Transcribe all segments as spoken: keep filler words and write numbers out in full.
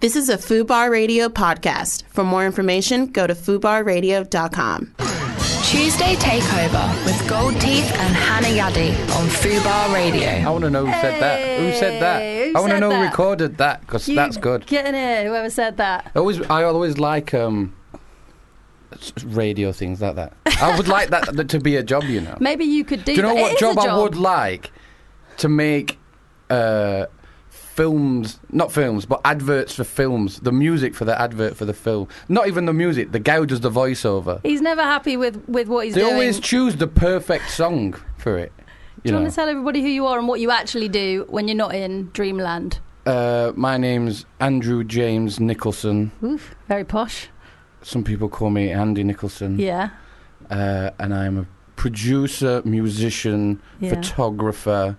This is a Fubar Radio podcast. For more information, go to fubar radio dot com. Tuesday Takeover with Gold Teeth and Hannah Yaddy on Fubar Radio. I want to know who said that. Who said that? Hey, who I want to said know who that? recorded that, because that's good. Get in here, whoever said that. I always, I always like um, s- radio things like that. I would like that to be a job, you know. Maybe you could do Do you know that. It what is job, a I job would like? To make uh, films, not films, but adverts for films. The music for the advert for the film. Not even the music, the guy who does the voiceover. He's never happy with, with what he's They doing. always choose the perfect song for it. do You you know. want to tell everybody who you are and what you actually do when you're not in Dreamland? Uh, my name's Andrew James Nicholson. Oof, very posh. Some people call me Andy Nicholson. Yeah. Uh, and I'm a producer, musician, Yeah. photographer.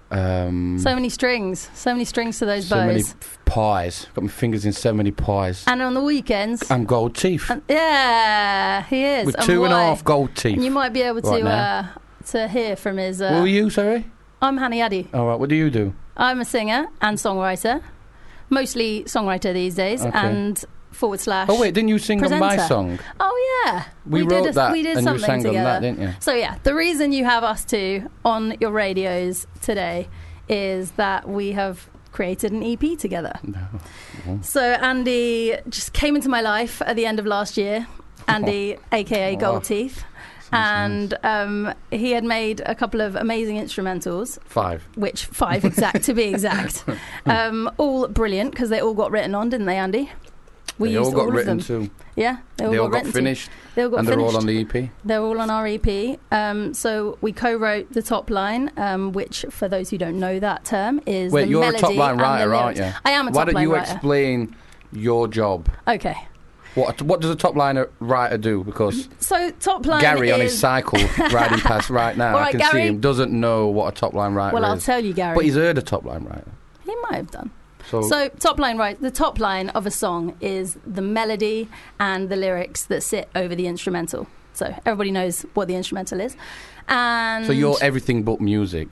Um, So many strings. So many strings to those so many bows. f- pies. Got my fingers in so many pies. And on the weekends. I'm gold teeth. and- yeah, he is. With And two and a why? half gold teeth. And you might be able to right uh, now. to hear from his. Uh, What were you, sorry? I'm Hannah Yaddy. All right, what do you do? I'm a singer and songwriter, mostly songwriter these days, Okay. and forward slash. Oh, wait, didn't you sing on my presenter. song? Oh yeah, We, did wrote a- that we did and you something sang together. on that, didn't you? So yeah, the reason you have us two on your radios today is that we have created an E P together. No. So Andy just came into my life at the end of last year. Andy, aka Gold Wow. Teeth. Sounds And um, he had made a couple of amazing instrumentals, Five. which five exact to be exact, um, all brilliant because they all got written on, didn't they, Andy? We they used all got of written them. too. Yeah, they all They got, all got written to. finished, They all got and they're finished. all on the E P. They're all on our E P. Um, so we co-wrote the top line, um, which, for those who don't know that term, is Wait, the you're a melody top line and the writer, aren't lyrics. you? I am a Why top don't line you writer. explain your job? Okay. What what does a top line writer do? Because So top line Gary is... on his cycle riding past right now, All I right, can see Gary. him, doesn't know what a top line writer Well, I'll is. tell you, Gary. But he's heard a top line writer. He might have done. So, So top line, right? The top line of a song is the melody and the lyrics that sit over the instrumental. So everybody knows what the instrumental is. And so you're everything but music.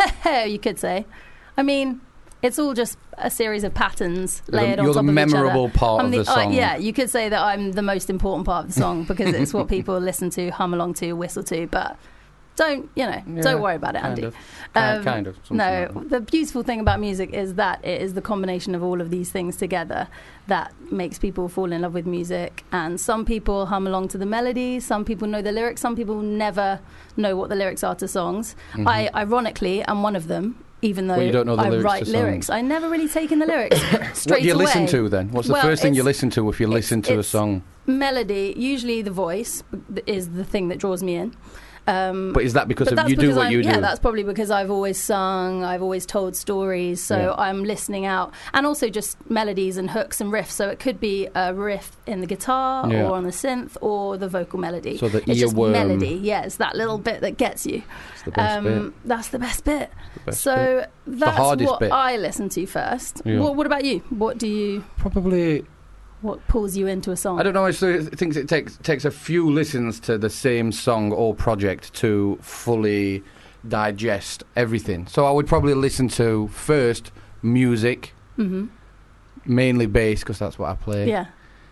you could say. I mean, it's all just a series of patterns You're the- layered on you're top the of each memorable other. part I'm of the uh, song. yeah, you could say that I'm the most important part of the song because it's what people listen to, hum along to, whistle to. But don't, you know, Yeah, don't worry about it, kind Andy. of. Kind, Um, kind of. something No, like that. the beautiful thing about music is that it is the combination of all of these things together that makes people fall in love with music. And some people hum along to the melody, some people know the lyrics, some people never know what the lyrics are to songs. Mhm. I, ironically, am one of them, even though Well, you don't know the I lyrics write to lyrics. songs. I never really take in the lyrics straight What do you away. listen to then? What's the Well, first thing you it's- listen to if you it's- listen to a it's- song? Melody, usually the voice is the thing that draws me in. Um, But is that because but of that's you do because what I'm, you yeah, do? that's probably because I've always sung, I've always told stories, so Yeah. I'm listening out, and also just melodies and hooks and riffs. So it could be a riff in the guitar Yeah. or on the synth or the vocal melody. So the it's just earworm- melody, yeah, it's that little bit that gets you. It's the best bit. That's the best bit. The best so bit. that's hardest what bit. I listen to first. Yeah. What, what about you? What do you? Probably. What pulls you into a song? I don't know. I think it takes takes a few listens to the same song or project to fully digest everything. So I would probably listen to first music, Mm-hmm. mainly bass because that's what I play. Yeah.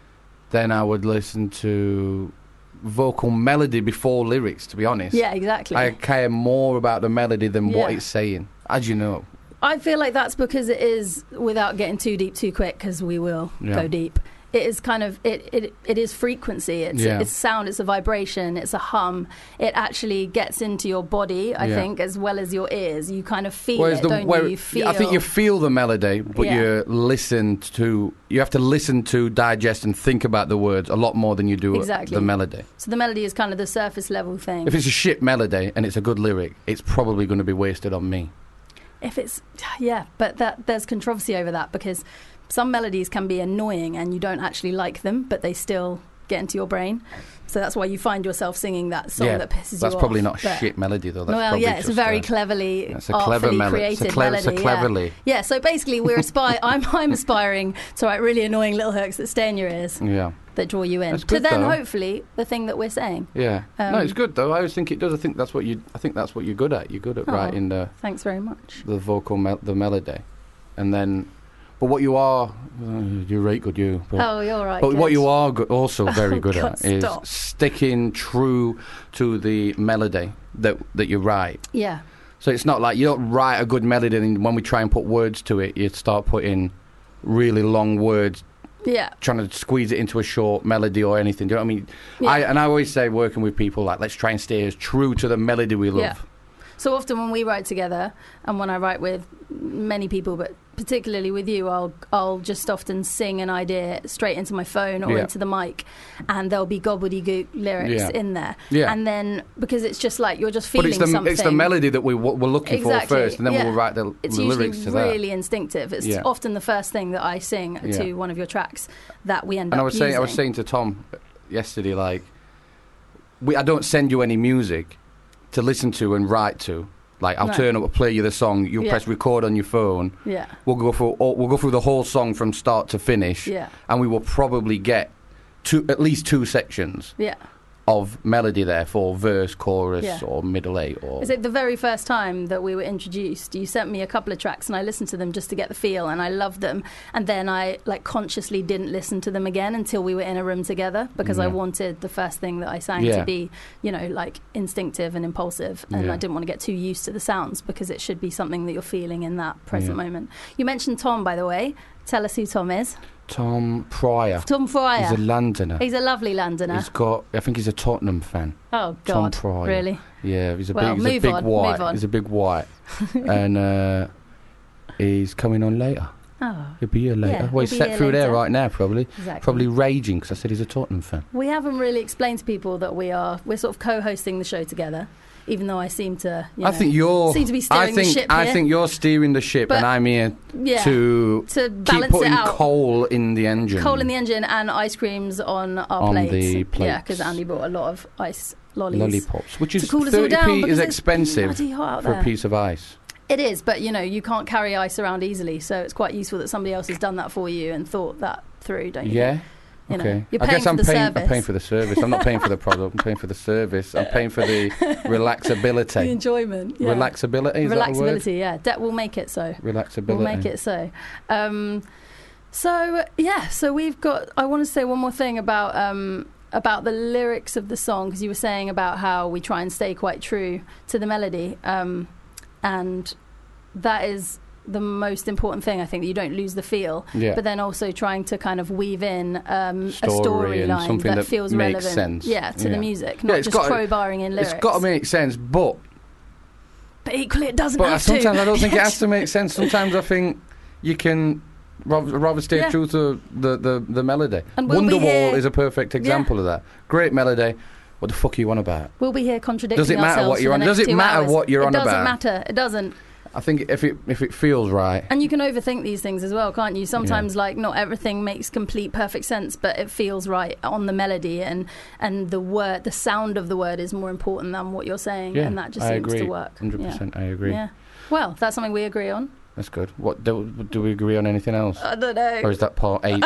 Then I would listen to vocal melody before lyrics. To be honest, Yeah, exactly. I care more about the melody than what Yeah. it's saying, as you know. I feel like that's because it is, without getting too deep too quick, because we will Yeah. go deep. It is kind of it. It, it is frequency. It's Yeah. it's sound. It's a vibration. It's a hum. It actually gets into your body. I Yeah. think as well as your ears. You kind of feel Whereas it, the, don't where- you? You feel. I think you feel the melody, but Yeah. you listen to. You have to listen to, digest, and think about the words a lot more than you do Exactly. the melody. So the melody is kind of the surface level thing. If it's a shit melody and it's a good lyric, it's probably going to be wasted on me. If it's yeah, but that there's controversy over that because some melodies can be annoying and you don't actually like them, but they still get into your brain. So that's why you find yourself singing that song yeah, that pisses you off. that's probably not a But- shit melody though. That's well, probably yeah, it's a just very a, cleverly, it's a clever artfully melo- created it's a clever, melody. It's a cleverly. Yeah. yeah, so basically, we're aspire. I'm I'm aspiring to write really annoying little hooks that stay in your ears, Yeah, that draw you in. That's To good, then though. hopefully the thing that we're saying. yeah. Um, no, it's good though. I always think it does. I think that's what you. I think that's what you're good at. You're good at Oh. writing the Thanks very much. the vocal, mel- the melody, and then But what you are, uh, you're right good, you. But, Oh, you're right. but good. what you are go- also very Oh, good God, at is stop. sticking true to the melody that that you write. Yeah. So it's not like you don't write a good melody and when we try and put words to it, you start putting really long words, Yeah. trying to squeeze it into a short melody or anything. Do you know what I mean? Yeah. I, and I always say, working with people, like, let's try and stay as true to the melody we love. Yeah. So often when we write together, and when I write with many people, but particularly with you, I'll I'll just often sing an idea straight into my phone or Yeah. into the mic, and there'll be gobbledygook lyrics Yeah. in there. Yeah. And then because it's just like you're just But feeling it's the something. it's the melody that we w- we're looking Exactly, for first, and then yeah. we'll write the, It's the usually lyrics to that. really instinctive. It's Yeah. often the first thing that I sing Yeah. to one of your tracks that we end And up I was saying, I was using. saying to Tom yesterday, like, we I don't send you any music to listen to and write to. Like, I'll No. turn up, I'll play you the song. You Yeah. press record on your phone. Yeah. We'll go through all, we'll go through the whole song from start to finish, Yeah. and we will probably get two at least two sections Yeah. of melody there for verse, chorus, Yeah. or middle eight. Or Is it the very first time that we were introduced? You sent me a couple of tracks and I listened to them just to get the feel, and I loved them. And then I like consciously didn't listen to them again until we were in a room together because I Yeah. wanted the first thing that I sang Yeah. to be, you know, like instinctive and impulsive. And Yeah. I didn't want to get too used to the sounds because it should be something that you're feeling in that present Yeah. moment. You mentioned Tom, by the way. Tell us who Tom is. Tom Pryor. Tom Fryer. He's a Londoner. He's a lovely Londoner. He's got. I think he's a Tottenham fan. Oh Tom God! Pryor. Really? Yeah, he's a Well, big. He's a move big on, white. move on. He's a big white, and uh, he's coming on later. Oh, He'll be here later. Yeah, well, he's he'll be set here through there later. right now, probably. exactly. Probably raging because I said he's a Tottenham fan. We haven't really explained to people that we are we're sort of co-hosting the show together, even though I seem to. You know, I think you're. seem to be I steering the think. ship I here. think you're steering the ship, But- and I'm here yeah, to to keep balance putting it out. coal in the engine. Coal in the engine and ice creams on our On plates. the Yeah, plates. because Andy brought a lot of ice lollies. lollipops, which is to cool us all thirty down p because is it's expensive bloody hot out for there. a piece of ice. It is, but you know you can't carry ice around easily, so it's quite useful that somebody else has done that for you and thought that through, don't you? Yeah. You know, Okay. you're I paying guess for I'm the paying. service. I'm paying for the service. I'm not paying for the product. I'm paying for the service. I'm paying for the The relaxability. enjoyment. Yeah. Relaxability. Is that the word? Relaxability, yeah. Debt will make it so. Relaxability. We'll make it so. Um, so yeah, so we've got. I want to say one more thing about um, about the lyrics of the song, because you were saying about how we try and stay quite true to the melody, um, and that is the most important thing. I think that you don't lose the feel, Yeah. but then also trying to kind of weave in um, a Story and storyline something that, that feels makes relevant, sense. yeah, to Yeah. the music, Yeah, not it's just gotta- crowbarring in lyrics. It's got to make sense, but but equally, it doesn't but have sometimes to. I don't think it has to make sense. Sometimes I think you can rather, rather stay Yeah. true to the, the, the melody. And we'll be Wonderwall here- is a perfect example of that. Great melody. What the fuck are you on about? We'll be here contradicting Does it matter ourselves what you're for on- the does next it two matter hours. what you're it on doesn't about? matter. It doesn't. I think if it if it feels right. And you can overthink these things as well, can't you? Sometimes, like, not everything makes complete perfect sense, but it feels right on the melody, and and the word, the sound of the word is more important than what you're saying, Yeah, and that just I seems agree. to work. one hundred percent I agree. Yeah. Well, that's something we agree on. That's good. What do, do we agree on anything else? I don't know. Or is that part eight?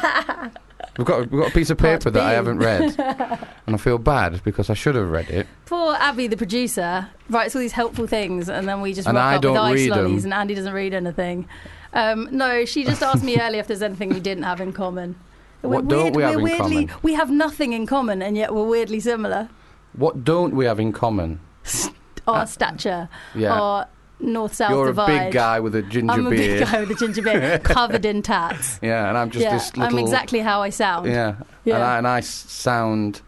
we've got we've got a piece of Part paper that I B. haven't read, and I feel bad because I should have read it. Poor Abby, the producer, writes all these helpful things, and then we just And rock I up don't with ice read lollies, them. and Andy doesn't read anything. Um, no, she just asked me earlier if there's anything we didn't have in common. What don't we have we're in weirdly, common? We have nothing in common, and yet we're weirdly similar. What don't we have in common? Our stature, Yeah. our north-south You're divide. a big guy with a ginger I'm a beard. big guy with a ginger beard, covered in tats. Yeah, and I'm just yeah, this little. I'm exactly how I sound. Yeah, Yeah. and I, and I s- sound,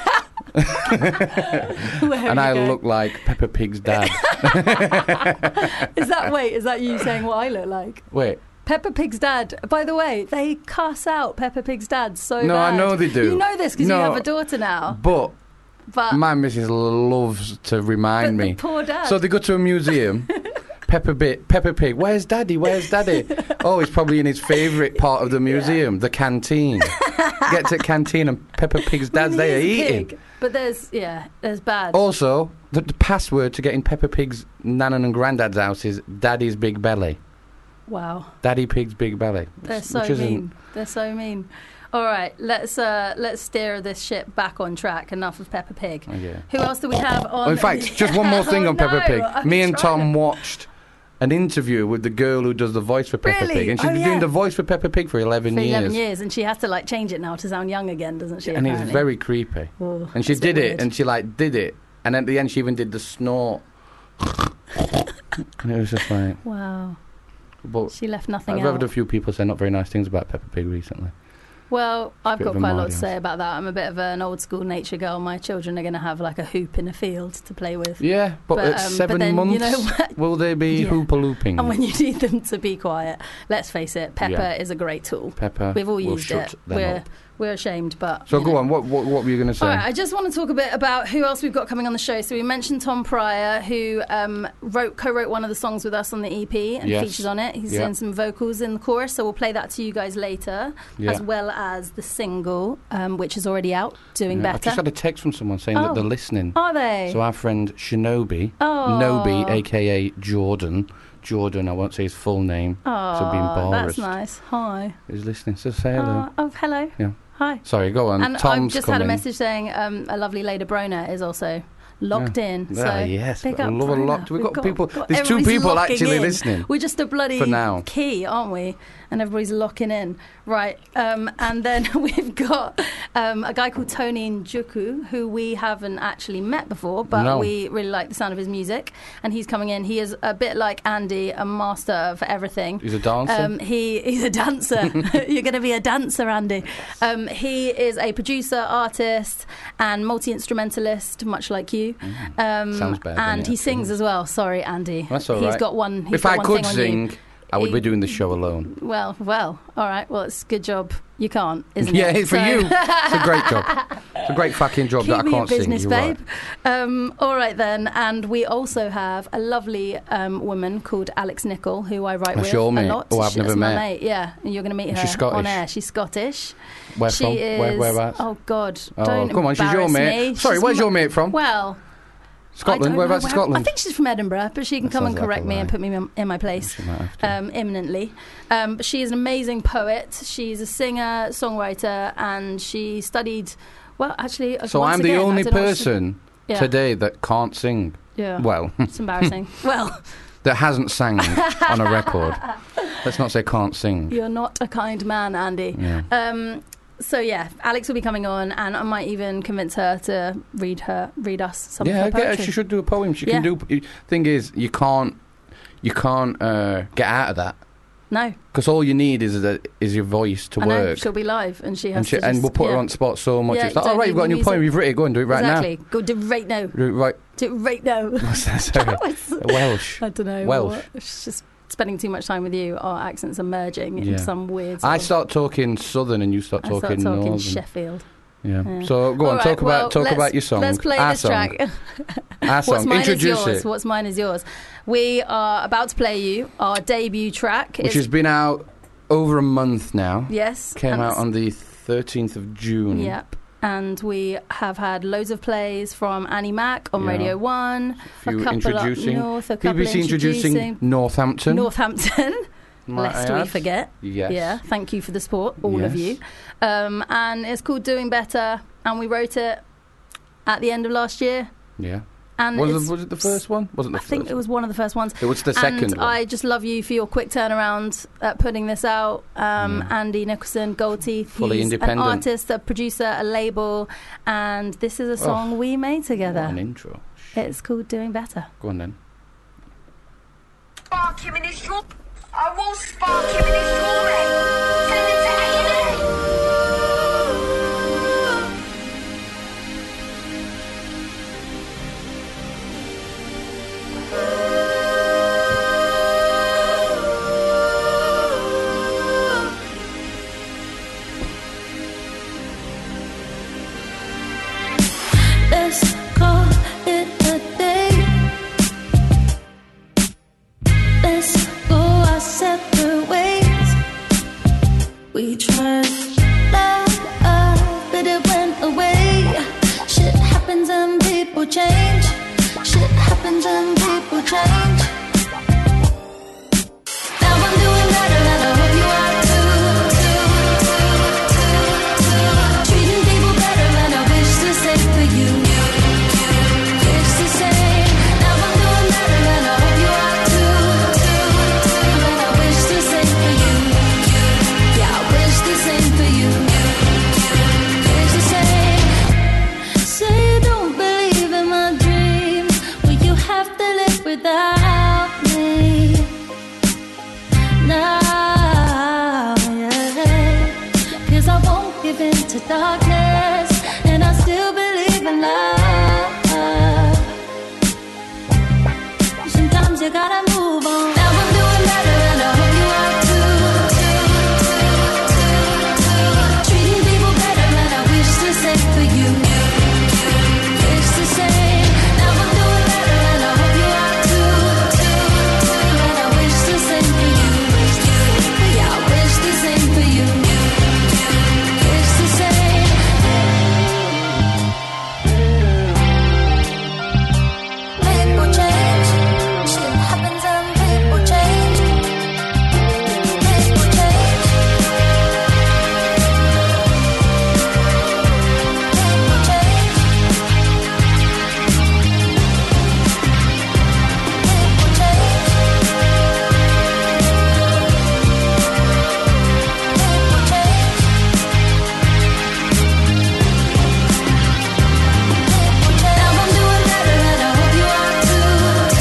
Where and are I you going? look like Peppa Pig's dad. Is that wait? Is that you saying what I look like? Wait, Peppa Pig's dad. By the way, they cuss out Peppa Pig's dad so No, I bad. know they do. You know this because No. you have a daughter now. but But, my missus loves to but remind the me. poor dad. So they go to a museum. Peppa, Bit, Peppa Pig, where's Daddy? Where's Daddy? Oh, he's probably in his favourite part of the museum, the canteen. Get to the canteen and Peppa Pig's dad's Well, there he is a eating. pig, But there's yeah, there's bad. Also, the, the password to getting Peppa Pig's Nana and Grandad's house is Daddy's Big Belly. Wow, Daddy Pig's Big Belly. they're so which isn't- mean. They're so mean. All right, let's uh, let's steer this ship back on track. Enough of Peppa Pig. Oh, yeah. Who else do we have on? Oh, in fact, just one more thing Oh, on Peppa no, Pig. I'm Me and trying Tom to- watched an interview with the girl who does the voice for Peppa Really? Pig, and she's Oh, been yeah. doing the voice for Peppa Pig for eleven For years. eleven years, and she has to like change it now to sound young again, doesn't she? And it's apparently? very creepy. Oh, and she that's a bit did it, weird. and she like did it, and at the end she even did the snort. And it was just like, Wow. but She left nothing I've out. heard a few people say not very nice things about Peppa Pig recently. Well, I've bit got of a quite a lot Mardy to house. say about that. I'm a bit of an old school nature girl. My children are going to have like a hoop in a field to play with. Yeah, but, But, at um, but seven then, months, you know what? will they be Yeah. hoopa-looping? And when you need them to be quiet, let's face it, Pepper Yeah. is a great tool. Peppa We've all will used shut it. them We're up. we're ashamed, but So you go know. on, what, what what were you going to say? All right, I just want to talk a bit about who else we've got coming on the show. So we mentioned Tom Pryor, who um, wrote co-wrote one of the songs with us on the E P and Yes. features on it. He's Yeah. doing some vocals in the chorus, so we'll play that to you guys later, Yeah. as well as the single, um, which is already out, Doing Yeah, I've Better. just had a text from someone saying Oh. that they're listening. Are they? So our friend Shinobi, Oh. Nobi, aka Jordan, Jordan, I won't say his full name, Oh, so being that's embarrassed, nice. Hi. is listening. So say hello. Oh, oh, hello. Yeah. Hi. Sorry, go on. And Tom's I've just coming. had a message saying um, a lovely Lady Brona is also locked in. So Ah, yes, big I up love a Brona. locked. We've got people- got there's two everybody's people locking actually in. listening. We're just a bloody For now. key, aren't we? And everybody's locking in. Right. Um, and then we've got um, a guy called Tony Njuku, who we haven't actually met before, but No. we really like the sound of his music. And he's coming in. He is a bit like Andy, a master of everything. He's a dancer. Um, he he's a dancer. You're going to be a dancer, Andy. Um, he is a producer, artist, and multi-instrumentalist, much like you. Um, Sounds bad, And doesn't he it? sings as well. Sorry, Andy. That's all He's right. got one. He's if got I one could thing on you. sing, I would He- be doing the show alone. Well, well, all right. Well, it's a good job you can't, isn't Yeah, it? for So- you, it's a great job. It's a great fucking job Keep that I me can't in business, sing. You're babe. Um, all right then, and we also have a lovely um, woman called Alex Nichol, who I write That's with your a mate? lot. Oh, I've She- never that's my met. mate, yeah, and you're going to meet her She's Scottish? on air. She's Scottish. Where she from? is. Where, whereabouts? Oh God! Oh, don't come on, she's your embarrass mate. me. Sorry, She's where's my- your mate from? Well. I Scotland. don't Whereabouts know in where- Scotland? I think she's from Edinburgh, but she can That come and sounds like correct a me and lie. put me in, in my place She might have to. um, imminently. Um, but she is an amazing poet. She's a singer, songwriter, and she studied. Well, actually, So once I'm the again, I only don't know what she- person Yeah. today that can't sing. Yeah. Well, It's embarrassing. Well, that hasn't sang on a record. Let's not say can't sing. you're not a kind man, Andy. Yeah. Um, so yeah, Alex will be coming on, and I might even convince her to read her, read us some Yeah, of her get her, poetry. she should do a poem. She can Yeah. do. Thing is, you can't, you can't uh, get out of that No, because all you need is that is your voice to I know work. she'll be live, and she has and, she, to and just, we'll put yeah. her on spot so much. Yeah, it's like, don't oh right, need you've got a new music. poem. You've written it. Go and do it right exactly. Go do it right now. now. Do it right. Do it right now. What's that? Sorry. Welsh. I don't know. Welsh. What, it's just spending too much time with you. Our accents are merging Yeah. in some weird. sort I of- start talking southern and you start I talking, start talking northern. Sheffield. Yeah. Yeah. So go All on, right, talk well, about talk let's- about your song. Let's play Our this song. track. Our What's song. mine Introduce is yours. it. What's mine is yours. We are about to play you our debut track. Which It's- has been out over a month now. yes, Came and out it's- on the thirteenth of June. Yep. And we have had loads of plays from Annie Mac on Yeah. Radio One. Few a couple introducing. up north. A B couple B C introducing, introducing Northampton. Northampton. might Lest I we add. forget. Yes. Yeah, thank you for the support, all of Yes. you. Um, and it's called Doing Better, and we wrote it at the end of last year. Yeah. And Was it's, it, was it the first one? Wasn't I the first think it was one of the first ones. It was the second and one. I just love you for your quick turnaround at putting this out. Um, Yeah. Andy Nicholson, Gold Teeth. Fully He's independent. an artist, a producer, a label, and this is a song we made What together. an intro. It's called Doing Better. Go on then. Spark him in his jaw. I will spark him in his jaw, mate. Send him to A and E. Let's call it a day. Let's go our separate ways. We tried love, but it went away. Shit happens and people change. Shit happens and people change. Now I'm doing better and I hope you are too, too, too, too. Treating people better and I wish the same for you. Wish the same. Now I'm doing better and I hope you are too, too, give in to darkness, and I still believe in love. Sometimes you gotta move on. Now I'm doing better, and I hope you are too. Treating people better, and I wish the same for you. Wish the same. Now I'm doing better, and I hope you are too. And I wish the same for you. Yeah, I wish the same for you. Wish the same. People change. Shit happens and people change. People change. People change. People change. People change. Now I'm doing better, and I hope you are too.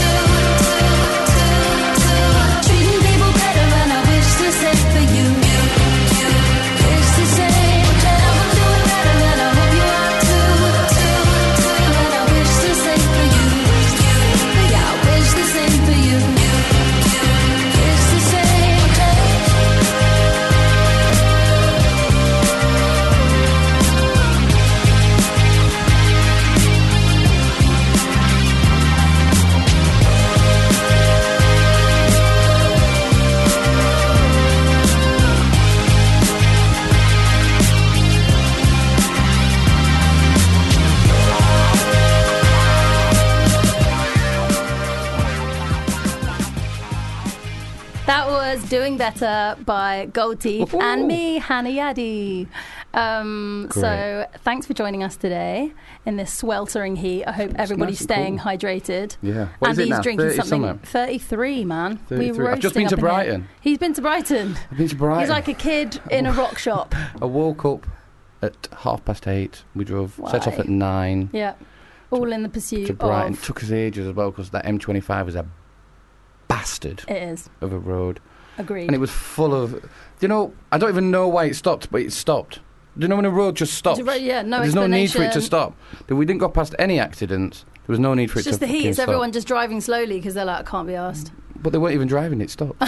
Treating people better, and I wish the same for you. Wish the same. Now I'm doing better, and I hope you are too. And I wish the same for you. Yeah, I wish the same for you. Wish the same. That was Doing Better by Gold Teeth Woohoo. and me, Hannah Yadi. Um, so thanks for joining us today in this sweltering heat. I hope everybody's nice and staying cool. hydrated. Yeah. What is and it he's now? drinking thirty something. something? thirty-three, man. We thirty-three. I've just roasting been to up in here. Brighton. He's been to Brighton. I've been to Brighton. He's like a kid in a rock shop. I woke up at half past eight. We drove, set off Why? at nine Yeah. All in the pursuit to Brighton. of... Took us ages as well because that M twenty-five is a bastard It is. of a road. Agreed. And it was full of... Do you know, I don't even know why it stopped, but it stopped. Do you know when a road just stops? Yeah, no There's no need for it to explanation. stop. We didn't go past any accidents. There was no need for It's it just to the heat. fucking It's stop. everyone just driving slowly because they're like, I can't be asked. But they weren't even driving, it stopped.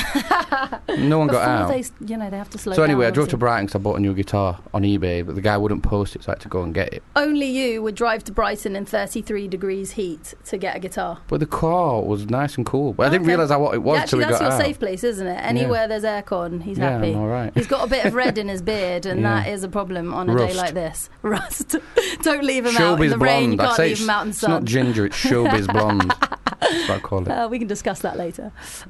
No one got Before out. they, s- you know, they have to slow So down. anyway, I drove to obviously. Brighton because I bought a new guitar on eBay, but the guy wouldn't post it, so I had to go and get it. Only you would drive to Brighton in thirty-three degrees heat to get a guitar. But the car was nice and cool. But I didn't Okay. realise how what it was Yeah, until actually, we that's got your out. safe place, isn't it? Anywhere there's aircon, he's Yeah, happy. I'm all right. He's got a bit of red in his beard, and Yeah. that is a problem on a day Rust. like this. Rust. Don't leave him out in Showbiz the rain. You blonde. I can't say leave it's, him out in the it's not sun. ginger, it's showbiz blonde. That's what I call it. Uh, we can discuss that later.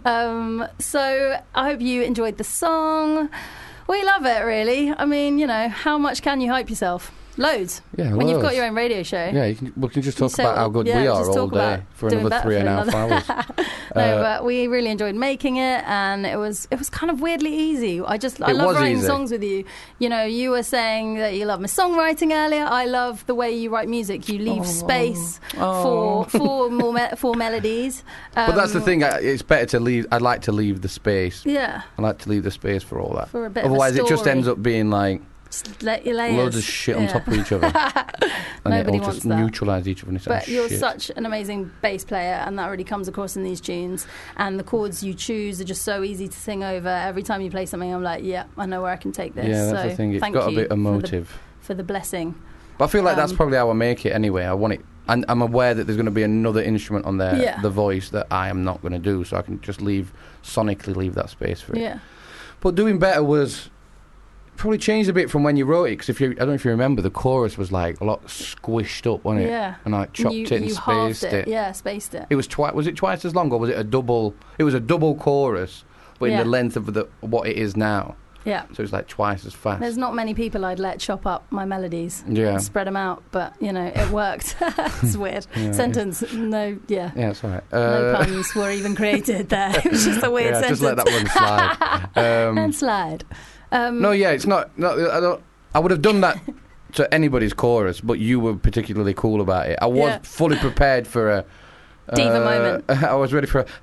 Um, so I hope you enjoyed the song. We love it, really. I mean, you know, how much can you hype yourself? Loads. Yeah, When you've got loads. your own radio show. Yeah, you can, we can just You talk say about what- how good yeah, we are just all talk about day for doing another better three for and a half another- hours. No, Uh, but we really enjoyed making it, and it was it was kind of weirdly easy. I just I It love was writing easy. songs with you. You know, you were saying that you love my songwriting earlier. I love the way you write music. You leave space Oh. for for more me- for melodies. Um, But that's the thing. I- It's better to leave. I'd like to leave the space. Yeah, I like to leave the space for all that. for a bit. of a Otherwise, it just story. ends up being like Just let your layers. loads of shit on Yeah. top of each other, and Nobody it'll wants just that. neutralise each other. And it's But like, you're shit. such an amazing bass player, and that really comes across in these tunes. And the chords you choose are just so easy to sing over. Every time you play something, I'm like, yeah, I know where I can take this. Yeah, that's so the thing. It's thank got a you bit of for the- motive. for the blessing. But I feel like that's um, probably how I make it anyway. I want it. And I'm aware that there's going to be another instrument on there, Yeah. the voice, that I am not going to do, so I can just leave sonically leave that space for it. Yeah. But Doing Better was probably changed a bit from when you wrote it, because if you, I don't know if you remember, the chorus was like a lot squished up, wasn't it? Yeah. And I chopped you, it and you halved spaced it. Yeah, spaced it. It was twice. Was it twice as long, or was it a double? It was a double chorus, but in Yeah. the length of the what it is now. Yeah. So it's like twice as fast. There's not many people I'd let chop up my melodies Yeah. and spread them out, but, you know, it worked. It's weird. Yeah. Sentence, no, yeah. Yeah, it's all right. No Uh, puns were even created there. It was just a weird yeah, sentence. just let that one slide. Um, and slide. Um, No, yeah, it's not. not I, don't, I would have done that to anybody's chorus, but you were particularly cool about it. I was Yeah. fully prepared for a Diva Uh, moment. I was ready for a.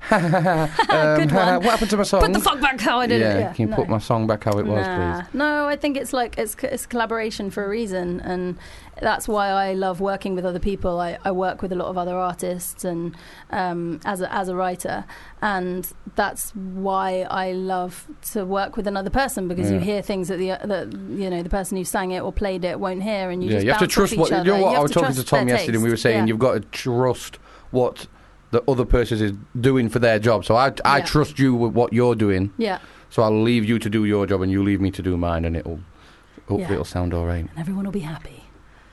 um, Good one. What happened to my song? Put the fuck back how I did yeah, it. Yeah, can you no. put my song back how it was, Nah. please? No, I think it's like it's it's collaboration for a reason, and that's why I love working with other people. I, I work with a lot of other artists, and um, as a, as a writer, and that's why I love to work with another person, because you Yeah. hear things that the that you know the person who sang it or played it won't hear, and you Yeah, just you have to bounce trust off what. each You other. know what? You I have was to talking to trust Tom their yesterday, and we were taste. saying Yeah. you've got to trust what the other person is doing for their job. So I, I Yeah. trust you with what you're doing. Yeah, So I'll leave you to do your job, and you leave me to do mine, and it'll hopefully Yeah. it'll sound all right. and everyone will be happy.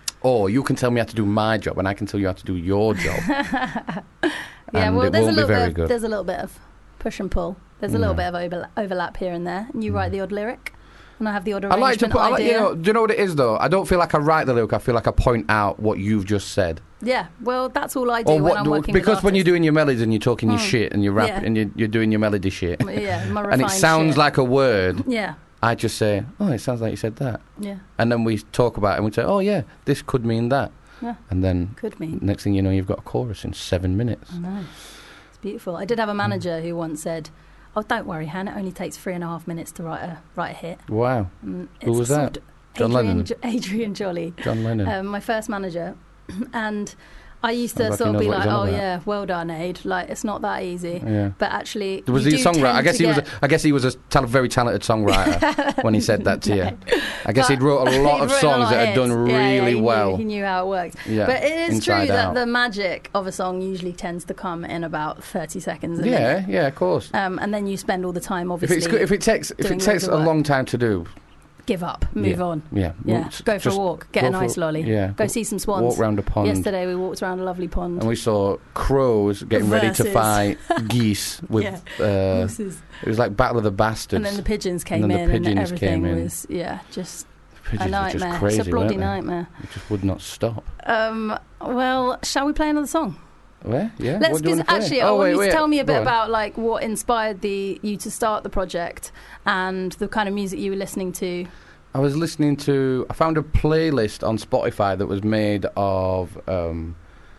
Or you can tell me how to do my job, and I can tell you how to do your job. Yeah, And well, it there's a won't be little very bit. Of, good. there's a little bit of push and pull. There's a little Yeah. bit of overla- overlap here and there, and you write the odd lyric, and I have the odd I arrangement like to put. I like, idea. you know, do you know what it is though? I don't feel like I write the lyric. I feel like I point out what you've just said. Yeah, well, that's all I do Or when what? I'm do- working because with when you're artists. doing your melodies and you're talking your Mm. shit and you're rap Yeah. and you're, you're doing your melody shit, Yeah, my and it refined sounds shit. like a word, Yeah, I just say, "Oh, it sounds like you said that," yeah, and then we talk about it and we say, "Oh yeah, this could mean that," yeah. and then Could mean. next thing you know, you've got a chorus in seven minutes. I know. It's beautiful. I did have a manager who once said, "Oh, don't worry, Han. It only takes three and a half minutes to write a write a hit." Wow, And Who it's was that? sort of John Adrian, Lennon? Jo- Adrian Jolly, John Lennon. um, my first manager, and I used to Sounds like sort he of knows be what like, he's on "Oh about." yeah, well done, Aid. Like it's not that easy." yeah. But actually, Was you he a do songwriter? tend I guess to he was. A, get- I guess he was a tal- very talented songwriter when he said that to you. I guess But he'd wrote a lot he'd of written a songs lot that of had done hits. Yeah, yeah, really he knew- well. He knew how it worked. Yeah, But it is inside true that out. the magic of a song usually tends to come in about thirty seconds. A Yeah, minute. yeah, of course. Um, and then you spend all the time, If obviously, it's good, if it takes if doing it takes loads a of work. long time to do, give up, move yeah, on. Yeah, Yeah, Well, go for just a walk, get go an for- ice lolly, Yeah, go see some swans. Walk round a pond. Yesterday we walked around a lovely pond. And we saw crows getting ready to Versus. fight geese with. Yeah. Uh, Horses. it was like Battle of the Bastards. And then the pigeons came then the in, pigeons and everything came in. was yeah, just Pigeons a were nightmare. just crazy, it's a bloody weren't they? nightmare. It just would not stop. Um, well, shall we play another song? Where? Yeah. Let's what do you because want to play? actually, oh, I want wait, you wait. to tell me a Go bit on. about like what inspired the you to start the project and the kind of music you were listening to. I was listening to. I found a playlist on Spotify that was made of um,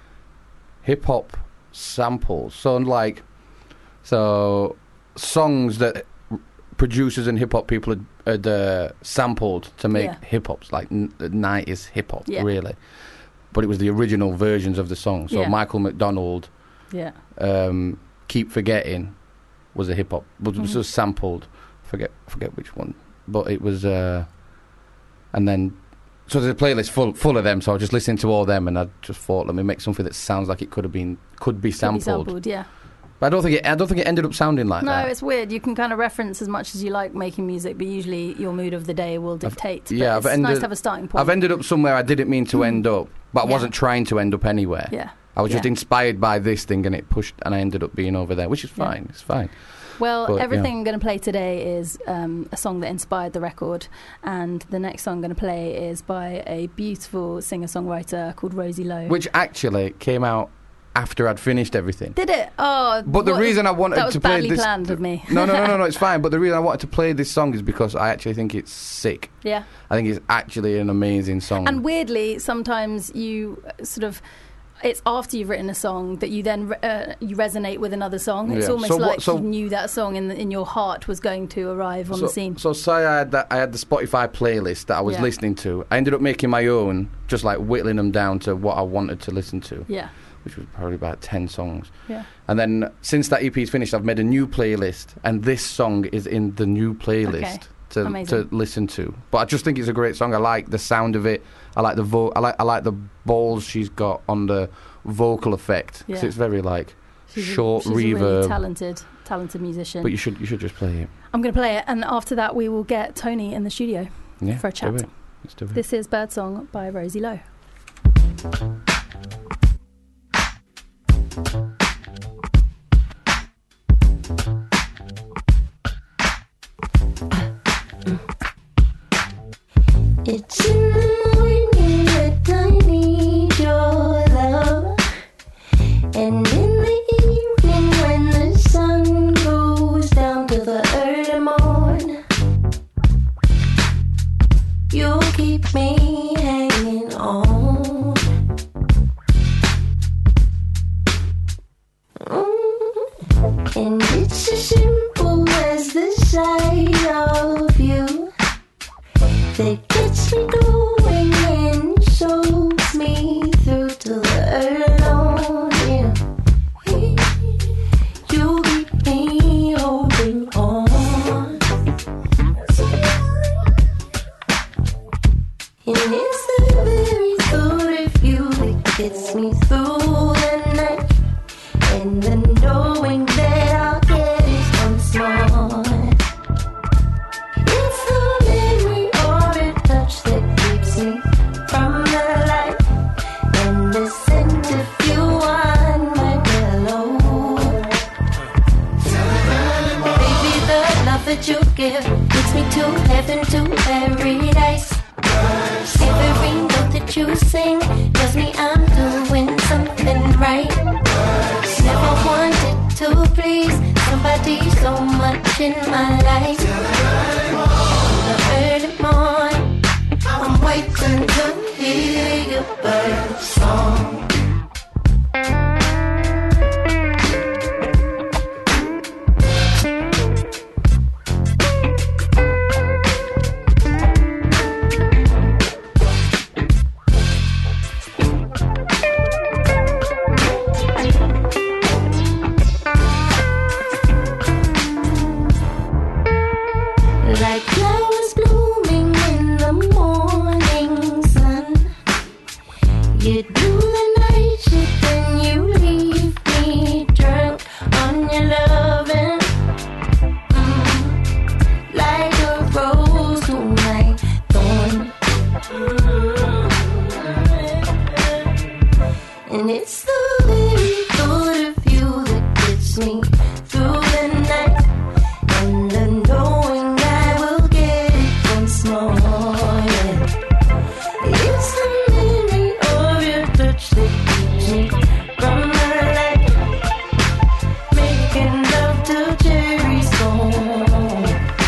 hip hop samples. So like, so songs that producers and hip hop people had, had uh, sampled to make Yeah. hip hops, like n- nineties hip hop, Yeah. really. But it was the original versions of the song. So Yeah. Michael McDonald, Yeah, um, "Keep Forgetting" was a hip hop, was, was Mhm. just sampled. Forget forget which one, but it was. Uh, and then, so there's a playlist full full of them. So I was just listening to all them, and I just thought, let me make something that sounds like it could have been could be Could be sampled. sampled. Yeah. But I don't think it. I don't think it ended up sounding like No, that. it's weird. You can kind of reference as much as you like making music, but usually your mood of the day will dictate. But yeah, it's I've ended- nice to have a starting point. I've ended up somewhere I didn't mean to end up, but I Yeah. wasn't trying to end up anywhere. Yeah. I was just Yeah. inspired by this thing, and it pushed, and I ended up being over there, which is Yeah. fine. It's fine. Well, But, everything yeah. I'm going to play today is um, a song that inspired the record, and the next song I'm going to play is by a beautiful singer-songwriter called Rosie Lowe. Which actually came out after I'd finished everything. Did it? Oh, But the what- reason I wanted that was to play badly this planned of me. no, no, no, no, no, it's fine. But the reason I wanted to play this song is because I actually think it's sick. Yeah. I think it's actually an amazing song. And weirdly, sometimes you uh, sort of. It's after you've written a song that you then re- uh, you resonate with another song. It's Yeah. almost So what- like so- you knew that song in the, in your heart was going to arrive on so, the scene. So say I had that, I had the Spotify playlist that I was Yeah. listening to. I ended up making my own, just like whittling them down to what I wanted to listen to, Yeah, which was probably about ten songs. yeah. And then since that E P's finished, I've made a new playlist, and this song is in the new playlist Okay. to Amazing. to listen to. But I just think it's a great song. I like the sound of it. I like the vo- I like I like the balls she's got on the vocal effect, 'cause Yeah. it's very like She's short a, she's a really reverb. talented, talented musician. But you should you should just play it. I'm going to play it, and after that, we will get Tony in the studio Yeah, for a chat. do it. Let's do it. This is Birdsong by Rosie Lowe. It's in the morning that I need your love, and in the evening when the sun goes down to the early morn, you keep me hanging on. that gets me going and shows me through till the early morning. You keep me holding on, and it's the very thought of you that gets me through the night, and the knowing that I'll get it once more. It's the memory of a touch that keeps me from the light, and the scent of you on my pillow. Baby, the love that you give takes me to heaven, to paradise. Every note that you sing tells me I'm doing something right. Never wanted to please somebody so much in my life. In the early morning, I'm waiting to hear your bird song. Like flowers blooming in the morning sun, you do the night shift and you leave me drunk on your loving. Mm, like a rose to my thorn. Mm, and it's the very thought of you that gets me through the night, and the knowing small, yeah. It's the memory of your touch that keeps me from the light, making love till cherries gone.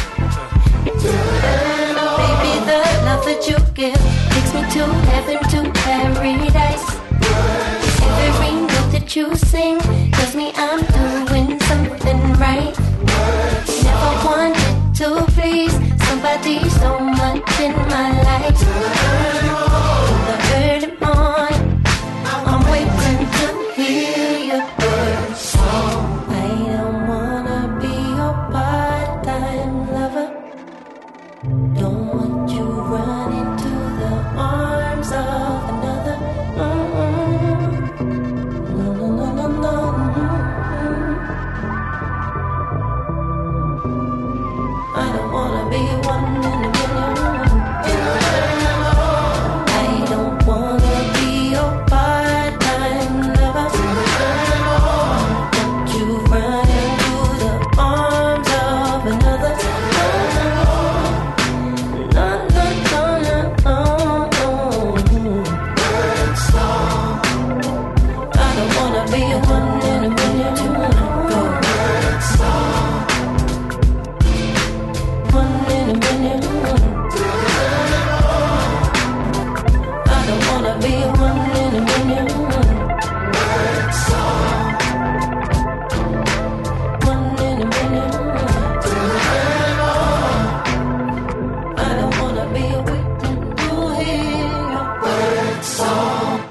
Baby, the love that you give takes me to heaven, to paradise. Every note that you sing tells me I'm doing something right. Never wanted to please somebody so much in my life. In the early morning, I'm waiting to hear your bird song. I don't wanna be your part-time lover. Don't want you running into the arms of another. Mm-mm. No, no, no, no, no. I don't wanna be one in a million. I don't wanna be your part-time lover. Don't you run into the arms of another. No, no, no, no, no. I don't wanna be one in a million. One in a million. I don't wanna be one in a million. One in a million. I don't wanna be waiting to hear your bird song.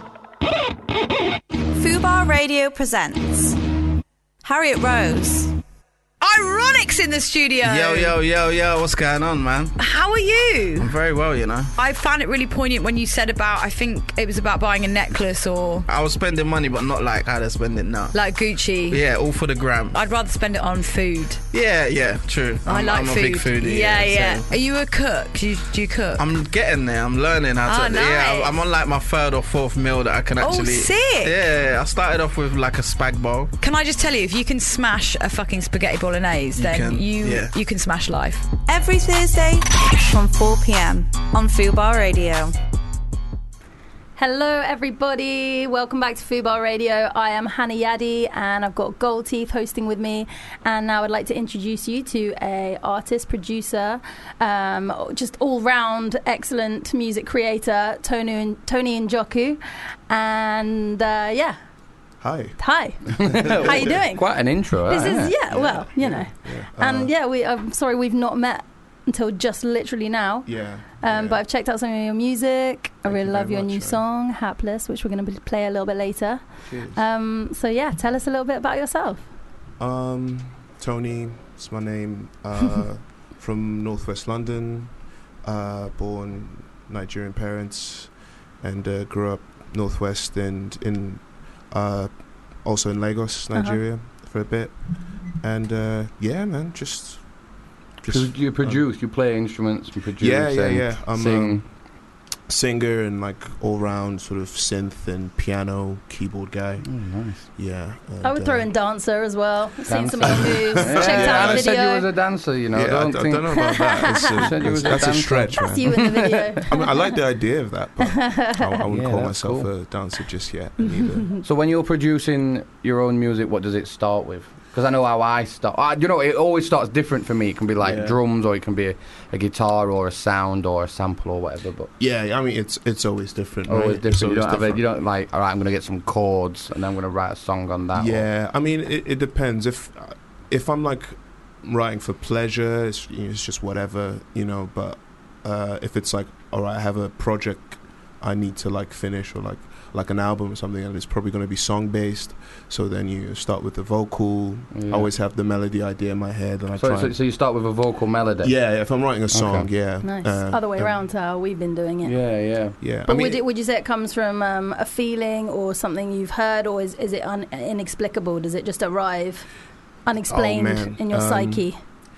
Fubar Radio presents Harriet Rose. Ironic's in the studio. Yo, yo, yo, yo, what's going on, man? How are you? I'm very well, you know. I found it really poignant when you said about, I think it was about buying a necklace or... I was spending money, but not like how to spend it now. Like Gucci. Yeah, all for the gram. I'd rather spend it on food. Yeah, yeah, true. I I'm, like I'm food. a big foodie. Yeah, yeah. so- Are you a cook? Do you, do you cook? I'm getting there. I'm learning how Oh, to. Yeah, nice. I'm on like my third or fourth meal that I can Oh, actually. sick. Yeah, I started off with like a spag bowl. Can I just tell you, if you can smash a fucking spaghetti bolognese, then can, you yeah. you can smash life. Every Thursday from four p.m. on Fubar Radio. Hello, everybody. Welcome back to Fubar Radio. I am Hannah Yadi, and I've got Gold Teeth hosting with me. And now I'd like to introduce you to a artist, producer, um, just all-round excellent music creator, Tony Tony Njoku. And uh, yeah, Hi. hi. How you doing? Quite an intro. This isn't is it? yeah. Well, you know, Yeah. and yeah, we. I'm sorry, we've not met until just literally now. Yeah. Um, yeah. But I've checked out some of your music. I Thank really you love very your much, new man. song, Hapless, which we're going to play a little bit later. Cheers. Um, so yeah, tell us a little bit about yourself. Um, Tony, it's my name. Uh, from Northwest London, uh, born Nigerian parents, and uh, grew up Northwest and in uh, also in Lagos, Nigeria, uh-huh. for a bit. And uh, yeah, man, just. just so you produce, um, you play instruments, you produce, yeah, yeah, and yeah. I'm sing. a singer and like all round sort of synth and piano, keyboard guy. Oh, nice. Yeah. And, I would throw uh, in dancer as well. I've seen Dancer. some of your moves. Yeah, Checked yeah, out Anna the said video. you was a dancer, you know. Yeah, I don't, I, think I don't know about that. It's, uh, said you was a that's a dancer. stretch, That's man. you in the video. I mean, I like the idea of that, but I, I wouldn't Yeah, call that's myself cool. a dancer just yet either. So when you're producing your own music, what does it start with? Because I know how I start. I, you know, it always starts different for me. It can be like Yeah. drums, or it can be a, a guitar, or a sound, or a sample, or whatever. But Yeah, I mean, it's it's always different. always right? It's different. You always don't have a, different. you don't like. All right, I'm going to get some chords, and then I'm going to write a song on that. or- Yeah, I mean, it, it depends. If if I'm like writing for pleasure, it's, you know, it's just whatever, you know. But uh, if it's like, all right, I have a project I need to like finish, or like like an album or something, and it's probably going to be song based. So then you start with the vocal. Yeah. I always have the melody idea in my head, and I So, try. so, and- so you start with a vocal melody. yeah, if I'm writing a song, Okay. yeah. Nice. uh, Other way um, around to how we've been doing it. Yeah, yeah. Yeah, But I mean, would, it, would you say it comes from um, a feeling or something you've heard, or is, is it un- inexplicable? Does it just arrive unexplained Oh, man. in your Um, psyche?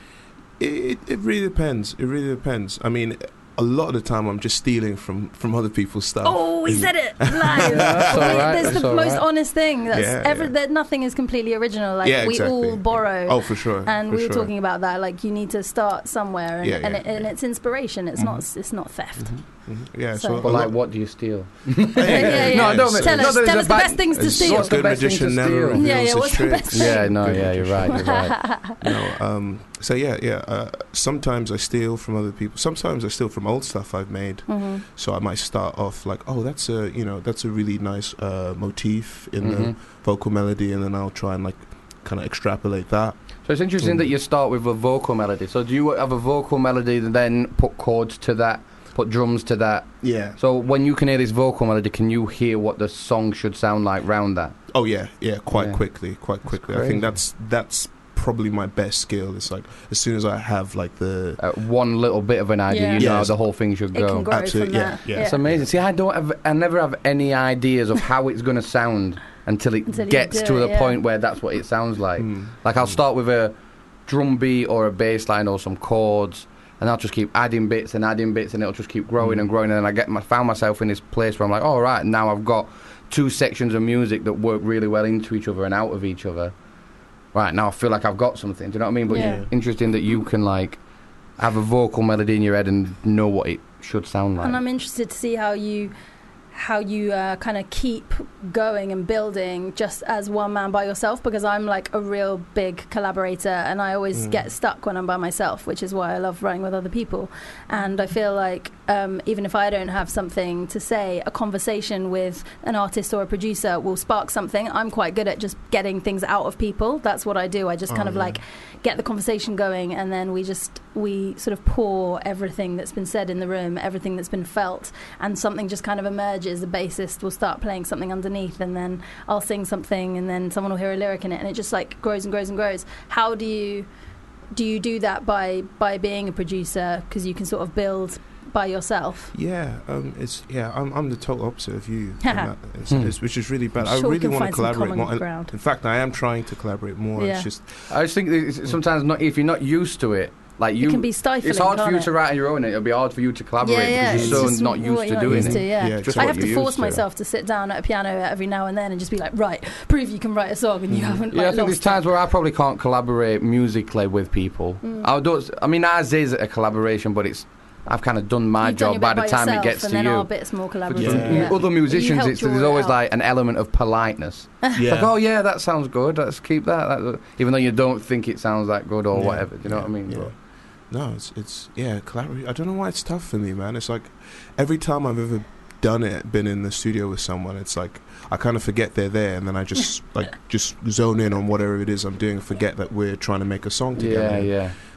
It, it, it really depends. It really depends. I mean, a lot of the time I'm just stealing from, from other people's stuff. Oh, we And- said it live. That's all Well, right, There's that's the all most right. honest thing. That's Yeah, every, yeah. That nothing is completely original. Like Yeah, we exactly. all borrow. Oh, for sure. And for we were sure. talking about that. Like you need to start somewhere, and, Yeah, and, yeah, it, and yeah. it's inspiration. It's Mhm. not. It's not theft. Mhm. Yeah, So- so, But a like, lot- what do you steal? Hey, Yeah, yeah. No, I don't it's- mean- Tell not us. that it's Tell a us the bad- best things to it's- steal. What's the Good best thing to magician never steal? reveals Yeah, yeah, his what's the tricks. best- Yeah, no, Good yeah, you're magician. right, you're right. No, um, so yeah, yeah. Uh, sometimes I steal from other people. Sometimes I steal from old stuff I've made. Mhm. So I might start off like, oh, that's a you know that's a really nice uh, motif in Mhm. the vocal melody, and then I'll try and like kind of extrapolate that. So it's interesting Mm. that you start with a vocal melody. So do you have a vocal melody and then put chords to that, put drums to that? Yeah. So when you can hear this vocal melody, can you hear what the song should sound like round that? Oh yeah, yeah. Quite Yeah. quickly, quite quickly. I crazy. think that's that's probably my best skill. It's like as soon as I have like the Uh, one little bit of an idea, Yeah. you know how Yes. the whole thing should It can go. grow Absolutely, from yeah, that. yeah. It's amazing. See, I don't have, I never have any ideas of how it's going to sound until it Until you gets do to it, the yeah. point where that's what it sounds like. Mm. Like I'll start with a drum beat or a bass line or some chords, and I'll just keep adding bits and adding bits, and it'll just keep growing Mm. and growing. And then I get my, found myself in this place where I'm like, all right, now I've got two sections of music that work really well into each other and out of each other. Right, now I feel like I've got something. Do you know what I mean? But Yeah. it's interesting that you can like have a vocal melody in your head and know what it should sound like. And I'm interested to see how you how you uh, kind of keep going and building just as one man by yourself, because I'm like a real big collaborator and I always Mm. get stuck when I'm by myself, which is why I love writing with other people. And I feel like um, even if I don't have something to say, a conversation with an artist or a producer will spark something. I'm quite good at just getting things out of people. That's what I do. I just kind Oh, of yeah. like get the conversation going, and then we just we sort of pour everything that's been said in the room, everything that's been felt, and something just kind of emerges. The bassist will start playing something underneath, and then I'll sing something, and then someone will hear a lyric in it, and it just like grows and grows and grows. How do you do you do that by by being a producer, because you can sort of build by yourself? Yeah, um, it's yeah. I'm I'm the total opposite of you, on that. It's, Hmm. it's, which is really bad. I'm I sure we really can want to find some collaborate common more. And ground. in fact, I am trying to collaborate more. Yeah. It's just I just think that it's- sometimes not if you're not used to it, like you, It can be stifling. it's hard for can't you it? to write on your own. It'll be hard for you to collaborate Yeah, yeah. because It's you're so just not what used you're to not doing used it. to, yeah. Yeah, just I what have to you're force used to. myself to sit down at a piano every now and then and just be like, right, prove you can write a song, and you haven't. Yeah, like, I think there's lost times where I probably can't collaborate musically with people. Mm. I don't. I mean, ours is a collaboration, but it's I've kind of done my You've done job your by bit the time it yourself, gets and to then you. our bit's more For collaborative. Yeah. other musicians, help it's, draw there's it always out. like an element of politeness. yeah. Like, oh yeah, that sounds good. Let's keep that. that. Even though you don't think it sounds that good or Yeah. whatever. Do you know Yeah. what I mean? Yeah. But No, it's it's yeah, collaborate. I don't know why it's tough for me, man. It's like every time I've ever done it, been in the studio with someone, it's like I kind of forget they're there, and then I just like just zone in on whatever it is I'm doing, forget that we're trying to make a song yeah, together. yeah.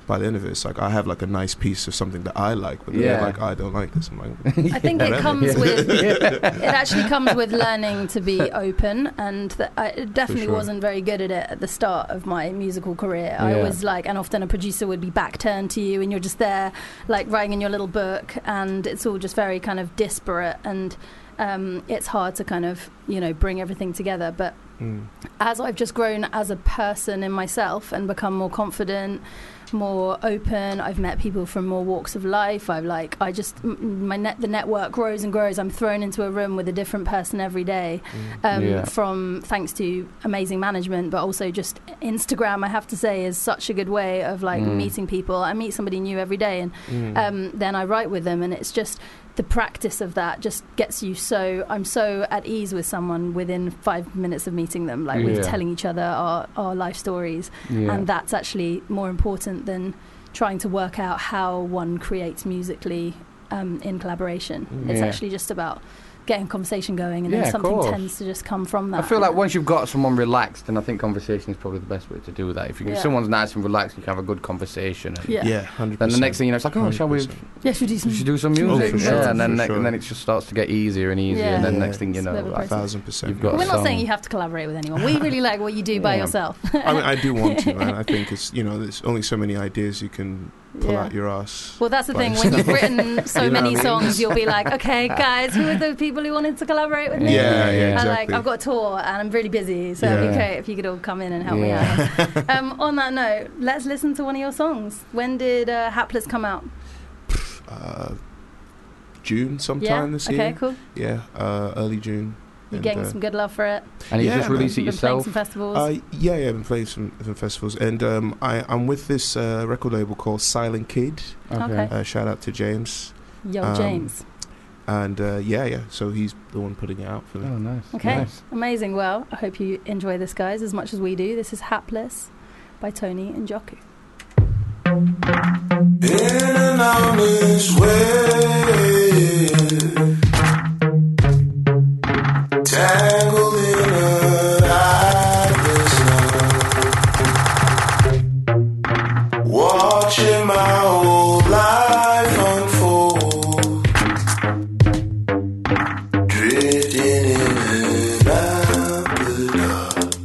by the end of it, it's like I have like a nice piece of something that I like, but Yeah. they're like, I don't like this. I'm like, I think it whatever. comes Yeah. with it actually comes with learning to be open, and that I definitely sure. wasn't very good at it at the start of my musical career. I Yeah. was like, and often a producer would be back turned to you, and you're just there, like writing in your little book, and it's all just very kind of disparate, and um, it's hard to kind of you know bring everything together. But Mm. as I've just grown as a person in myself and become more confident, more open, I've met people from more walks of life. I've like I just m- my net the network grows and grows. I'm thrown into a room with a different person every day, um, Yeah. from thanks to amazing management, but also just Instagram. I have to say is such a good way of like Mm. meeting people. I meet somebody new every day, and Mm. um, then I write with them, and it's just the practice of that just gets you so I'm so at ease with someone within five minutes of meeting them, like Yeah. with telling each other our, our life stories, Yeah. and that's actually more important than trying to work out how one creates musically um, in collaboration. It's Yeah. actually just about getting conversation going, and Yeah, then of something course. tends to just come from that. I feel like once you've got someone relaxed, then I think conversation is probably the best way to do that. If, you, if Yeah. someone someone's nice and relaxed, you can have a good conversation. And yeah, Yeah, hundred Then percent. the next thing you know, it's like, oh, shall we? yeah, should we do some We should do some Oh, music, for sure, yeah, and then for ne- sure. and then it just starts to get easier and easier, Yeah. and then Yeah. next thing you It's a know, bit of a like, a thousand percent. You've got But we're not song. saying you have to collaborate with anyone. We really like what you do by Yeah. yourself. I mean, I do want to, man. I think it's you know, there's only so many ideas you can pull Yeah. out your ass. Well, that's the by thing. When you've yourself. written so You know many what I mean? songs, you'll be like, okay, guys, who are the people who wanted to collaborate with me? Yeah, yeah, And like, exactly. I've got a tour and I'm really busy, so it'd be Yeah. great if you could all come in and help Yeah. me out. um, on that note, let's listen to one of your songs. When did uh, Hapless come out? Uh, June sometime Yeah. this Okay, year. cool. Yeah, uh, early June. You're And, getting uh, some good love for it. and you Yeah, just man. release it You've been playing yourself. some festivals. Uh, yeah, yeah, I've been playing some, some festivals, and um, I, I'm with this uh, record label called Silent Kid. Okay. Uh, shout out to James, Yo, um, James. and uh, yeah, yeah. So he's the one putting it out for me. Oh, nice. Okay, Nice. amazing. Well, I hope you enjoy this, guys, as much as we do. This is Hapless by Tony and Joku. In an honest way, tangled in a hapless love, watching my whole life unfold, drifting in and out the dark,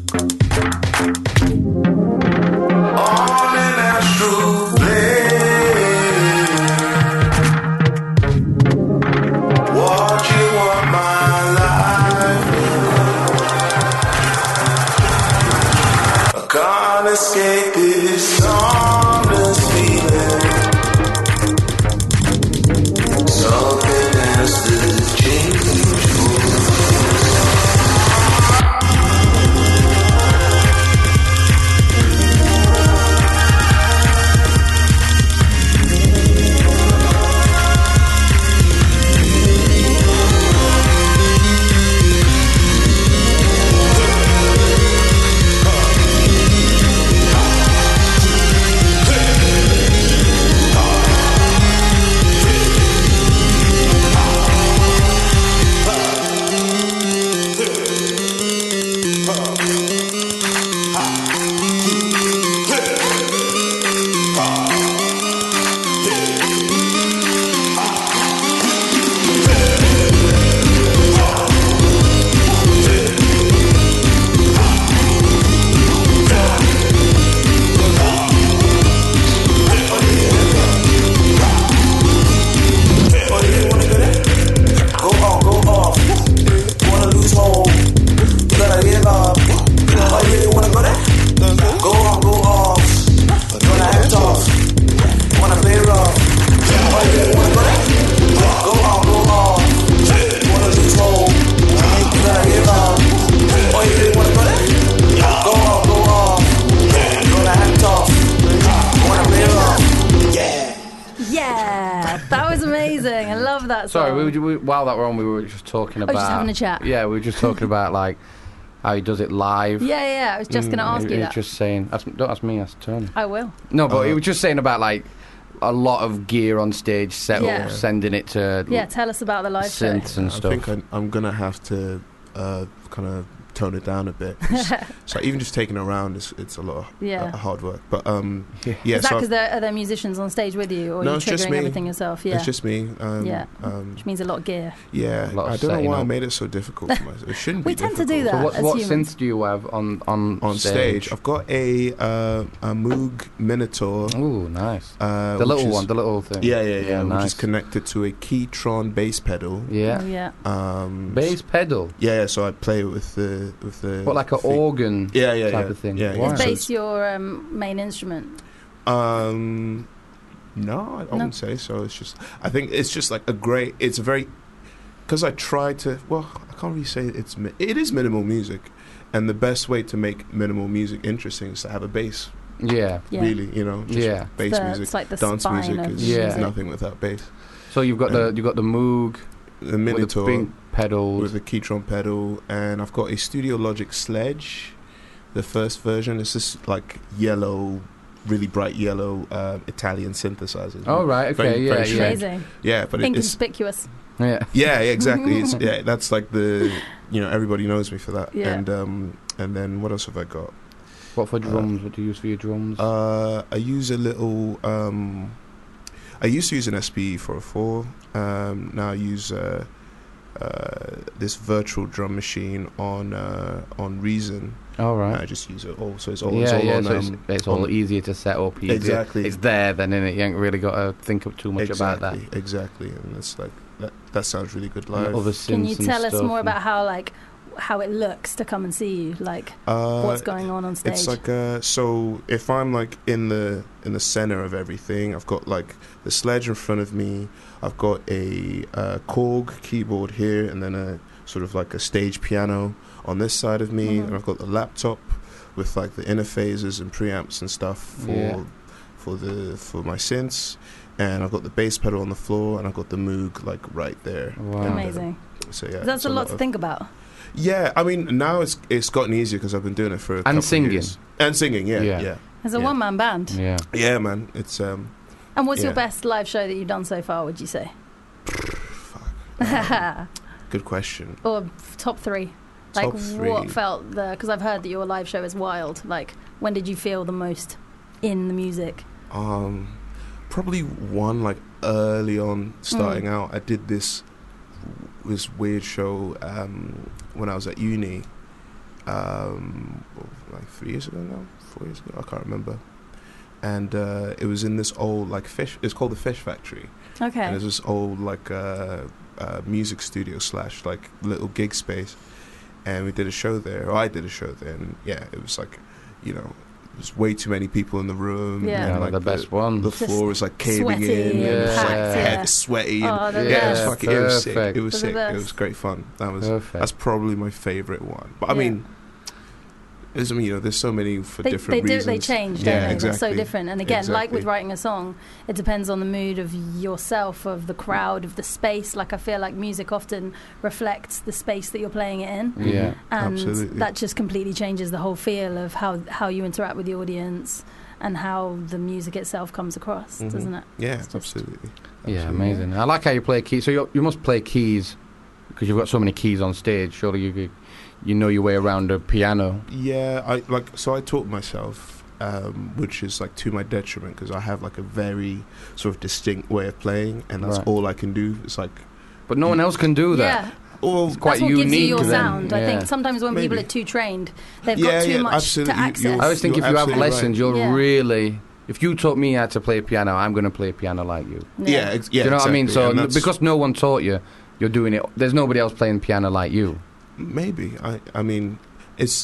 on an astral plane, watching what my life is. I can't escape this ominous feeling. Something has to change. Go on, go off. Wanna lose hope, gotta give up. Oh, you really wanna go there? Go on, go off. Gonna act off. Wanna play rough. Oh, you really wanna go there? Go on, go off. Wanna lose hope, gotta give up. Oh, you really wanna go there? Go on, go off. Gonna act off. Wanna play rough. Yeah. Yeah, that was amazing. I love that song. Sorry, we, we, while that were on, we were just talking Oh, about. just having a chat. Yeah, we were just talking about like how he does it live. Yeah, yeah, I was just going to Mm, ask he- you he that. was just saying. Ask, don't ask me. Ask Tony. I will. No, but Uh, he was just saying about like a lot of gear on stage, setup, Yeah. sending it to Yeah, tell us about the live show. synths and I stuff. think I'm, I'm gonna have to uh, kind of tone it down a bit. So even just taking it around, is it's a lot of Yeah. uh, hard work. But um, Yeah. yeah, Is that so because there are there musicians on stage with you, or No, are you it's just triggering me. everything yourself? Yeah, it's just me. Um, Yeah. um, which means a lot of gear. yeah. A lot of I don't know setting why I up. made it so difficult for myself. It shouldn't We be tend to do difficult. So that. what, as what humans. synth do you have on on On stage, I've got a uh, a Moog Minotaur. Ooh, nice. Uh, The which little is- one, the little thing. Yeah, yeah, yeah. Which nice. is connected to a Keytron bass pedal. Yeah. Oh, yeah. Um, Bass pedal. Yeah, yeah. So I play it with the with the. What, like a thing. organ Yeah, yeah, type yeah. of thing? Yeah, Wow. yeah. Is So bass your um, main instrument? Um, no, I, I wouldn't say so. It's just, I think it's just like a great. It's a very, because I try to. Well, I can't really say it's. mi- It is minimal music, and the best way to make minimal music interesting is to have a bass. Yeah. Yeah. Really, you know, just Yeah. bass The- music, it's like the dance spine music of is Yeah. nothing without bass. So you've got the And- you've got the Moog The with the Minotaur pink pedals. with the Keytron pedal, and I've got a Studio Logic Sledge. The first version is this like yellow, really bright yellow uh, Italian synthesizer. Oh right, okay, Very- yeah, very yeah, strange. Amazing. Yeah, but it, it's Inconspicuous. yeah. yeah, yeah, exactly. It's, yeah, that's like the you know everybody knows me for that. Yeah. And um, and then what else have I got? What for drums? What do you use for your drums? Uh, I use a little. Um, I used to use an S P E four oh four. Um, now I use uh, uh, this virtual drum machine on uh, on Reason. all right. I just use it all, so it's all, it's yeah, all yeah. on. So it's, um, it's all on- easier to set up. Easier. Exactly. It's there, then, innit? You ain't really got to think of too much exactly, about that. Exactly, and it's like that. That sounds really good And live. other Can you synths and tell us stuff more and- about how like how it looks to come and see you? Like Uh, what's going on on stage? It's like uh, so if I'm like in the in the center of everything, I've got like the sledge in front of me. I've got a uh, Korg keyboard here, and then a sort of like a stage piano on this side of me, Mhm. and I've got the laptop with like the interfaces and preamps and stuff for Yeah. for the for my synths, and I've got the bass pedal on the floor, and I've got the Moog like right there. Wow. And, uh, Amazing. So yeah, That's it's a lot to of- think about. Yeah, I mean now it's it's gotten easier because I've been doing it for a couple And of singing. years. And singing, yeah, Yeah. yeah, As a Yeah. one man band. Yeah. yeah, man. It's um, And what's your Yeah. best live show that you've done so far, would you say? um, good question. Or f- top three? Like Top three. what felt the, because I've heard that your live show is wild. Like when did you feel the most in the music? Um, probably one like early on starting Mm. out. I did this this weird show um, when I was at uni, um, like three years ago now, four years ago. I can't remember. And uh, it was in this old like fish. It's called the Fish Factory. Okay. And there's this old like uh, uh, music studio slash like little gig space, and we did a show there. Or I did a show there, and yeah, it was like, you know, there's way too many people in the room. Yeah. and, Yeah, like the best one. The Just floor was like caving sweaty in, and and it was like packed, head yeah. sweaty. Oh, And, they're the yeah, it was, best. fucking, it was sick. Perfect. It was They're the sick. It best. was great fun. That was Perfect. that's probably my favorite one. But I Yeah. mean, there's, I mean, you know, there's so many for They, different they do. reasons. They change, don't Yeah, they? They're so exactly. different. And again, like with Exactly. writing a song, it depends on the mood of yourself, of the crowd, of the space. Like I feel like music often reflects the space that you're playing it in, Yeah. and Absolutely. that just completely changes the whole feel of how how you interact with the audience and how the music itself comes across, Mhm. doesn't it? Yeah, It's just- absolutely. Yeah, Absolutely. amazing. I like how you play keys. So you you must play keys because you've got so many keys on stage. Surely you could, you know your way around a piano. Yeah, I like so I taught myself, um, which is like to my detriment because I have like a very sort of distinct way of playing, and that's Right. all I can do. It's like, But no one else can do that. Yeah, oh, It's quite that's what unique. gives you your then. sound. I Yeah. think sometimes when people Maybe. are too trained, they've Yeah, got too yeah, much absolutely. to You- access. you're- I always think You're if you have absolutely lessons, right. you'll Yeah. really. If you taught me how to play piano, I'm going to play piano like you. yeah, ex- yeah. do you know what I mean? exactly, So and that's- because no one taught you, you're doing it. There's nobody else playing piano like you. maybe I, I mean, it's.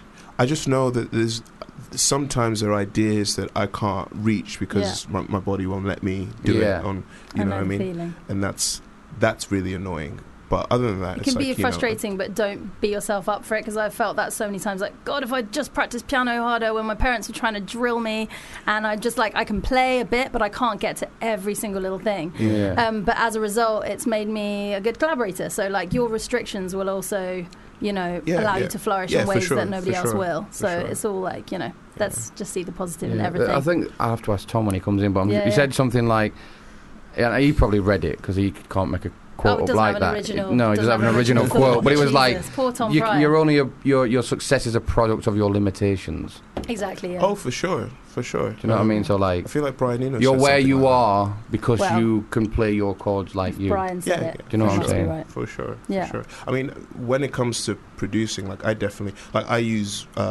I just know that there's sometimes there are ideas that I can't reach because my, my body won't let me do Yeah. it. On you I know, know what I the mean, feeling. and that's that's really annoying. But other than that, It it's can be like, you know, frustrating, but don't beat yourself up for it, because I've felt that so many times. Like, God, if I just practiced piano harder when my parents were trying to drill me, and I just like I can play a bit, but I can't get to every single little thing. Yeah. Um, but as a result, it's made me a good collaborator. So like your restrictions will also, you know, Yeah, allow yeah. you to flourish Yeah, in for ways sure, that nobody for else sure, will. for So sure. it's all like, you know, let's just see the positive in Yeah, everything. I think I have to ask Tom when he comes in, but I'm- Yeah, he yeah. said something like, yeah, he probably read it because he can't make a quote Oh, it up doesn't like have an that. original- no, it doesn't have an original quote, but it was like Jesus, poor Tom you, Fry. you're only a, your your success is a product of your limitations. Exactly. Yeah. Oh, for sure, for sure. Do you know what I mean? So like, I feel like Brian Eno. you're said where something you like that. are because Well, you can play your chords like you. Brian said Yeah, it. yeah, Do you know He what I'm must be saying? right. For sure, Yeah. for sure. I mean, when it comes to producing, like I definitely like I use uh,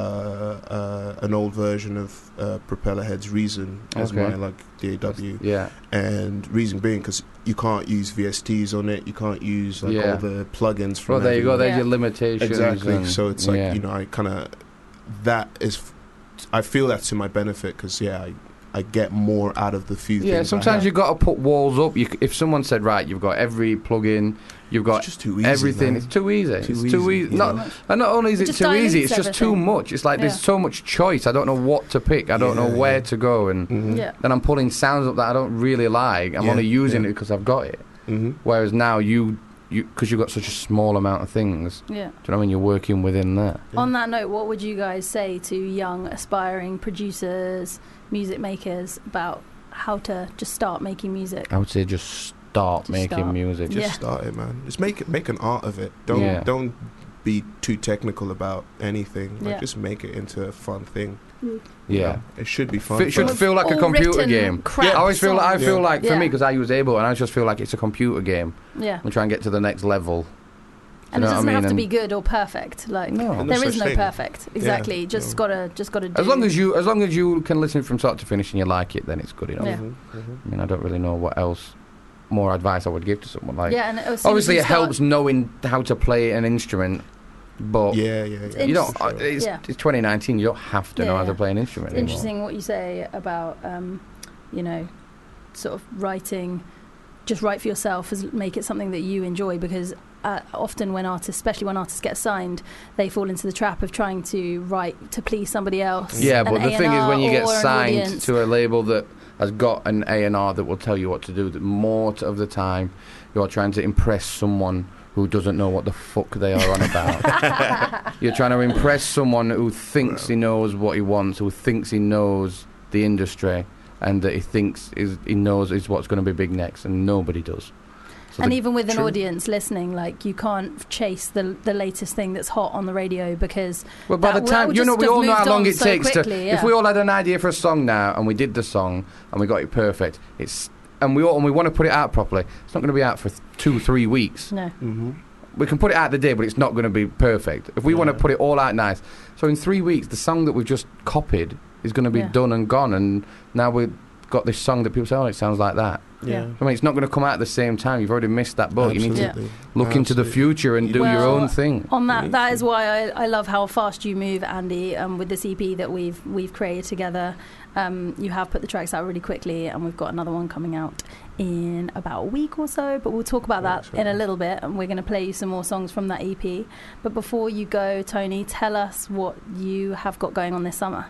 uh, an old version of uh, Propellerhead's Reason as Okay. my like D A W, Yeah. and reason being because you can't use V S Ts on it, you can't use like Yeah. all the plugins from. Well, there you go. every- There's Yeah. your limitations. Exactly. and- So it's like yeah. you know, I kind of that is. f- I feel that's to my benefit because yeah, I, I get more out of the few. Yeah, things I sometimes have. you've got to put walls up. You, c- if someone said, right, you've got every plug-in, you've got It's just too easy, everything. man. It's too easy. Too it's easy, too easy. you Not, know? and not only is It it just too easy, it's dilutes just too everything. much. It's like Yeah. there's so much choice. I don't know what to pick. I don't Yeah, know where yeah. to go, and Mhm. Yeah. then I'm pulling sounds up that I don't really like. I'm Yeah, only using yeah. it because I've got it. Mhm. Whereas now you, you, because you've got such a small amount of things. Yeah. Do you know what I mean? You're working within there. On that note, what would you guys say to young, aspiring producers, music makers about how to just start making music? I would say just start Just making start. music. Just Yeah. start it, man. Just make it, make an art of it. Don't Yeah. don't be too technical about anything. Like Yeah. just make it into a fun thing. Mm. You Yeah. know, it should be fun. It should for us. feel like a All computer written game. crap Yeah. I always feel like, I songs. feel Yeah. like for Yeah. me because I use Ableton, and I just feel like it's a computer game. Yeah. I'm trying to get to the next level. And know it what I doesn't mean? have to And- be good or perfect. Like No. No there is such no thing. perfect. Exactly. Yeah. Just No. gotta just gotta do. As long as you, as long as you can listen from start to finish and you like it, then it's good enough. Yeah. Mhm, mhm. I mean, I don't really know what else more advice I would give to someone. Like, yeah, and as soon obviously, as you it start- helps knowing how to play an instrument, but Yeah, yeah, yeah. you don't. for uh, sure. It's, Yeah. it's twenty nineteen. You don't have to Yeah, know how yeah. to play an instrument It's anymore. interesting what you say about, um, you know, sort of writing. Just write for yourself, as make it something that you enjoy, because uh, often when artists, especially when artists get signed, they fall into the trap of trying to write to please somebody else. Yeah, an but the thing is, when you A and get R or an signed audience. to a label that has got an A and R that will tell you what to do, that more of the time you're trying to impress someone who doesn't know what the fuck they are on about. You're trying to impress someone who thinks he knows what he wants, who thinks he knows the industry, and that he thinks is he knows is what's going to be big next, and nobody does. So And the- even with an True. audience listening, like you can't chase the the latest thing that's hot on the radio, because Well, by that the will time you know, just we have all know how moved long on it so takes quickly, to. yeah. If we all had an idea for a song now, and we did the song, and we got it perfect, it's and we all and we want to put it out properly. It's not going to be out for th- two, three weeks. no, Mhm. We can put it out the day, but it's not going to be perfect. If we want to Yeah. put it all out nice, so in three weeks, the song that we've just copied is going to be Yeah. done and gone, and now we've got this song that people say, "Oh, it sounds like that." Yeah. I mean, it's not going to come out at the same time. You've already missed that boat. You need to Absolutely. look into the Absolutely. future and do your Well, own thing. on that, need that to. is why I, I love how fast you move, Andy. Um, with this E P that we've we've created together, um, you have put the tracks out really quickly, and we've got another one coming out in about a week or so. But we'll talk about that in a little bit, and we're going to play you some more songs from that E P. But before you go, Tony, tell us what you have got going on this summer.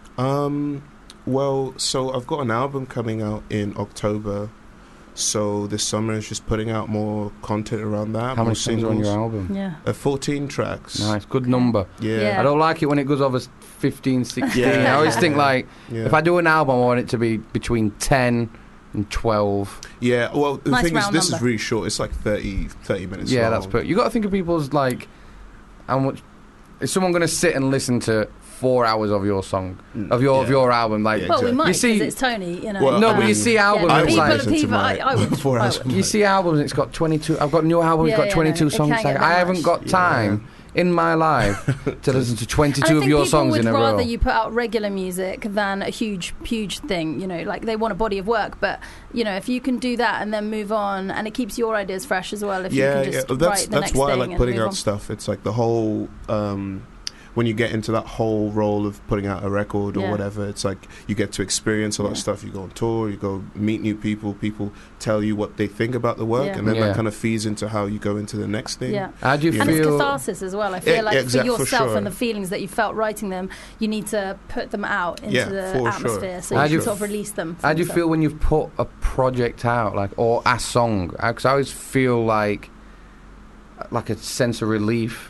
Um, well, so I've got an album coming out in October. So this summer is just putting out more content around that. How more many songs are on your singles. album? Yeah. Uh, fourteen tracks. Nice, good number. Yeah. Yeah. I don't like it when it goes over fifteen, sixteen. Yeah. I always think like, Yeah. if I do an album, I want it to be between ten and twelve. Yeah, well, the Nice thing is, round this is number. really short. It's like thirty, thirty minutes Yeah, long. that's perfect. You got to think of people's like, how much is someone going to sit and listen to four hours of your song, Mm, of your of yeah. your album? Like, Yeah, Well, we exactly. might, You because see- it's Tony, you know. Well, no, I but you mean, see albums, yeah, I would people, like, listen to people, my I, I would, four I hours. would. you see albums, it's got twenty-two. I've got a new album, it's Yeah, got yeah, twenty-two no, it songs. can Like, get I that haven't much. got Yeah. time in my life to listen to And I twenty-two think of your people songs would in a rather row. you put out regular music than a huge, huge thing. You know, like they want a body of work, but you know, if you can do that and then move on, and it keeps your ideas fresh as well. If yeah, you can just yeah. That's write the that's next why I thing like and putting move out on. stuff. It's like the whole um, when you get into that whole role of putting out a record or Yeah. whatever. It's like you get to experience a lot of Yeah. stuff. You go on tour, you go meet new people. People tell you what they think about the work, Yeah. and then Yeah. that kind of feeds into how you go into the next thing. Yeah. How do you You And know. it's feel? catharsis as well. I feel Yeah, like yeah, for exact- for yourself sure. and the feelings that you felt writing them, you need to put them out into Yeah, the for sure. atmosphere, so How you do can you- sort of release them. How from do you yourself. feel when you've put a project out, like, or a song? Because I always feel like like a sense of relief.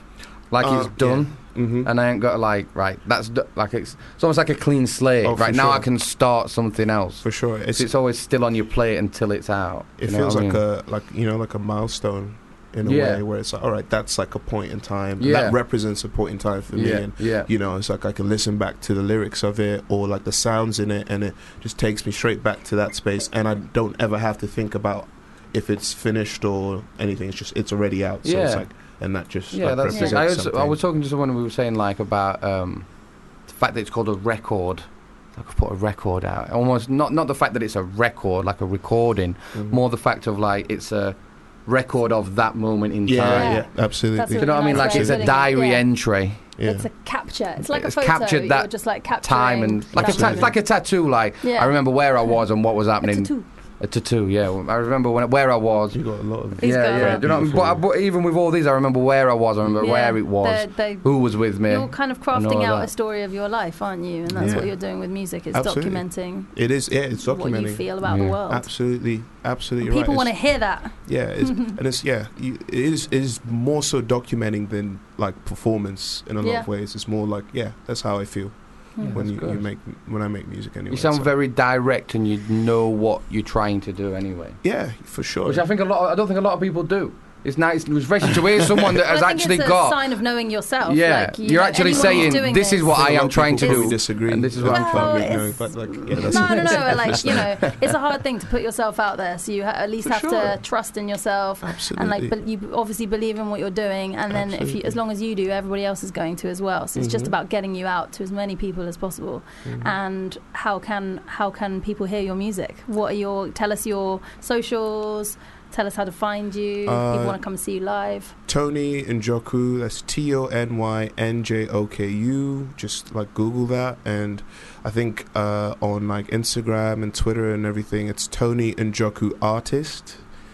Like Uh, it's done, yeah. Mhm. and I ain't got to like right. That's do- like it's it's almost like a clean slate. Oh, for right now, sure. I can start something else. For sure, It's, it's it's always still on your plate until it's out. it you know feels what I like mean? a like you know like a milestone in a Yeah. way where it's like, all right, that's like a point in time. Yeah. That represents a point in time for me. Yeah, And yeah. you know, it's like I can listen back to the lyrics of it or like the sounds in it, and it just takes me straight back to that space, and I don't ever have to think about if it's finished or anything. It's just it's already out. So it's Yeah. like, and that just Yeah, like, that's it. represents I was, something. I was talking to someone and we were saying like about um, the fact that it's called a record. I could put a record out. Almost not not the fact that it's a record, like a recording, Mhm. more the fact of like it's a record of that moment in Yeah, time. yeah, absolutely. That's You know what I mean? Nice Like way it's of a putting it, diary yeah. entry. Yeah. It's a capture. It's like It's a photo. captured that You're just like capturing Time and like a that ta- moment. like a tattoo. Like Yeah. I remember where I was and what was happening. tattoo. A tattoo, yeah. I remember when where I was. You got a lot of He's yeah, got a yeah. lot. Do you know, but, but even with all these, I remember where I was. I remember Yeah, where it was. they're- they- who was with me. You're kind of and all crafting out that. a story of your life, aren't you? And that's Yeah. what you're doing with music. It's Absolutely. documenting It is, yeah, it's documenting what you feel about the Yeah. world. Absolutely, absolutely And right. people want to It's- hear that. Yeah, it's, and it's yeah, you, it is it is more so documenting than like performance in a lot Yeah. of ways. It's more like yeah, that's how I feel Yeah, when that's you, good. you make when I make music anyway. You sound so- very direct, and you know what you're trying to do anyway. yeah, for sure. Which I think a lot. Of, I don't think a lot of people do. It's nice. It's refreshing to hear someone that has Well, I think actually it's a got. sign of knowing yourself. Yeah, like, you you're know, actually anyone who's saying doing this is this- what I I think a lot am of trying to people do, probably disagree, and this is what I'm Well, trying to do. no, it's- but like yeah, that's No, no, no. Like you know, it's a hard thing to put yourself out there. So you ha- at least For have sure. to trust in yourself, absolutely. and like, but you obviously believe in what you're doing. And then, if you, Absolutely. as long as you do, everybody else is going to as well. So it's just Mhm. about getting you out to as many people as possible. Mhm. And how can how can people hear your music? What are your? Tell us your socials. Tell us how to find you. if Uh, people want to come see you live. Tony Njoku, that's T O N Y N J O K U. Just like Google that, and I think uh, on like Instagram and Twitter and everything, it's Tony Njoku Artist.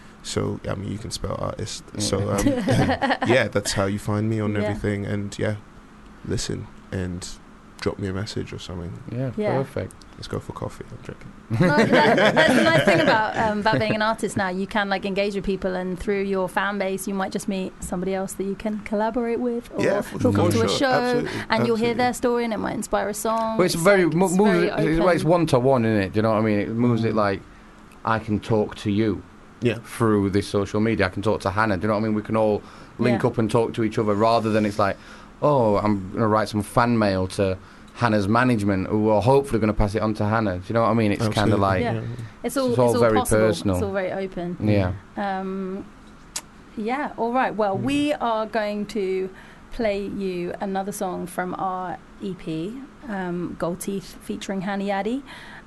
So I mean, you can spell artist. So um, yeah, that's how you find me on Yeah. everything, and yeah, listen and drop me a message or something. Yeah, Yeah. perfect. Let's go for coffee. I'm joking. Well, that, that's the nice thing about um, about being an artist now. You can like engage with people, and through your fan base, you might just meet somebody else that you can collaborate with, or Yeah, for who'll come sure. to a show, Absolutely, and you'll hear absolutely. their story, and it might inspire a song. Well, it's very like, mo- it's moves. very It, it's, open. well, it's one to one, isn't it? Do you know what I mean? It moves it like I can talk to you Yeah. through this social media. I can talk to Hannah. Do you know what I mean? We can all link Yeah. up and talk to each other rather than it's like, oh, I'm going to write some fan mail to Hannah's management who are hopefully going to pass it on to Hannah. Do you know what I mean? It's kind of Absolutely. like, Yeah. It's all, It's it's all all very possible. personal. It's all very open. yeah. Um, yeah. All right. Well, we are going to play you another song from our E P, um, Gold Teeth, featuring Hannah Yaddy.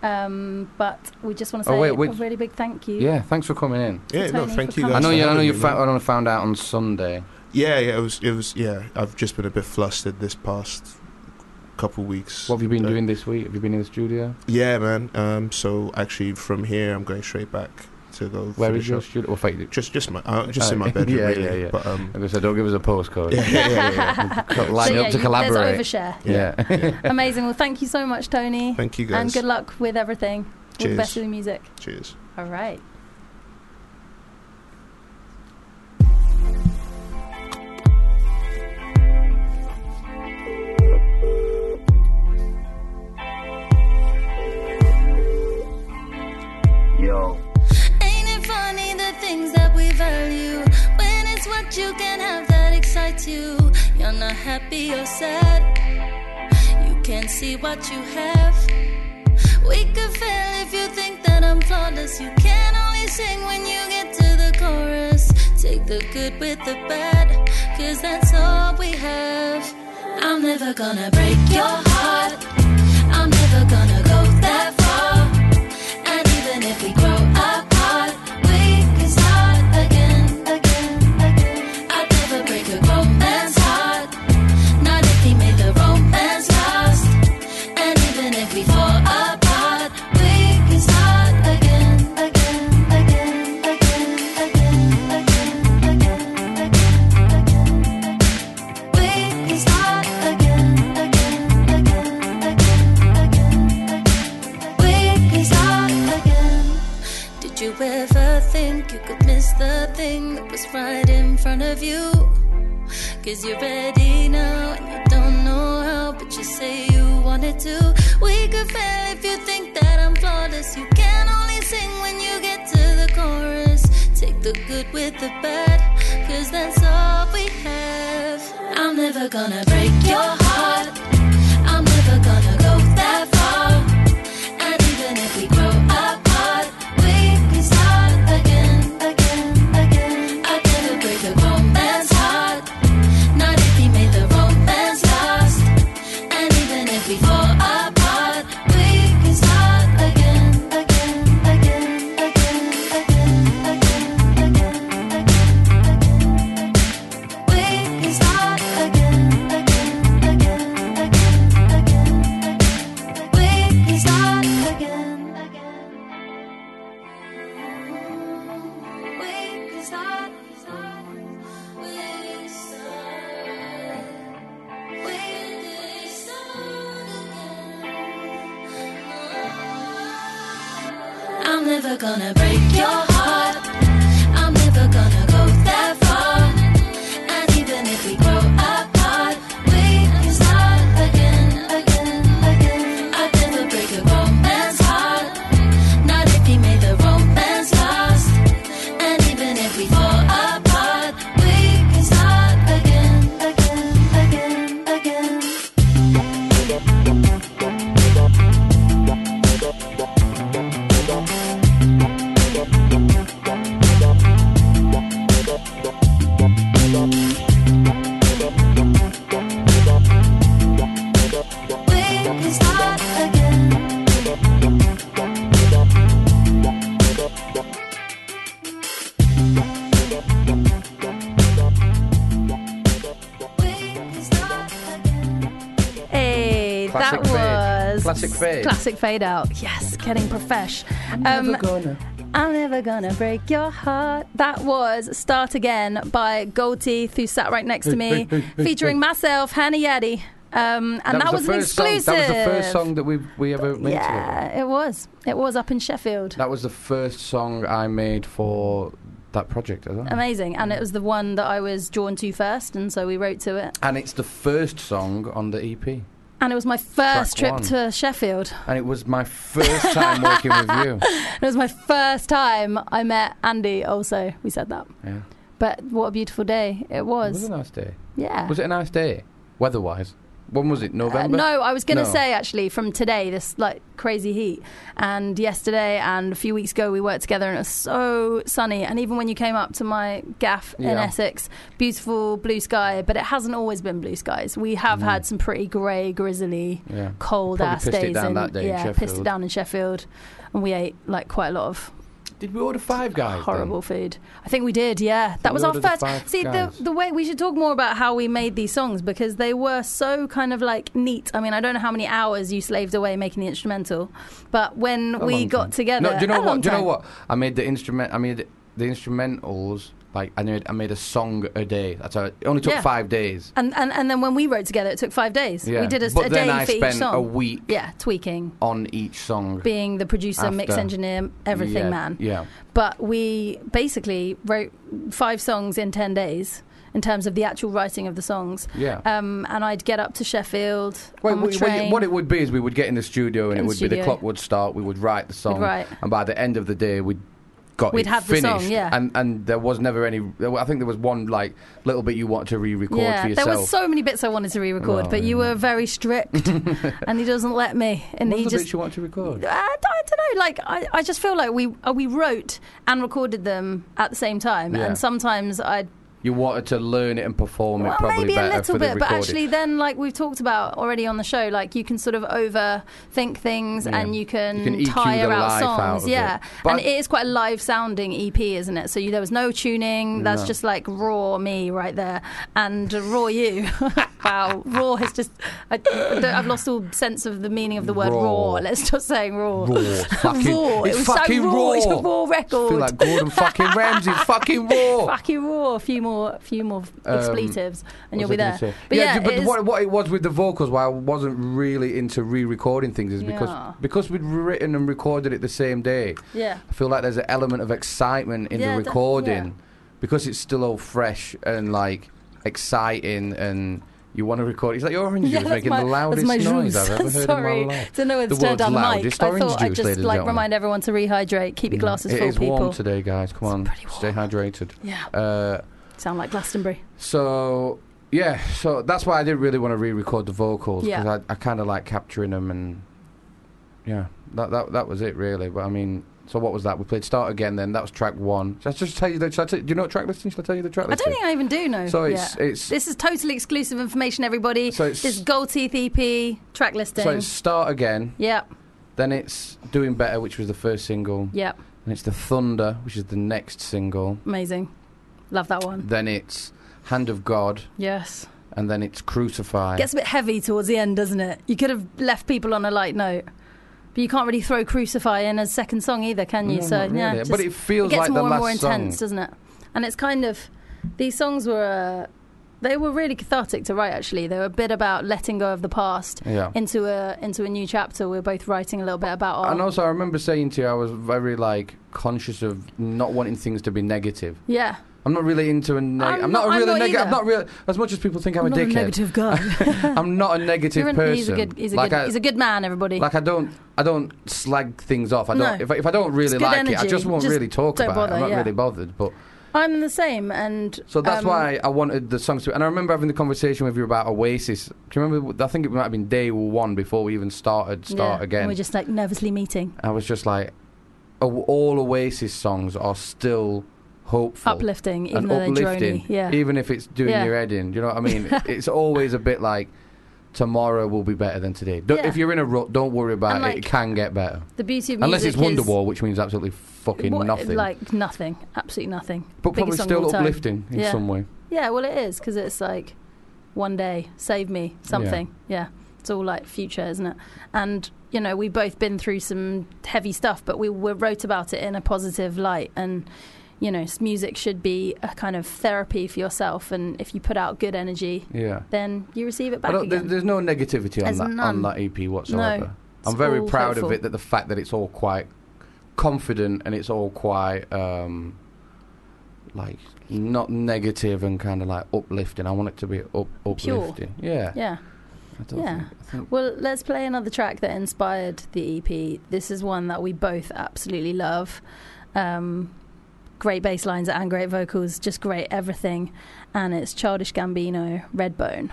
Um, but we just want to Oh, say wait, a wait. really big thank you. Yeah, thanks for coming in. Yeah, no, Tony, thank for you coming. guys. I know for you. I know having you. me, Fa- man. I only found out on Sunday. Yeah, yeah, it was, it was, yeah. I've just been a bit flustered this past couple weeks. What have you been Uh, doing this week? Have you been in the studio? Yeah, man. Um, so actually, from here, I'm going straight back to go. Where finish is your up. studio? Well, fake it. Just, just my, uh, just Oh, in my bedroom. yeah, really. yeah, yeah. But um, Like I said, don't give us a postcode. yeah, yeah, yeah, yeah. Got line So, up yeah, to you- collaborate. There's overshare. Yeah. yeah. Amazing. Well, thank you so much, Tony. Thank you guys. And good luck with everything. All the Cheers. best with the music. Cheers. All right. Yo. Ain't it funny the things that we value? When it's what you can have that excites you. You're not happy or sad. You can't see what you have. We could fail if you think that I'm flawless. You can only sing when you get to the chorus. Take the good with the bad, cause that's all we have. I'm never gonna break your heart. I'm never gonna go that far. And even if we grow apart, we can start again, again, again. I'd never break a grown man's heart, not if he made the romance last. And even if we fall apart, we can start again, again, again, again, again, again, again, again. We can start again, again, again, again, again. We can start again. Did you ever think you could miss the thing that was right in front of you? Cause you're ready now and you don't know how, but you say you wanted to. We could fail if you think that I'm flawless. You can only sing when you get to the chorus. Take the good with the bad, cause that's all we have. I'm never gonna break your heart. I'm never gonna go that far. And even if we grow apart, we can start again, again, again. I'd never break a romance heart, not if he made the romance last. And even if we fall apart, we can start again, again, again, again, again, again, again, again, again. We can start again, again, again, again, again, again. We can start again, again. We can start, start, we start. We can start again. I'm never gonna break your heart. I'm never gonna go that far. And even if we grow apart, we can start again, again, again. I'd never break a romance heart, not if he made the romance last. And even if we fall apart, we can start again, again, again, again. We can start again. We can start again. Hey, Classic that fade. was Classic fade. Classic fade out. Yes, getting profesh. I'm never Um, gonna. I'm never gonna break your heart. That was Start Again by Gold Teeth, who sat right next to me, featuring myself, Hannah Yaddy. Um, and that, was, the an first song- exclusive. That was the first song that we we ever made together. Yeah, it was. It was up in Sheffield. That was the first song I made for that project as well. Amazing. And it was the one that I was drawn to first, and so we wrote to it. And it's the first song on the E P. And it was my first Track trip one. to Sheffield. And it was my first time working with you. It was my first time I met Andy also. We said that. Yeah. But what a beautiful day it It was. was a nice day. Yeah. Was it a nice day, weather-wise? When was it? Uh, November? no, I was going to No. say actually from today, this like crazy heat, and yesterday and a few weeks ago we worked together and it was so sunny. And even when you came up to my gaff in Yeah. Essex, beautiful blue sky, but it hasn't always been blue skies. We have Mm. had some pretty grey, grizzly, Yeah. cold Probably ass pissed it days. down in, that day in yeah, pissed Sheffield. it down in Sheffield, and we ate like quite a lot of Did we order Five Guys? horrible food. I think we did, yeah. That We was our ordered the first. Five See, the Guys. the way we should talk more about how we made these songs because they were so kind of like neat. I mean, I don't know how many hours you slaved away making the instrumental, but when A we long got time. together, No, do you know a what? long Do you know time. what? I made the instrument. I made the instrumentals. Like I made, I made a song a day. That's how it, it only took Yeah. five days. And, and and then when we wrote together, it took five days. Yeah. We did a, but a then day I for each spent song. a week Yeah, tweaking, on each song. being the producer, mix After. engineer, everything, yeah, man. Yeah. But we basically wrote five songs in ten days in terms of the actual writing of the songs. Yeah. Um, and I'd get up to Sheffield Well, on the we- we- train. what it would be is we would get in the studio and In it the would be studio. the clock would start. We would write the song, write. and by the end of the day, we'd got We'd it have the finished. song, yeah. And and there was never any. I think there was one like little bit you wanted to re-record yeah, for yourself. there was so many bits I wanted to re-record, Oh, but you yeah. were very strict, and he doesn't let me. And What he was the just bits you wanted to record? I, I don't know. Like I, I just feel like we uh, we wrote and recorded them at the same time, Yeah. and sometimes I. You wanted to learn it and perform it Well, probably maybe a better little for the bit, but recording. actually, then, like we've talked about already on the show, like you can sort of overthink things Yeah. and you can, You can E Q tire the out life songs, out of yeah. it. But- And it is quite a live-sounding E P, isn't it? So you, there was no tuning. That's No. just like raw me right there, and raw you. Wow, raw has just. I, I don't- I've lost all sense of the meaning of the word raw. Raw. Let's just say raw. Raw. It's fucking, raw. It's it was fucking so raw. raw. It's a raw record. I feel like Gordon fucking Ramsay. Fucking raw. Fucking raw. A few more, a few more Um, expletives, and you'll What be was I there. gonna say? But yeah, but it is- what, what it was with the vocals, why I wasn't really into re-recording things, is because Yeah. because we'd written and recorded it the same day. Yeah. I feel like there's an element of excitement in Yeah, the def- recording yeah. because it's still all fresh and like exciting and you want to record. It's like orange Yeah, juice that's making my- the loudest that's my noise juice. I've ever heard Sorry. in my life. Don't know where the to turn world's down the mic. loudest I orange thought I'd juice, just ladies and like gentlemen. remind everyone to rehydrate, keep your glasses It full, is people. warm today, guys. Come on, stay hydrated. Yeah. Uh, Sound like Glastonbury. so yeah, so that's why I didn't really want to re-record the vocals because Yeah. I, I kind of like capturing them and yeah, that that that was it really. But I mean. So what was that? We played Start Again then. That was track one. Should I just tell you the... Should I tell, do you know what track listing? Should I tell you the track I listing? don't think I even do know. So it's... yet. it's This is totally exclusive information, everybody. So it's- this Gold Teeth E P track listing. So it's Start Again. Yep. Then it's Doing Better, which was the first single. Yep. Then it's The Thunder, which is the next single. Amazing. Love that one. Then it's Hand of God. Yes. And then it's Crucify. Gets a bit heavy towards the end, doesn't it? You could have left people on a light note. But you can't really throw Crucify in as second song either, can you? No, so not yeah, really. just- But it feels it gets like more the and more last intense, song. doesn't it? And it's kind of these songs were uh, they were really cathartic to write. Actually, they were a bit about letting go of the past Yeah. into a into a new chapter. We're both writing a little bit about our And also, I remember saying to you, I was very, like, conscious of not wanting things to be negative. yeah. I'm not really into a neg- I'm I'm, not, not- a I'm really not negative. I'm either. not real. As much as people think I'm, I'm a not a dickhead. negative guy. I'm not a negative You're an- person. He's a good. He's a like good. I, he's a good man. Everybody. Like I don't, I don't slag things off. I don't. No. If, I, if I don't really It's good like it, I energy. just won't Just really talk don't about it. bother, I'm not yeah. really bothered. But I'm the same, and so that's um, why I wanted the songs to. And I remember having the conversation with you about Oasis. Do you remember? I think it might have been day one before we even started. Start yeah, again. and we're just like nervously meeting. I was just like, oh, all Oasis songs are still hopeful, Uplifting, even and though they're uplifting, drony. Yeah. even if it's doing Yeah. your head in. Do you know what I mean? It's always a bit like tomorrow will be better than today. Don't, Yeah. If you're in a rut, don't worry about And, it. like, It can get better. The beauty of Unless music it's is Wonderwall, which means absolutely fucking what- nothing. Like nothing, absolutely nothing. but probably Biggest song still of all time. uplifting in Yeah. some way. Yeah, well, it is because it's like one day, save me, something. Yeah. It's all like future, isn't it? And you know, we've both been through some heavy stuff, but we, we wrote about it in a positive light. And you know, s- music should be a kind of therapy for yourself. And if you put out good energy, Yeah. then you receive it I back don't, there's, again. there's no negativity on There's that on none. that E P whatsoever. No, I'm it's very all proud hopeful. of it, that the fact that it's all quite confident and it's all quite um, like not negative and kind of like uplifting. I want it to be up, uplifting. Yeah. Yeah. I don't Yeah. think- I think- Well, let's play another track that inspired the E P. This is one that we both absolutely love. Um, great bass lines and great vocals, just great everything. And it's Childish Gambino, Redbone.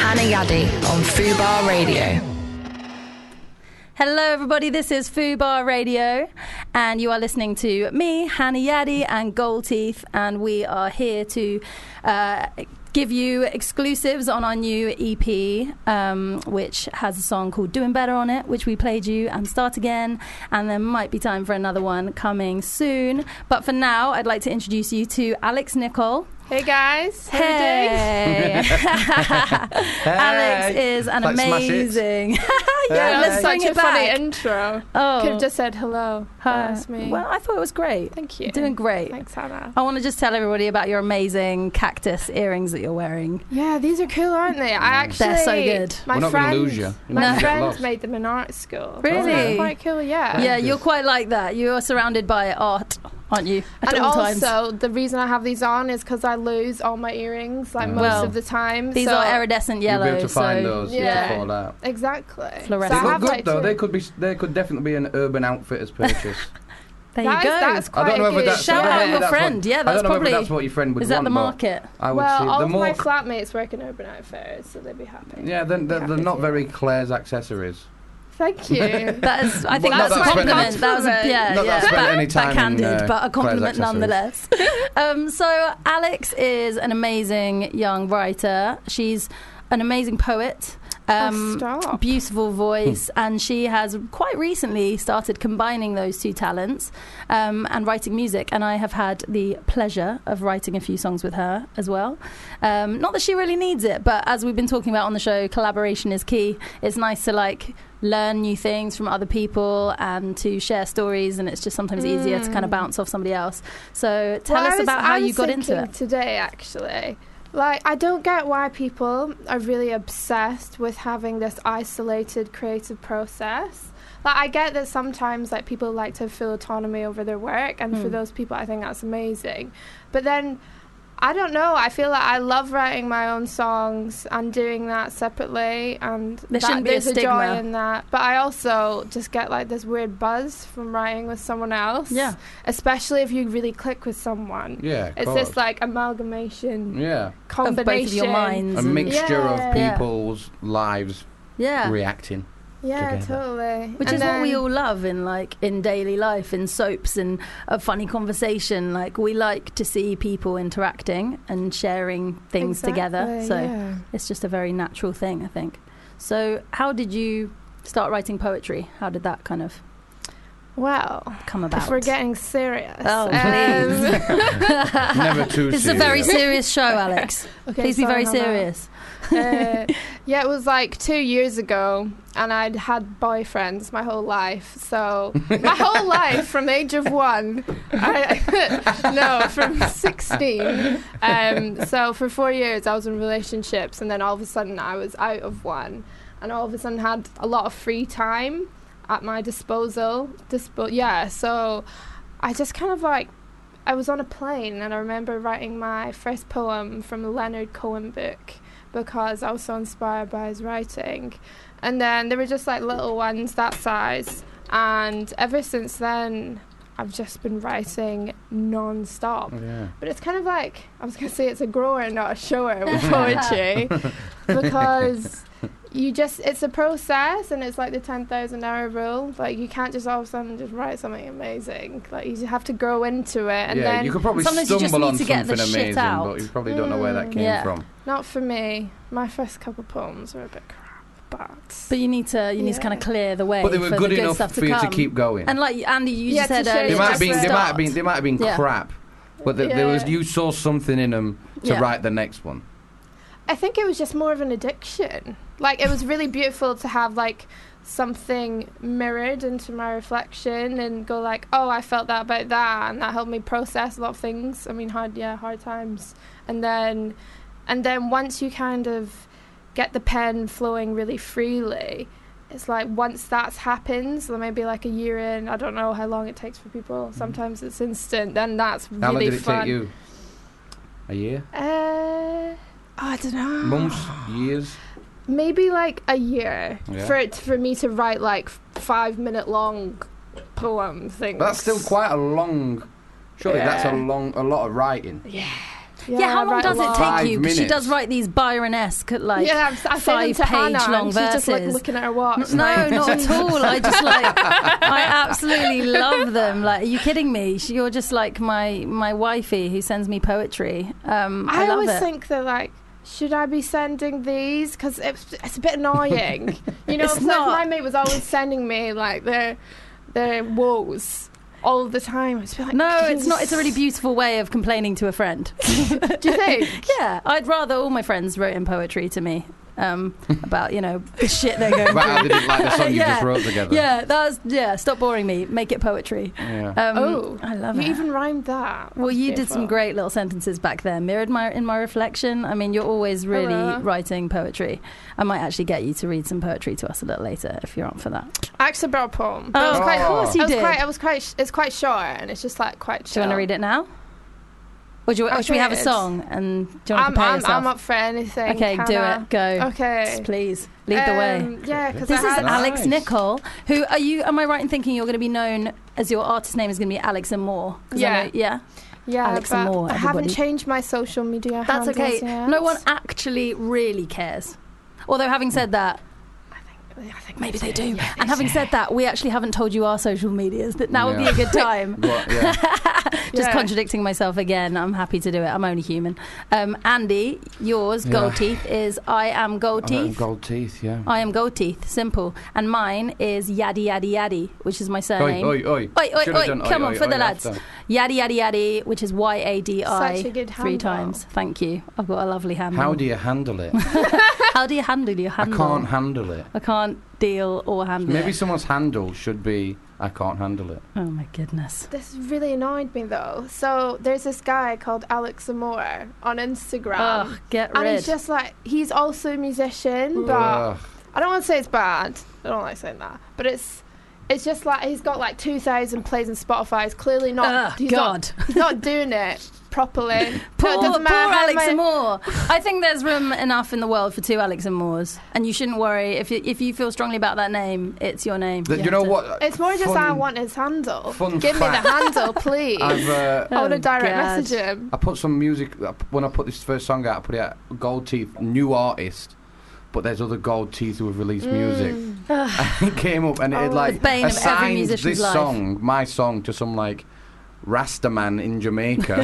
Hannah Yaddy on Fubar Radio. Hello, everybody. This is Fubar Radio, and you are listening to me, Hannah Yaddy, and Gold Teeth, and we are here to uh, give you exclusives on our new E P, um, which has a song called Doing Better on it, which we played you, and Start Again, and there might be time for another one coming soon. But for now, I'd like to introduce you to Alex Nicol. Hey guys, how Hey. you doing? Alex is an Like Smash It. amazing. yeah, Yeah, let's that's bring such it a funny back. intro. Oh. Could have just said hello. Hi. That's me. Well, I thought it was great. Thank you. You're doing great. Thanks, Hannah. I want to just tell everybody about your amazing cactus earrings that you're wearing. Yeah, these are cool, aren't they? I actually. They're so good. My We're not gonna friends, lose you. You're my not gonna get friends lost. made them in art school. Really? They're quite cool, yeah. Yeah, you're quite like that. You're surrounded by art, aren't you? At And all also, times. the reason I have these on is because I lose all my earrings, like Yeah. most Well, of the time. These so are iridescent You'll yellow. be able to find so those Yeah. before that. Exactly. Fluorescent. So They I look have, good like, though. two. They could be. They could definitely be an Urban Outfitters purchase. There That you is- go. that's I quite don't know a whether good that's Shout whether out your that's friend. What, Yeah, I that's don't know probably. whether that's what your friend would Is that want. the but market? I would Well, see all the of more. my flatmates work in Urban Outfitters, so they'd be happy. Yeah, then they're, they're Happy not to. very Claire's accessories. Thank you. That is, I think Well, not that's a that I spent compliment. any- That was a, yeah, Not that I yeah, spent back- any time in, backhanded, uh, but a compliment Claire's nonetheless. um, so Alex is an amazing young writer. She's an amazing poet. Um, Oh, stop. beautiful voice, and she has quite recently started combining those two talents um, and writing music. And I have had the pleasure of writing a few songs with her as well. Um, not that she really needs it, but as we've been talking about on the show, collaboration is key. It's nice to like learn new things from other people and to share stories, and it's just sometimes easier to kind of bounce off somebody else. So tell Well, I us was- about how I you was got into thinking it. today, actually. Like, I don't get why people are really obsessed with having this isolated creative process. Like, I get that sometimes, like, people like to have full autonomy over their work, and for Hmm. those people, I think that's amazing. But then, I don't know, I feel like I love writing my own songs and doing that separately, and There that, shouldn't be a there's a, joy stigma. in that. But I also just get, like, this weird buzz from writing with someone else. Yeah. Especially if you really click with someone. Yeah, of It's course. this like amalgamation Yeah, combination. Of both of your minds. a and- mixture Yeah. of people's lives Yeah. reacting. Yeah, together. totally. Which And is what we then- all love in like in daily life, in soaps and a funny conversation. Like we like to see people interacting and sharing things together. Exactly, So yeah. it's just a very natural thing, I think. So how did you start writing poetry? How did that kind of Well, come about? if we're getting serious. Oh, um, please. Never too This is a very serious. serious show, Alex. Okay, Please be sorry, very Hannah. serious. uh, yeah, it was like two years ago, and I'd had boyfriends my whole life. So my whole life, from the age of one, I, no, from sixteen. Um, so for four years, I was in relationships, and then all of a sudden, I was out of one, and all of a sudden, had a lot of free time at my disposal. Dispo- yeah, so I just kind of like. I was on a plane, and I remember writing my first poem from a Leonard Cohen book because I was so inspired by his writing. And then there were just like little ones that size, and ever since then I've just been writing non-stop. Yeah. But it's kind of like, I was going to say it's a grower, not a shower with poetry, because you just, it's a process, and it's like the ten thousand hour rule. Like, you can't just all of a sudden just write something amazing. Like, you just have to grow into it. And yeah, then you could probably sometimes you just stumble need on to get the something shit amazing, out. but you probably don't know where that came Yeah. from. Not for me. My first couple poems were a bit crap, but But you need to you need to Yeah. kind of clear the way But they were for good the good enough stuff for to you come. to keep going. And like Andy, you Yeah, just said to show earlier, They you might just have been, they start. might have been, they might have been Yeah. crap, but th- there was Yeah. you saw something in them to Yeah. write the next one. I think it was just more of an addiction. Like, it was really beautiful to have like something mirrored into my reflection and go like, oh, I felt that about that, and that helped me process a lot of things. I mean, hard, yeah, hard times. And then, and then once you kind of get the pen flowing really freely, it's like once that happens, so maybe like a year in, I don't know how long it takes for people. Sometimes it's instant. Then that's really How long did it fun. take you? A year? Uh, I don't know. Months? Years? Maybe like a year Yeah. for it for me to write like f- five minute long poem things. But that's still quite a long. Surely that's a Yeah. long, a lot of writing. Yeah. Yeah, how I long write does a it lot. take Five you? 'Cause she minutes. does write these Byron-esque, like, Yeah, I'm- I send them to five-page Hannah, long and she's just like verses. looking at her watch. No, like, not at all. I just like, I absolutely love them. Like, are you kidding me? She- You're just like my my wifey who sends me poetry. Um, I, I, love always it. think that like, should I be sending these? Because it's, it's a bit annoying. You know, It's it's like not. my mate was always sending me like their their woes all the time. It's like, No, it's not. It's a really beautiful way of complaining to a friend. Do you think? Yeah, I'd rather all my friends wrote in poetry to me um, about, you know, the shit they're going About how through. they didn't like the song you Yeah. just wrote together. Yeah, that's yeah. Stop boring me. Make it poetry. Yeah. Um, Oh, I love you it. even rhymed that. Well, That's you did some beautiful. great little sentences back there. Mirrored my in my reflection. I mean, you're always really Hello. writing poetry. I might actually get you to read some poetry to us a little later if you're up for that. I actually brought a poem. Oh, It was of quite, course you it was did. Quite, it was quite. It's quite short, and it's just like quite. Do you want to read it now? Or, do you, or I should we have a did. song and do you want I'm, to prepare I'm, yourself? I'm up for anything. Okay, do Hannah. it. Go. Okay. Please lead the way. Um, Yeah, because This is had, Alex Nice. Nicol. Who are you? Am I right in thinking you're going to be known as your artist name is going to be Alex and Moore? 'Cause I Yeah. know- yeah. Yeah, Alex but and Moore, I haven't everybody. changed my social media. That's handles okay. Yet. No one actually really cares. Although, having said that, I think maybe they do. And having said that, we actually haven't told you our social medias. That now would be Yeah. a good time. What, yeah. Just Yeah. contradicting myself again. I'm happy to do it. I'm only human. Um, Andy, yours, Yeah. Gold Teeth, is I am Gold I like Teeth. gold teeth, yeah. I am Gold Teeth. Simple. And mine is Yaddy Yaddy Yaddy, which is my Oi, surname. oi, oi. Oi, oi, Should've oi. done Come oi, on, oi, for the oi lads. after. Yaddy Yaddy Yaddy, which is Y A D I Such a good three handle. times. Thank you. I've got a lovely handle. How do you handle it? How do you handle your handle? I can't handle it. I can't deal or handle Maybe it. someone's handle should be I can't handle it. Oh my goodness. This really annoyed me though. So there's this guy called Alex Amore on Instagram. Ugh, get and rid. he's just like, he's also a musician, but Ugh. I don't want to say it's bad. I don't like saying that. But it's it's just like, he's got like two thousand plays on Spotify. He's clearly not, Ugh, he's God. not, he's not doing it properly. Poor, No, it doesn't poor matter how Alex many- and Moore. I think there's room enough in the world for two Alex and Moores, and you shouldn't worry if you, if you feel strongly about that name. It's your name. The- You you have know to- what? It's more just Fun- I want his handle. fun Give fact. me the handle, please. I've uh, I want to Oh, direct God. message him. I put some music when I put this first song out. I put it out Gold Teeth, new artist, but there's other Gold Teeth who have released music. And it came up and it had Oh, like the bane of every assigned musician's this life. song, my song, to some like Rastaman in Jamaica.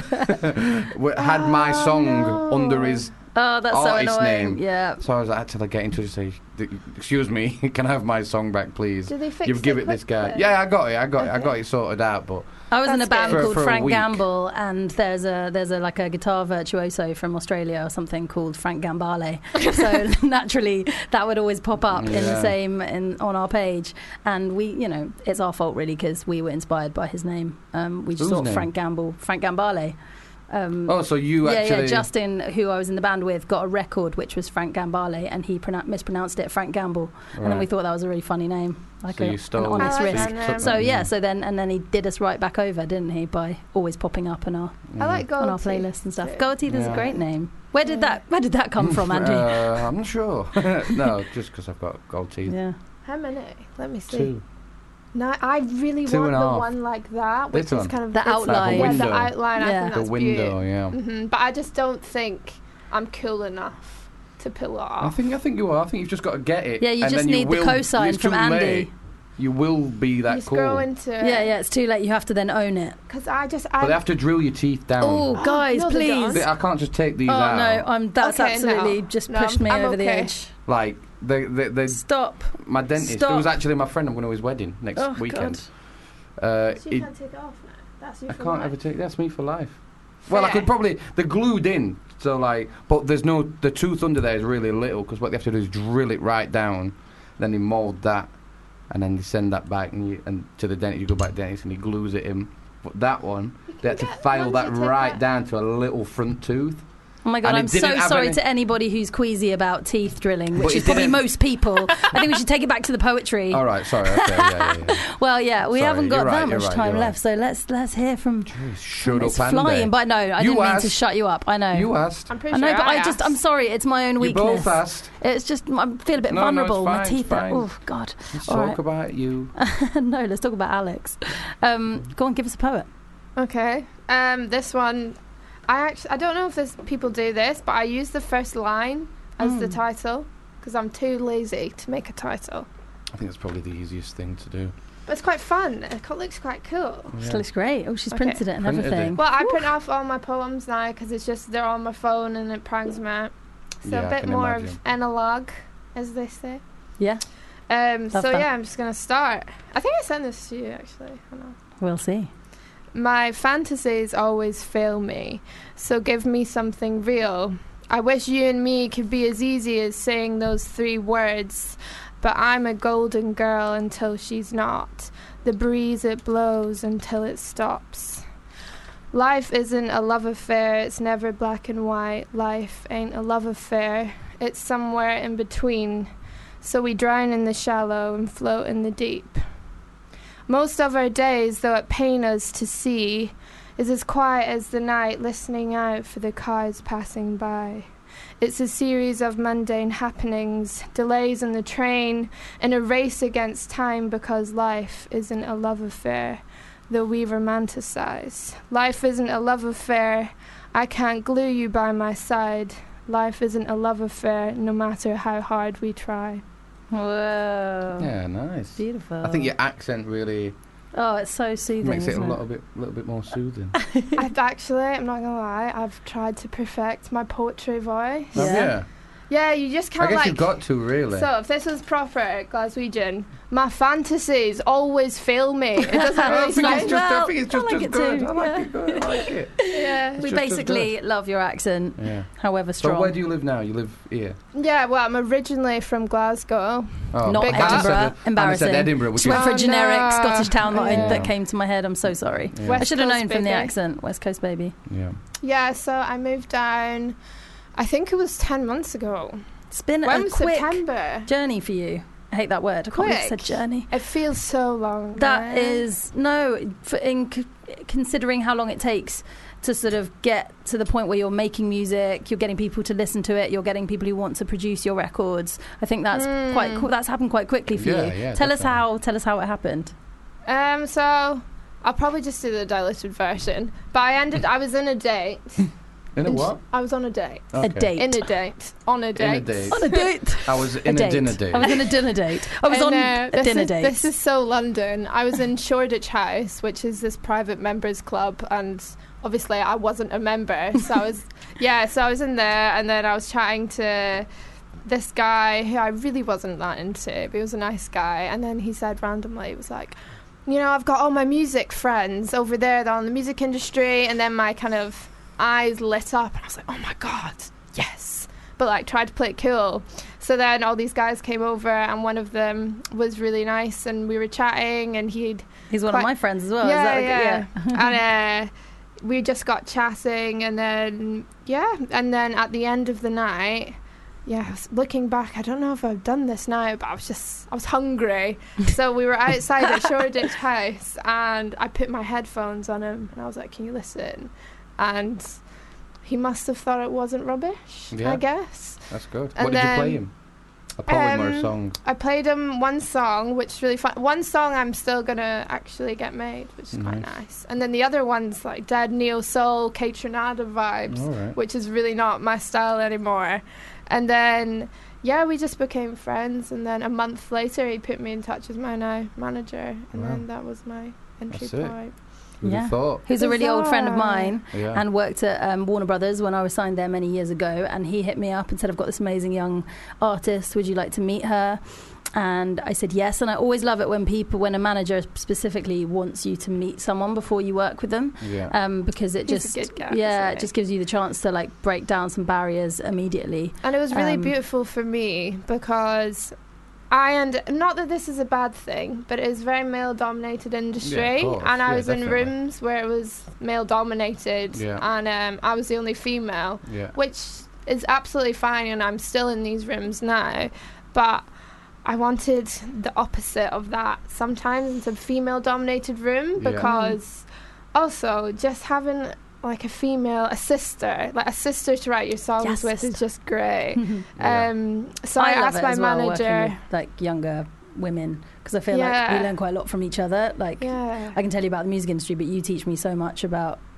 Wh- had my Oh, song no. under his. Oh, that's so artist annoying. name. Yeah. So I was I had to like get in touch and say, "D- "Excuse me, can I have my song back, please?" Did they fix You've give it it this guy. quickly? Yeah, I got it. I got it. I Okay. got it sorted out. But I was in a That's band good. For- called for a Frank week. Gamble, and there's a there's a like a guitar virtuoso from Australia or something called Frank Gambale. So naturally, that would always pop up in the Yeah. same in on our page, and we, you know, it's our fault really because we were inspired by his name. Um, we just Whose thought name? Frank Gamble, Frank Gambale. Um, oh, so you yeah, actually yeah. Justin, who I was in the band with, got a record which was Frank Gambale, and he pronou- mispronounced it Frank Gamble, and then Right. we thought that was a really funny name, like So a, you an stole honest I like risk. that name. So yeah, so then and then he did us right back over, didn't he, by always popping up on our I like Gold on our Teeth playlist and stuff. too. Gold Teeth is a Yeah. great name. Where did that Where did that come from, Andy? Uh, I'm not sure. No, just because I've got gold teeth. yeah. How many? Let me see. Two. No, I really Two want and a the half. one like that, which This is one? kind of The it's- outline. Yeah, Like a the window. outline. I Yeah. think The that's window, yeah. hmm But I just don't think I'm cool enough to pull it I off. think I think you are. I think you've just got to get it. Yeah, you and just then you need the will- cosign it's from too Andy. late. You will be that you just cool. grow into it. Yeah, yeah. It's too late. You have to then own it. Because I just But I they have to drill your teeth down. Oh, guys, no, they don't. please. They- I can't just take these Oh out. no, I'm. That's Okay, absolutely no. just No, pushed me I'm over the okay. edge. Like they, they, they, Stop. my dentist. Stop. It was actually my friend. I'm going to his wedding next Oh weekend. God. Uh, So you it- can't take it off now. That's you I for can't life. ever take. That's me for life. Well, I Fair. could probably. They're glued in, so like, but there's no. The tooth under there is really little because what they have to do is drill it right down, then they mould that, and then they send that back and, you, and to the dentist. You go back to the dentist and he glues it in. But that one, they had to get file ones that that take right that- down to a little front tooth. Oh my god, And it I'm so didn't have sorry any- to anybody who's queasy about teeth drilling, But which it is probably didn't- most people. I think we should take it back to the poetry. All right, sorry. Okay, yeah, yeah, yeah. Well, yeah, we Sorry, haven't got you're right, that you're much right, time you're left, so let's let's hear from. Shut it's up, Andy. flying, but no, I You didn't mean to asked. shut you up. I know. You asked. I'm pretty I know, sure but I, I just I'm asked. sorry, it's my own You weakness. both asked. It's just I feel a bit No, no, it's vulnerable. my fine, it's teeth are. fine. Oh God. Let's All talk right. about you. No, let's talk about Alex. Um, go on, give us a poet. Okay. Um, this one, I actually I don't know if there's people do this, but I use the first line as Mm. the title because I'm too lazy to make a title. I think that's probably the easiest thing to do. But it's quite fun. It co- looks quite cool. It looks great. Oh, she's Okay. printed it and Printed everything. it. Well, I print off all my poems now because it's just they're on my phone and it prangs me out. So Yeah, a I bit can more imagine. of analog, as they say. Yeah, Um, so Love that. yeah, I'm just gonna start. I think I sent this to you actually. I don't know. we'll see. My fantasies always fail me, so give me something real. I wish you and me could be as easy as saying those three words, but I'm a golden girl until she's not. The breeze it blows until it stops. Life isn't a love affair, it's never black and white. Life ain't a love affair, it's somewhere in between. So we drown in the shallow and float in the deep. Most of our days, though it pain us to see, is as quiet as the night, listening out for the cars passing by. It's a series of mundane happenings, delays in the train, and a race against time because life isn't a love affair, though we romanticize. Life isn't a love affair, I can't glue you by my side. Life isn't a love affair, no matter how hard we try. Whoa. Yeah, nice. Beautiful. I think your accent really Oh, it's so soothing. makes it a isn't little bit, little bit more soothing. I've actually, I'm not gonna lie, I've tried to perfect my poetry voice. Have Yeah. you? Yeah, you just I can't guess like. you've got to really. So if this was proper Glaswegian, my fantasies always fail me. It doesn't I really think it's sound. just, I Well, think it's I just like as it good. too, I like yeah. it good. I like it. Yeah. we just as basically love your accent, Yeah. however So strong. where do you live now? You live here? Yeah, well, I'm originally from Glasgow. Oh, Not Big I up. said- Edinburgh. I said Embarrassing. Edinburgh, which Just went is for a Oh, generic no. Scottish town that, I, Yeah. that came to my head. I'm so sorry. Yeah. West I should have Coast known from the baby. accent. West Coast baby. yeah. Yeah, so I moved down. I think it was ten months ago. It's been When a was quick September? journey for you. I hate that word. I can't believe I Quick. said journey. It feels so long. That now. is no, for in c- considering how long it takes to sort of get to the point where you're making music, you're getting people to listen to it, you're getting people who want to produce your records. I think that's Mm. quite cool. That's happened quite quickly for Yeah, you. yeah, tell us definitely. how. Tell us how it happened. Um, so I'll probably just do the diluted version. But I ended. I was in a date. In a what? I was on a date. Okay. A date. In a date. On a In date. a date. On a date. I was in a, date. dinner date. I was in a dinner date. I was And, on uh, a this dinner is, date. This is so London. I was in Shoreditch House, which is this private members club, and obviously I wasn't a member, so I was yeah. So I was in there, and then I was chatting to this guy who I really wasn't that into, but he was a nice guy. And then he said randomly, he was like, you know, I've got all my music friends over there that are in the music industry, and then my kind of eyes lit up, and I was like, oh my god, yes. But like tried to play it cool. So then all these guys came over, and one of them was really nice, and we were chatting, and he'd He's one quite- of my friends as well. yeah, Is that yeah. the, yeah. and uh, we just got chatting, and then yeah, and then at the end of the night, yeah, I was looking back, I don't know if I've done this now, but I was just I was hungry, so we were outside at Shoreditch House, and I put my headphones on him, and I was like, "Can you listen?" And he must have thought it wasn't rubbish, Yeah. I guess. That's good. And what did you then, play him? A poem or a um, song? I played him one song, which is really fun. One song I'm still gonna actually get made, which is quite Nice. nice. And then the other one's like dead neo soul, Kate Trinada vibes, All right. which is really not my style anymore. And then yeah, we just became friends. And then a month later, he put me in touch with my now manager, and Wow. then that was my entry That's it. point. Who'd Yeah. have thought? Who's a really old friend of Bizarre. mine Yeah. and worked at um, Warner Brothers when I was signed there many years ago. And he hit me up and said, I've got this amazing young artist. Would you like to meet her? And I said yes. And I always love it when people, when a manager specifically wants you to meet someone before you work with them. Yeah. Um, because it He's a just, good guy, yeah, isn't it he? just gives you the chance to like break down some barriers immediately. And it was really Um, beautiful for me because I and not that this is a bad thing, but it is a very male dominated industry, course. and I Yeah, was in definitely. rooms where it was male dominated, Yeah. and um, I was the only female, Yeah. which is absolutely fine, and I'm still in these rooms now, but I wanted the opposite of that sometimes. It's a female dominated room Yeah. because also just having like a female, a sister, like a sister to write your songs Yes, with is just great. Yeah. Um, so I, love asked it my as well, working manager. with, like younger women, because I feel Yeah. like we learn quite a lot from each other. Like Yeah. I can tell you about the music industry, but you teach me so much about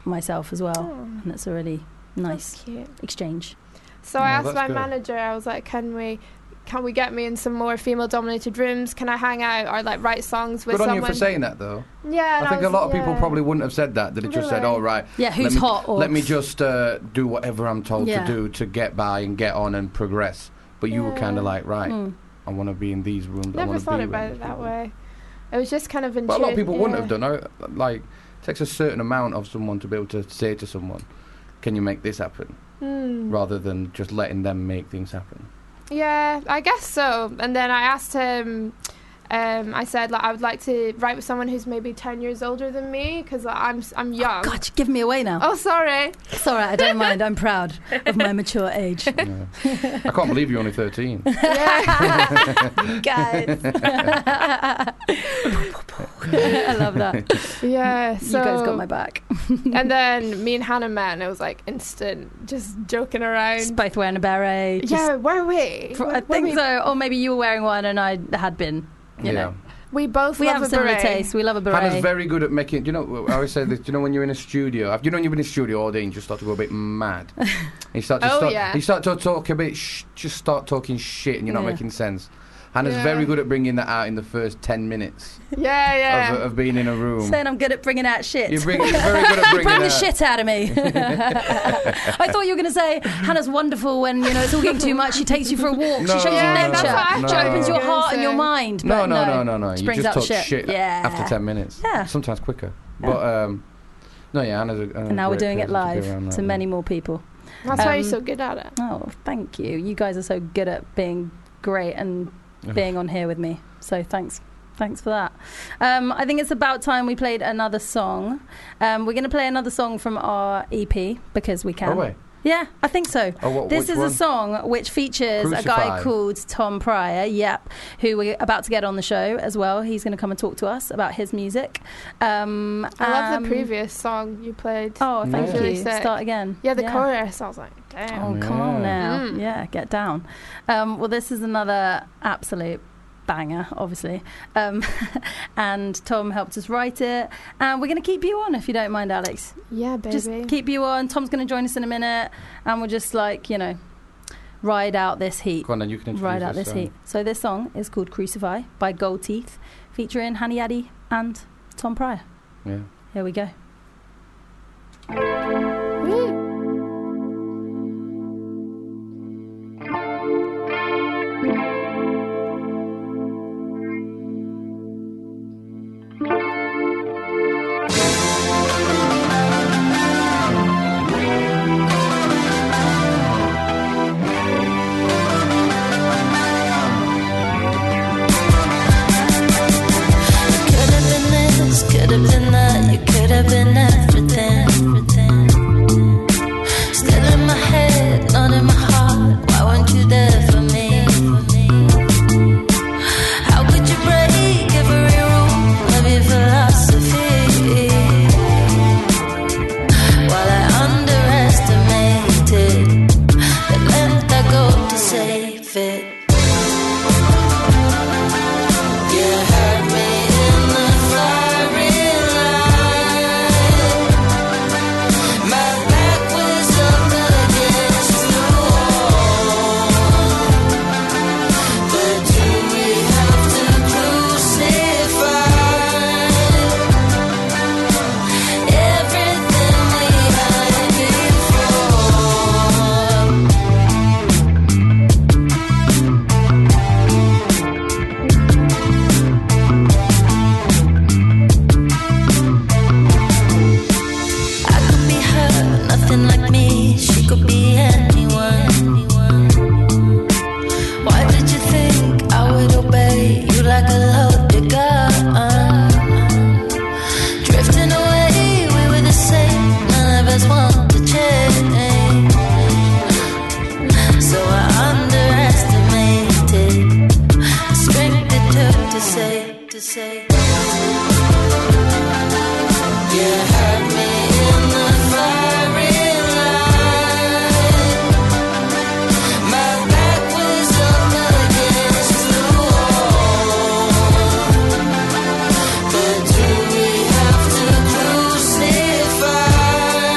myself as well, Oh. and it's a really nice That's cute. exchange. So I Yeah, asked that's my good. manager, I was like, can we can we get me in some more female-dominated rooms? Can I hang out or like write songs with Good on someone? you for saying that, though. Yeah, and I think was, a lot of people yeah. probably wouldn't have said that. They'd have just said, Really? "Oh, right, Yeah, who's let me, hot or- let me just uh, do whatever I'm told Yeah. to do to get by and get on and progress." But you were Yeah. kind of like, right, Mm. I want to be in these rooms. I Never want to thought be about with it these that people. way. It was just kind of intuitive. But a lot of people wouldn't yeah. have done. I, like, it takes a certain amount of someone to be able to say to someone, "Can you make this happen?" Hmm. Rather than just letting them make things happen. Yeah, I guess so. And then I asked him. Um, I said like I would like to write with someone who's maybe ten years older than me because I'm I'm young. God, you're giving me away now. Oh, sorry. It's all right. I don't mind. I'm proud of my mature age. Yeah. I can't believe you're only thirteen. You guys. I love that. Yeah, so you guys got my back. And then me and Hannah met, and it was like instant, just joking around. Just both wearing a beret. just- Yeah, were we? For- I Were think we? so. Or maybe you were wearing one and I had been. You yeah. know, We both we love have a a similar beret. taste. We love a beret. Hannah's very good at making. You know, I always say this. You know, when you're in a studio, you know, when you're in a studio all day, and you just start to go a bit mad. you start to Oh, start, yeah. You start to talk a bit. Sh- just start talking shit, and you're not Yeah. making sense. Hannah's Yeah. very good at bringing that out in the first ten minutes Yeah, yeah. of, of being in a room. Saying I'm good at bringing out shit. You're, bring, you're very good at You bringing bring the out. shit out of me. I thought you were going to say Hannah's wonderful when you know it's all getting too much. She takes you for a walk. No, she shows you Yeah, nature. that's what I No. She opens your was heart gonna and your say. mind. No, but no, no, no, no. She You brings just out talk shit. shit Yeah. after ten minutes. Yeah. Sometimes quicker. Yeah. But um, no, yeah, Hannah's a, Hannah's And now a we're great doing it person to be live around to that, many yeah. more people. That's why you're Um, so good at it. Oh, thank you. You guys are so good at being great and being on here with me. So thanks. Thanks for that. Um, I think it's about time we played another song. Um, we're going to play another song from our E P because we can. Oh, wait. Yeah, I think so. Oh, what, This which is one? a song which features a guy Crucify. called Tom Pryor, yep, who we're about to get on the show as well. He's going to come and talk to us about his music. Um, I love um, the previous song you played. Oh, thank Yeah. you. Sick. Start again. Yeah, the chorus. I was like, damn. Oh, come on Yeah. now. Mm. Yeah, get down. Um, well, this is another absolute banger, obviously. Um, and Tom helped us write it. And we're going to keep you on, if you don't mind, Alex. Yeah, baby. Just keep you on. Tom's going to join us in a minute. And we'll just, like, you know, ride out this heat. Go on, then you can introduce Ride out this this song. heat. So this song is called Crucify by Gold Teeth, featuring Hannah Yaddy and Tom Pryor. Yeah. Here we go. Woo. Could have been this, could have been that, you could have been everything. Still in my head, not in my heart. Why weren't you there for me? How could you break every rule of your philosophy? While I underestimated the length I go to save it. You hurt me in the firing line. My back was up against the wall. But do we have to crucify everything we had I could be her, nothing like me. She could be anyone. Why did you think I would obey you like a loaded gun? Drifting away, we were the same. None of us want to change. So I underestimated the strength it took to say, to say. You hurt me in the firing line. My back was up against the wall. But do we have to crucify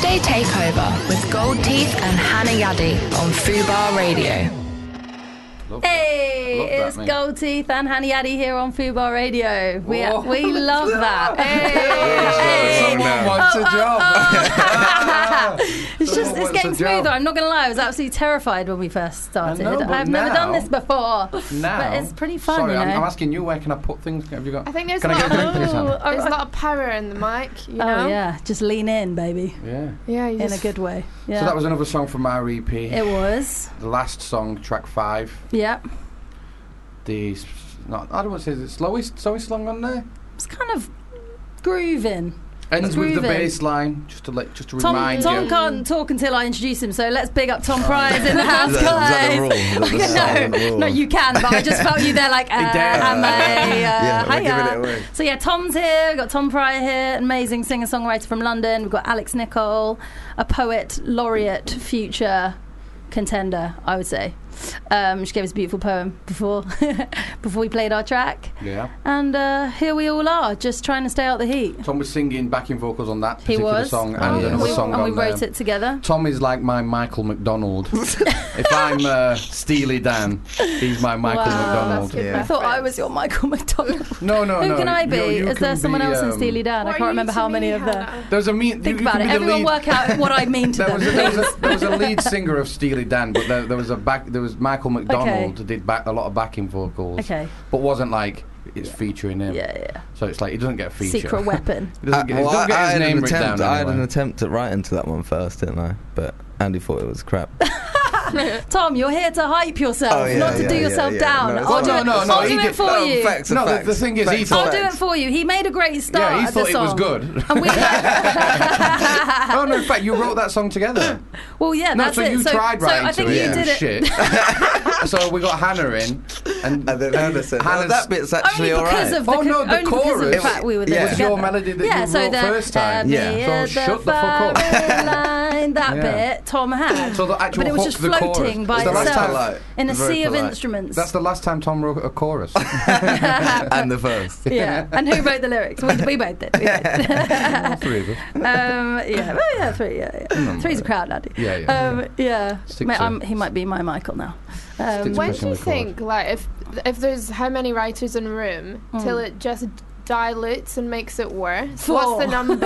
Thursday Takeover with Gold Teeth and Hannah Yaddy on Fubar Radio. Hey, Love that, it's mate. Gold Teeth and Hannah Yaddy here on Fubar Radio. We Whoa. we love that. Hey. Someone wants a job. It's just Someone it's wants getting a job. smoother. I'm not going to lie, I was absolutely terrified when we first started. I know, but I've never now- done this before, Now, but it's pretty fun. Sorry, you know? I'm, I'm asking you. Where can I put things? Have you got? I think there's Can a I lot get a drink, of, please, Hannah? there's a lot of power in the mic, you know? Oh yeah, just lean in, baby, Yeah. Yeah, you in a just- good way. Yeah. So that was another song from our E P. It was. The last song, track five. Yeah. The s- not, I don't want to say it's the slowest, slowest song on there. It's kind of grooving. Ends It's with the grooving. bass line, just to let, just to Tom, remind Tom you. can't talk until I introduce him, so let's big up Tom Price in the house, Is that- is that the guys. rule? Is that the silent no, rule? no, you can, but I just felt you there like, uh, am I? Uh, Yeah, we're hiya. giving it away. So yeah, Tom's here, we've got Tom Pryor here, amazing singer-songwriter from London. We've got Alex Nicol, a poet, laureate, future contender, I would say. Um, she gave us a beautiful poem before before we played our track. Yeah. And uh, here we all are, just trying to stay out the heat. Tom was singing backing vocals on that He particular was. song Oh, and yeah. another we, song and on we wrote there. it together. Tom is like my Michael McDonald. If I'm uh, Steely Dan, he's my Michael Wow. McDonald. I thought I was your Michael McDonald. No, no, Who no. can I be? You- you Is there can someone be, else in um, Steely Dan? I What can't are you remember to how me, many of them. Hannah? There's a mean. Think you, about you it. can be the Everyone lead- work out what I mean to There them. was, a, there, was please. a, there was a lead singer of Steely Dan, but there, there was a back. There was Michael McDonald who did back a lot of backing vocals. Okay. But wasn't like it's featuring him. Yeah, yeah. So it's like he doesn't get a feature. Secret weapon. He doesn't get, Uh, he well, doesn't get I, I his had name an written attempt. down I had an anyway. attempt at writing to that one first, didn't I? But Andy thought it was crap. Tom, you're here to hype yourself, Oh, yeah, not to yeah, do yeah, yourself yeah. down. No, I'll it's do no, it, no, no, I'll he do did- it for no, you. facts are No, the, facts. the thing is, he Facts are thought. I'll do it facts. for you. He made a great start. Yeah, he at the thought it was song. good. And we Oh no! In fact, you wrote that song together. well, yeah, No, that's so it. you so, tried so writing I think to you it. did it. Shit. So we got Hannah in, and, And then Hannah said, "Oh, Hannah's- that bit's actually Only all because right." of the, Oh, no, the only because of the chorus fact we were there Yeah. was together. your melody that yeah, you so wrote the, first time. Yeah. near So shut the fuck up. fiery line, that Yeah. bit Tom had. So the actual but it was hook, just the floating chorus. by It's the last itself time, like, in a very sea of polite. instruments. That's the last time Tom wrote a chorus. And the first. yeah. And who wrote the lyrics? We, we both did. We both did. All three of us. um, yeah, well, yeah, three. Yeah, yeah. Three's a crowd, laddie. Yeah, yeah. Um, yeah. Stick Mate, to- I'm, he might be my Michael now. Um, Stick to When pushing do you record. think, like, if if there's how many writers in a room Mm. till it just dilutes and makes it worse? Four. What's the number?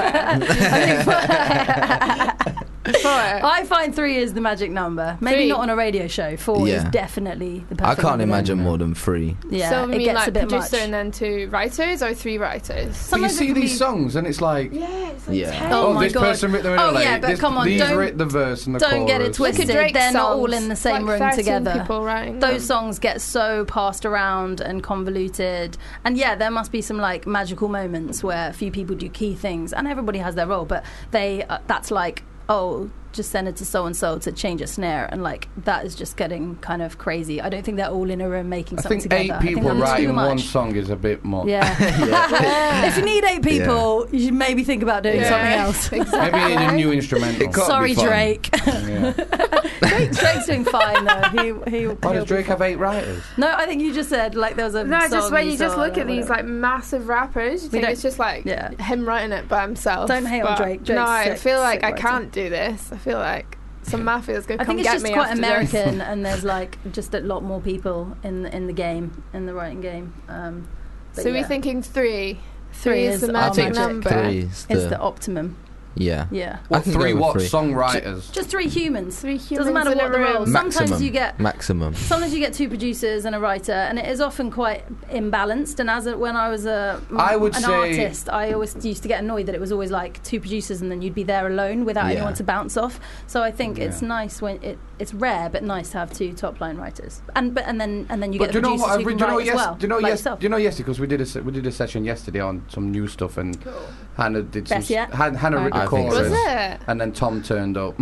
Four. I find three is the magic number. Maybe Three. not on a radio show. Four is Yeah. definitely the perfect I can't number. imagine more than three. Yeah, so it we mean gets like a bit producer much. and then two writers or three writers? But you Sometimes it see can these be- songs, and it's like, Yeah, it's like Yeah. ten. Oh, oh, my this God. person wrote the Oh, melody. yeah, but this, come on, these don't- wrote the verse and the Don't chorus. get it Look at twisted. Drake's They're not all songs, in the same like room thirteen together. people writing Those them. songs get so passed around and convoluted, and yeah, there must be some like magical moments where a few people do key things, and everybody has their role, but they uh, that's like, oh, just send it to so and so to change a snare, and like that is just getting kind of crazy. I don't think they're all in a room making I something think together. eight I think people that's too writing much. one song is a bit much. Yeah. If you need eight people, you should maybe think about doing Yeah. something else. Maybe you need a new instrumental. It can't Sorry, be fun. Drake. Yeah. Drake. Drake's doing fine though. He he. Why he'll does be Drake fine. have eight writers? No, I think you just said like there was a. No, song just when you just saw look or at these whatever. like massive rappers, you We think don't- it's just like yeah. him writing it by himself. Don't hate on But Drake. Drake's no, I sick- feel like sick I writer. can't do this. I feel like some mafia's gonna I come think it's get just me quite after American, this. and there's like just a lot more people in the, in the game, in the writing game. Um, but So yeah. we're thinking three. Three Three is is the our I magic think magic. number. three is It's the, the optimum. yeah. Yeah. I What can three? go with What three. songwriters? Just three humans. Three humans Doesn't matter in what a the room. role. Sometimes Maximum. you get Maximum. sometimes you get two producers and a writer, and it is often quite imbalanced. And as a, when I was a I would an say- artist, I always used to get annoyed that it was always like two producers, and then you'd be there alone without Yeah. anyone to bounce off. So I think it's Yeah. nice when it it's rare but nice to have two top line writers, and but and then and then you But get do the you know producers what? I who re- can do you know write yes? as well. Do you know like yes? yourself. Do you know yesterday? Because we did a se- we did a session yesterday on some new stuff, and Hannah did some. Best yet? Han- Hannah wrote the I think so. chorus, Was it? and then Tom turned up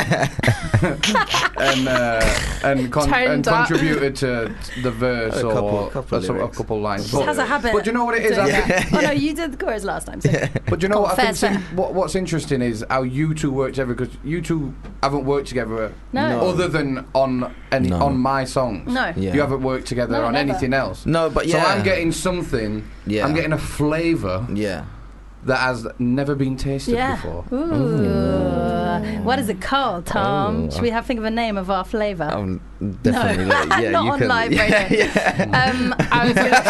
and uh, and, con- Turned and up. contributed to the verse A couple- or couple a, sort of- a lyrics. couple lines. She has a habit. But do you know what it is? doing I that. think- Oh no, you did the chorus last time. So. But do you know Cool, what I fair's think? fair. What, what's interesting is how you two work together, because you two haven't worked together No. No. other than on any No. on my songs. No. Yeah. You haven't worked together No, on never. anything else. No, but yeah. So I'm getting something. Yeah. I'm getting a flavour Yeah. that has never been tasted Yeah. before. Ooh. What is it called, Tom? Oh. Should we have think of a name of our flavour? Um, definitely. No. like, yeah, Not you on can, live yeah, radio. yeah. Um, I was, gonna,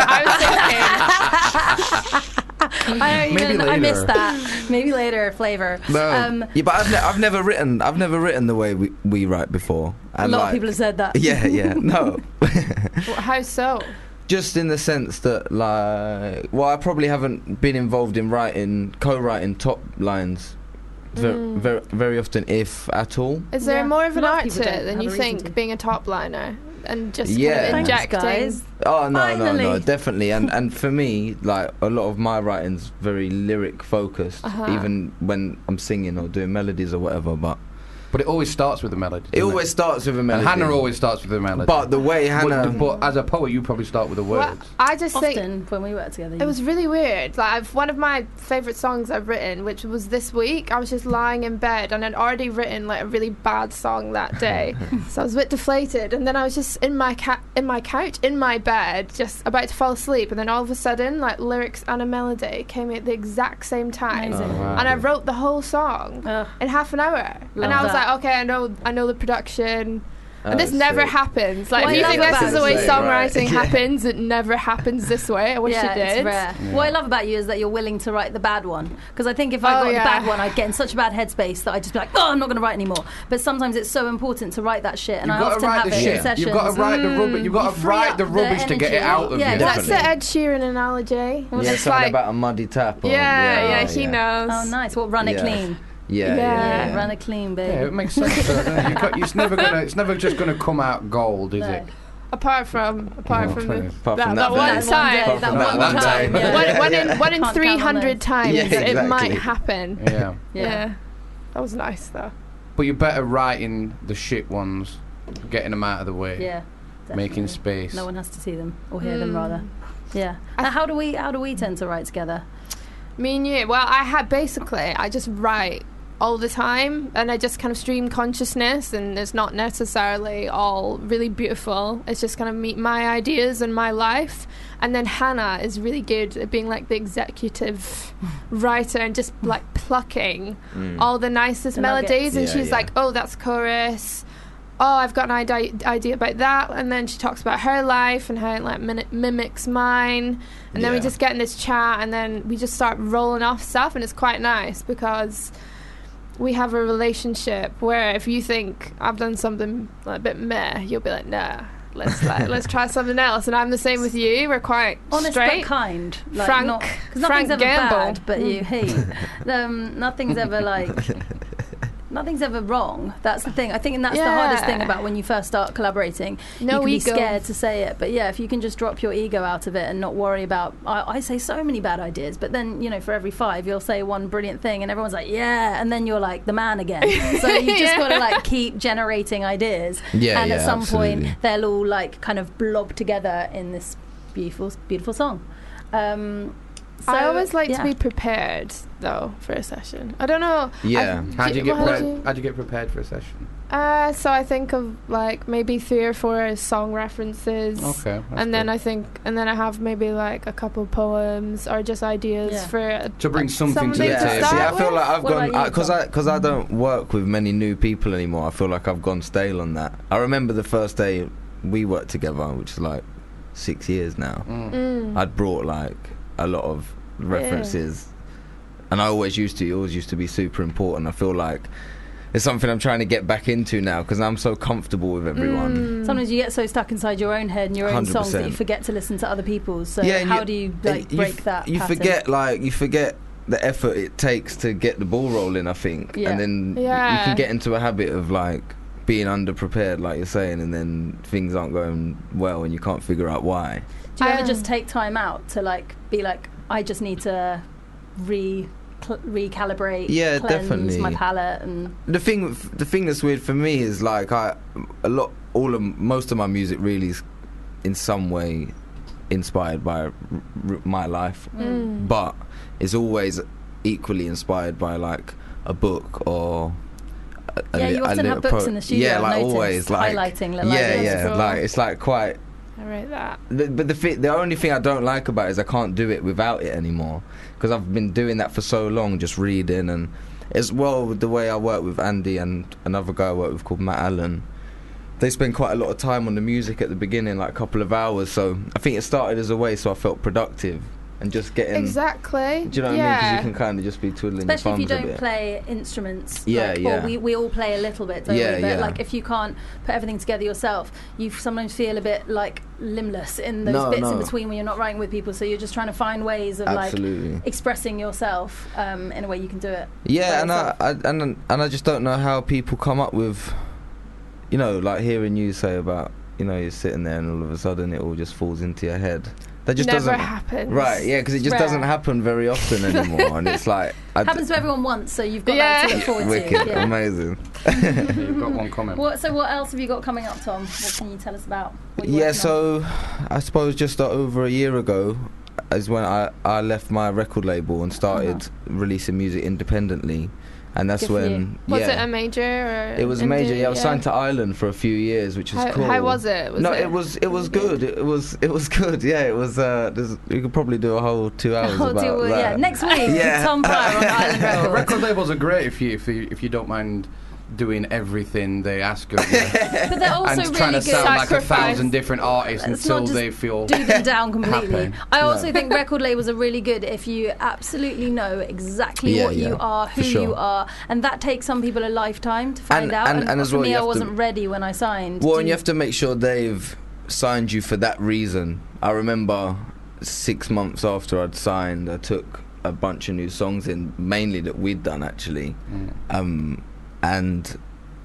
I was thinking. I, don't Maybe even, I later. missed that. Maybe later, flavour. No. Um, yeah, but I've, ne- I've never written. I've never written the way we, we write before. a And lot like, of people have said that. Yeah, yeah. No. Well, how so? Just in the sense that, like, well, I probably haven't been involved in writing, co-writing top lines very, Mm. very, very often, if at all. Is there Yeah. more of A an lot of art people to don't it than have you a reason think, to. being a top liner and just Yeah. kind of Thanks, injecting? guys. Oh no, no, no, Finally. definitely. And and for me, like a lot of my writing's very lyric focused, Uh-huh. even when I'm singing or doing melodies or whatever. But But it always starts with a melody. it doesn't always starts with a And melody. Hannah always starts with a melody. But the way Hannah, But, but as a poet, you probably start with the Well, words. I just think Often when we work together. it was really weird. Like I've, one of my favourite songs I've written, which was this week, I was just lying in bed and I'd already written like a really bad song that day, so I was a bit deflated. And then I was just in my ca- in my couch in my bed, just about to fall asleep. And then all of a sudden, like lyrics and a melody came at the exact same time, Amazing. Oh, wow. and I wrote the whole song Ugh. in half an hour. Love and I was that. like, okay, I know, I know the production. And Oh, this never sick. happens. Like, What if you I think love this about is the way it- songwriting Right. Yeah. happens, it never happens this way. I wish yeah, it did. it's rare. Yeah. What I love about you is that you're willing to write the bad one. Because I think if I Oh, got yeah. the bad one, I'd get in such a bad headspace that I'd just be like, oh, I'm not going to write anymore. But sometimes it's so important to write that shit, and You've I got to often write have the it shit. in sessions. You've got to write the rubbish. You've got You to free write up the the rubbish to get it energy. out of Yeah, you. That's the Definitely. Ed Sheeran analogy. yeah, It's something like, about a muddy tap. Or, yeah, yeah, yeah, he yeah. knows. Oh, nice. Well, run it Yeah. clean. Yeah, Yeah. yeah, Yeah, yeah. run it clean, baby. Yeah, it makes sense. though, doesn't it? You've got, it's never gonna. It's never just gonna come out gold, is No. it? Apart from, apart Oh, from funny. the, Apart that, from that that one day. That one time. day, Apart that from one that time. day. Yeah. One, one Yeah. in one in Can't three count on hundred those. times Yeah, that it might exactly. happen. Yeah. Yeah. Yeah. That was nice though. But you're better writing the shit ones, getting them out of the way, Yeah. making definitely. space. No one has to see them or hear them, Mm. rather. Yeah. I- Now, how do we how do we tend to write together? Me and you. Well, I had basically, I just write all the time, and I just kind of stream consciousness, and it's not necessarily all really beautiful. It's just kind of me, my ideas and my life. And then Hannah is really good at being like the executive writer and just like plucking Mm. all the nicest The melodies, nuggets. and Yeah, she's yeah. like, "Oh, that's chorus." Oh, I've got an idea, idea about that, and then she talks about her life and how it like min- mimics mine, and then we Yeah. just get in this chat, and then we just start rolling off stuff, and it's quite nice because we have a relationship where if you think I've done something like, a bit meh, you'll be like, nah, let's like, let's try something else, and I'm the same with you. We're quite Honest straight, but kind. Like frank, not, 'cause frank nothing's ever gamble. bad, but you hate. um, nothing's ever like. Nothing's ever wrong. That's the thing. I think, and that's the hardest thing Yeah. about when you first start collaborating. No you can ego. be scared to say it, but yeah, if you can just drop your ego out of it and not worry about. I, I say so many bad ideas, but then you know, for every five, you'll say one brilliant thing, and everyone's like, yeah, and then you're like the man again. So you just Yeah. got to like keep generating ideas, Yeah, and at yeah, some absolutely. point they'll all like kind of blob together in this beautiful, beautiful song. Um, so, I always like yeah. to be prepared though for a session. I don't know. Yeah. I- How'd you get how pre- do you- How'd you get prepared for a session? Uh, so I think of like maybe three or four song references. Okay, that's and then good. I think, and then I have maybe like a couple poems or just ideas Yeah. for To bring something to something the Yeah, to table. see, start I feel with? like I've What gone about you, because Tom? I because I don't work with many new people anymore. I feel like I've gone stale on that. I remember the first day we worked together, which is like six years now. Mm. I'd brought like a lot of references, and I always used to. It always used to be super important. I feel like it's something I'm trying to get back into now because I'm so comfortable with everyone. Mm. Sometimes you get so stuck inside your own head and your own one hundred songs that you percent. forget to listen to other people's. So and how do you like and break f- that? You pattern? forget like you forget the effort it takes to get the ball rolling. I think, Yeah. and then y- you Yeah. can get into a habit of like being underprepared, like you're saying, and then things aren't going well, and you can't figure out why. Do you ever Um, just take time out to like be like, I just need to re cl- recalibrate, Yeah, cleanse definitely. my palette, and The thing, the thing that's weird for me is like I, a lot, all of most of my music really is in some way inspired by r- r- my life, Mm. but it's always equally inspired by like a book or. A, a Yeah, li- you a often have little books in the studio, Yeah, I've like noticed, always, like highlighting little yeah, ideas. yeah, Cool. like it's like quite. I rate that. The, but the thi- the only thing I don't like about it is I can't do it without it anymore, because I've been doing that for so long, just reading, and as well with the way I work with Andy and another guy I work with called Matt Allen. They spend quite a lot of time on the music at the beginning, like a couple of hours. So I think it started as a way so I felt productive and just getting Exactly. Do you know what yeah. I mean? Because you can kind of just be twiddling Especially if you your thumbs a don't bit. play instruments. Yeah, like, yeah. Or we, we all play a little bit, don't Yeah, we? But yeah. like if you can't put everything together yourself, you sometimes feel a bit like limbless in those No, bits no. in between when you're not writing with people. So you're just trying to find ways of Absolutely. like expressing yourself um, in a way you can do it. Yeah, by and I, yourself. I and and I just don't know how people come up with, you know, like hearing you say about, you know, you're sitting there and all of a sudden it all just falls into your head. That just Never doesn't happens. Right? Yeah, because it just Rare. doesn't happen very often anymore, and it's like I d- Happens to everyone once, so you've got Yeah. that to look forward wicked, to. Yeah. amazing. You've got one comment. What, so what else have you got coming up, Tom? What can you tell us about? What you're Yeah, working on? so I suppose just over a year ago is when I, I left my record label and started Uh-huh. releasing music independently, and that's Good for when you. Was yeah, it a major or it was indie? major. Yeah, I was signed to Island for a few years, which was How, cool. how was it? Was no, it, it was it was good. It was it was good. Yeah, it was. Uh, there's, we could probably do a whole two hours Oh, about do we? that. Yeah, next week, Yeah. Tom Pryor on Island No, Records. record labels are great if you if you if you don't mind doing everything they ask of you. But they're also and really trying to good. sound like a Sacrifice. thousand different artists Let's until not just they feel do them down completely. happy. I also No. think record labels are really good if you absolutely know exactly Yeah, what yeah, you are, for who sure. you are, and that takes some people a lifetime to find And- out. and- and as for well, me, you I have to- wasn't ready when I signed. Well, to- and you have to make sure they've signed you for that reason. I remember six months after I'd signed, I took a bunch of new songs in, mainly that we'd done actually, Mm. um, and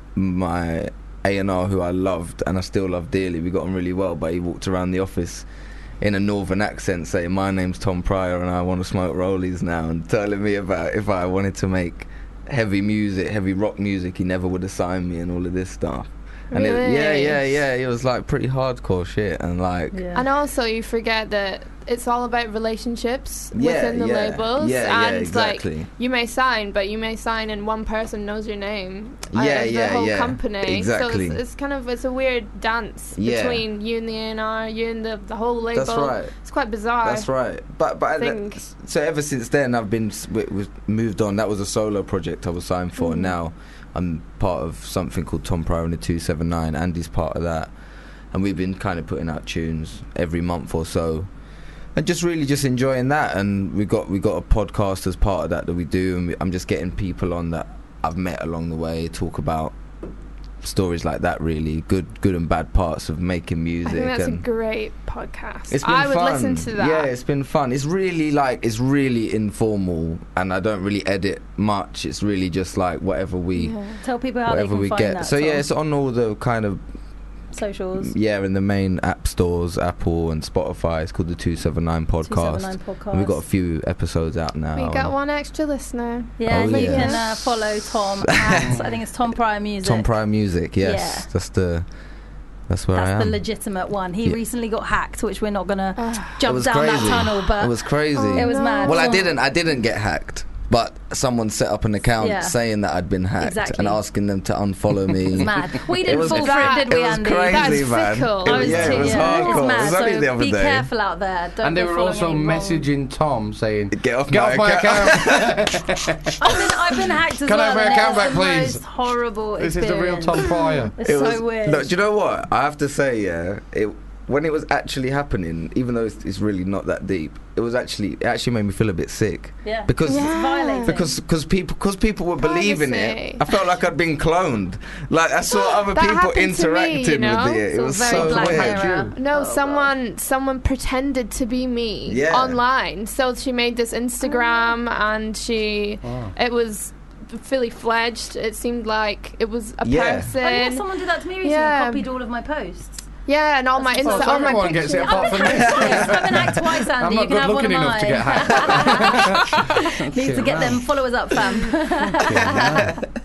my A and R, who I loved and I still love dearly, we got on really well, but he walked around the office in a northern accent saying, "My name's Tom Pryor and I want to smoke rollies now," and telling me about if I wanted to make heavy music, heavy rock music, he never would have signed me and all of this stuff. And it, Really? yeah, yeah, yeah, it was like pretty hardcore shit, and like, Yeah. And also, you forget that it's all about relationships Yeah, within the yeah. labels. Yeah, yeah, and exactly. like, you may sign, but you may sign and one person knows your name. Yeah, out of yeah, the whole yeah. company. Exactly. So it's, it's kind of it's a weird dance Yeah. between you and the A and R, you and the the whole label. That's right. It's quite bizarre. That's right. But but Thing. that, so ever since then, I've been s- w- w- moved on. That was a solo project I was signed for. Mhm. And now I'm part of something called Tom Pryor and the two seven nine. Andy's part of that, and we've been kind of putting out tunes every month or so, and just really just enjoying that. And we got we got a podcast as part of that that we do, and we, I'm just getting people on that I've met along the way, talk about stories like that, really good good and bad parts of making I music. think that's a and great podcast. it's been I would fun. listen to that. Yeah, it's been fun. It's really like it's really informal, and I don't really edit much. It's really just like whatever we Yeah. Tell people how whatever they can we find get. that. So yeah, Tom. it's on all the kind of socials. yeah in the main app stores, Apple and Spotify. It's called the two seven nine podcast. two seven nine podcast. And we've got a few episodes out now. We got one extra listener. Yeah, Oh, you yeah. can uh, follow Tom at, I think it's Tom Pryor Music. Tom Pryor Music. Yes, Yeah. that's the that's where I That's am. the legitimate one. He Yeah. recently got hacked, which we're not going to Uh, It jump was down crazy. that tunnel, but It was crazy. Oh, it was no. mad. Well, I So- didn't. I didn't get hacked, but someone set up an account Yeah. saying that I'd been hacked Exactly. and asking them to unfollow me. It was mad. We It didn't was fall for that- it, did we, it was Andy? crazy, That's man. fickle. It I was was, yeah, too, it was yeah, hardcore. It's It mad. was only so the other be day. careful out there. Don't And they go were following also me wrong. messaging Tom saying, Get off "Get my off my account." account. I've been, I've been hacked as Can I well. have my and account it's back, the please? most horrible This is the real experience. Tom Pryor." It's It so was, weird. Look, do you know what? I have to say, yeah, it, when it was actually happening, even though it's, it's really not that deep, it was actually it actually made me feel a bit sick. Yeah. Because It's violating. because cause people because people were believing Privacy. it. I felt like I'd been cloned. Like I saw other That people happened to me, interacting you know? with it. It It's all was very so Black weird. Mirror. No, Oh, someone someone pretended to be me Yeah. online. So she made this Instagram and she Oh. it was fully fledged. It seemed like it was a Yeah. person. Oh, yeah, someone did that to me recently. Yeah. Copied all of my posts. Yeah, and all my That's Insta, awesome. all my Everyone gets it pictures. apart from me. I've been hacked twice, Andy. I'm you not can good have one looking of enough mine. to get hacked. Need to get them followers up, fam. Yeah, man.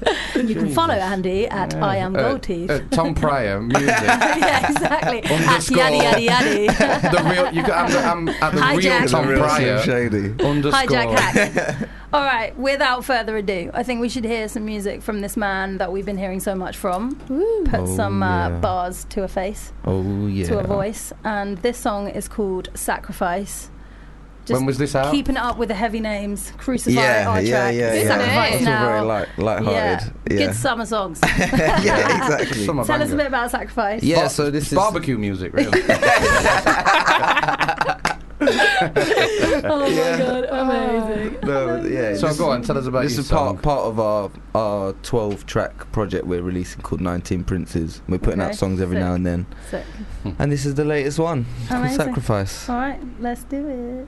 You can follow Andy at I am Uh, Gold Teeth. uh, Tom Pryor, music. Yeah, exactly. At Underscore. yaddy yaddy yaddy. The real, you got, I'm, I'm at the Hijack. real Tom The real Pryor. Slim Shady. Underscore. Hijack hack. All right, without further ado, I think we should hear some music from this man that we've been hearing so much from. Put Oh, some uh, yeah. bars to a face, Oh yeah. to a voice. And this song is called Sacrifice. Just When was this out? keeping it up with the heavy names. Crucify, Yeah, our yeah, track. yeah, yeah. Sacrifice It's all now. very light, light-hearted. Yeah. Yeah. Good summer songs. Yeah, exactly. Summer Tell us a banger. bit about Sacrifice. Yeah, Bar- so this is barbecue music, really. Oh my god, amazing. No, yeah. So this go is- on, tell us about This your is part song. part of our our twelve track project we're releasing called nineteen Princes. We're putting Okay, out songs every sick. now and then, Sick. and this is the latest one. It's called Amazing. Sacrifice. All right, let's do it.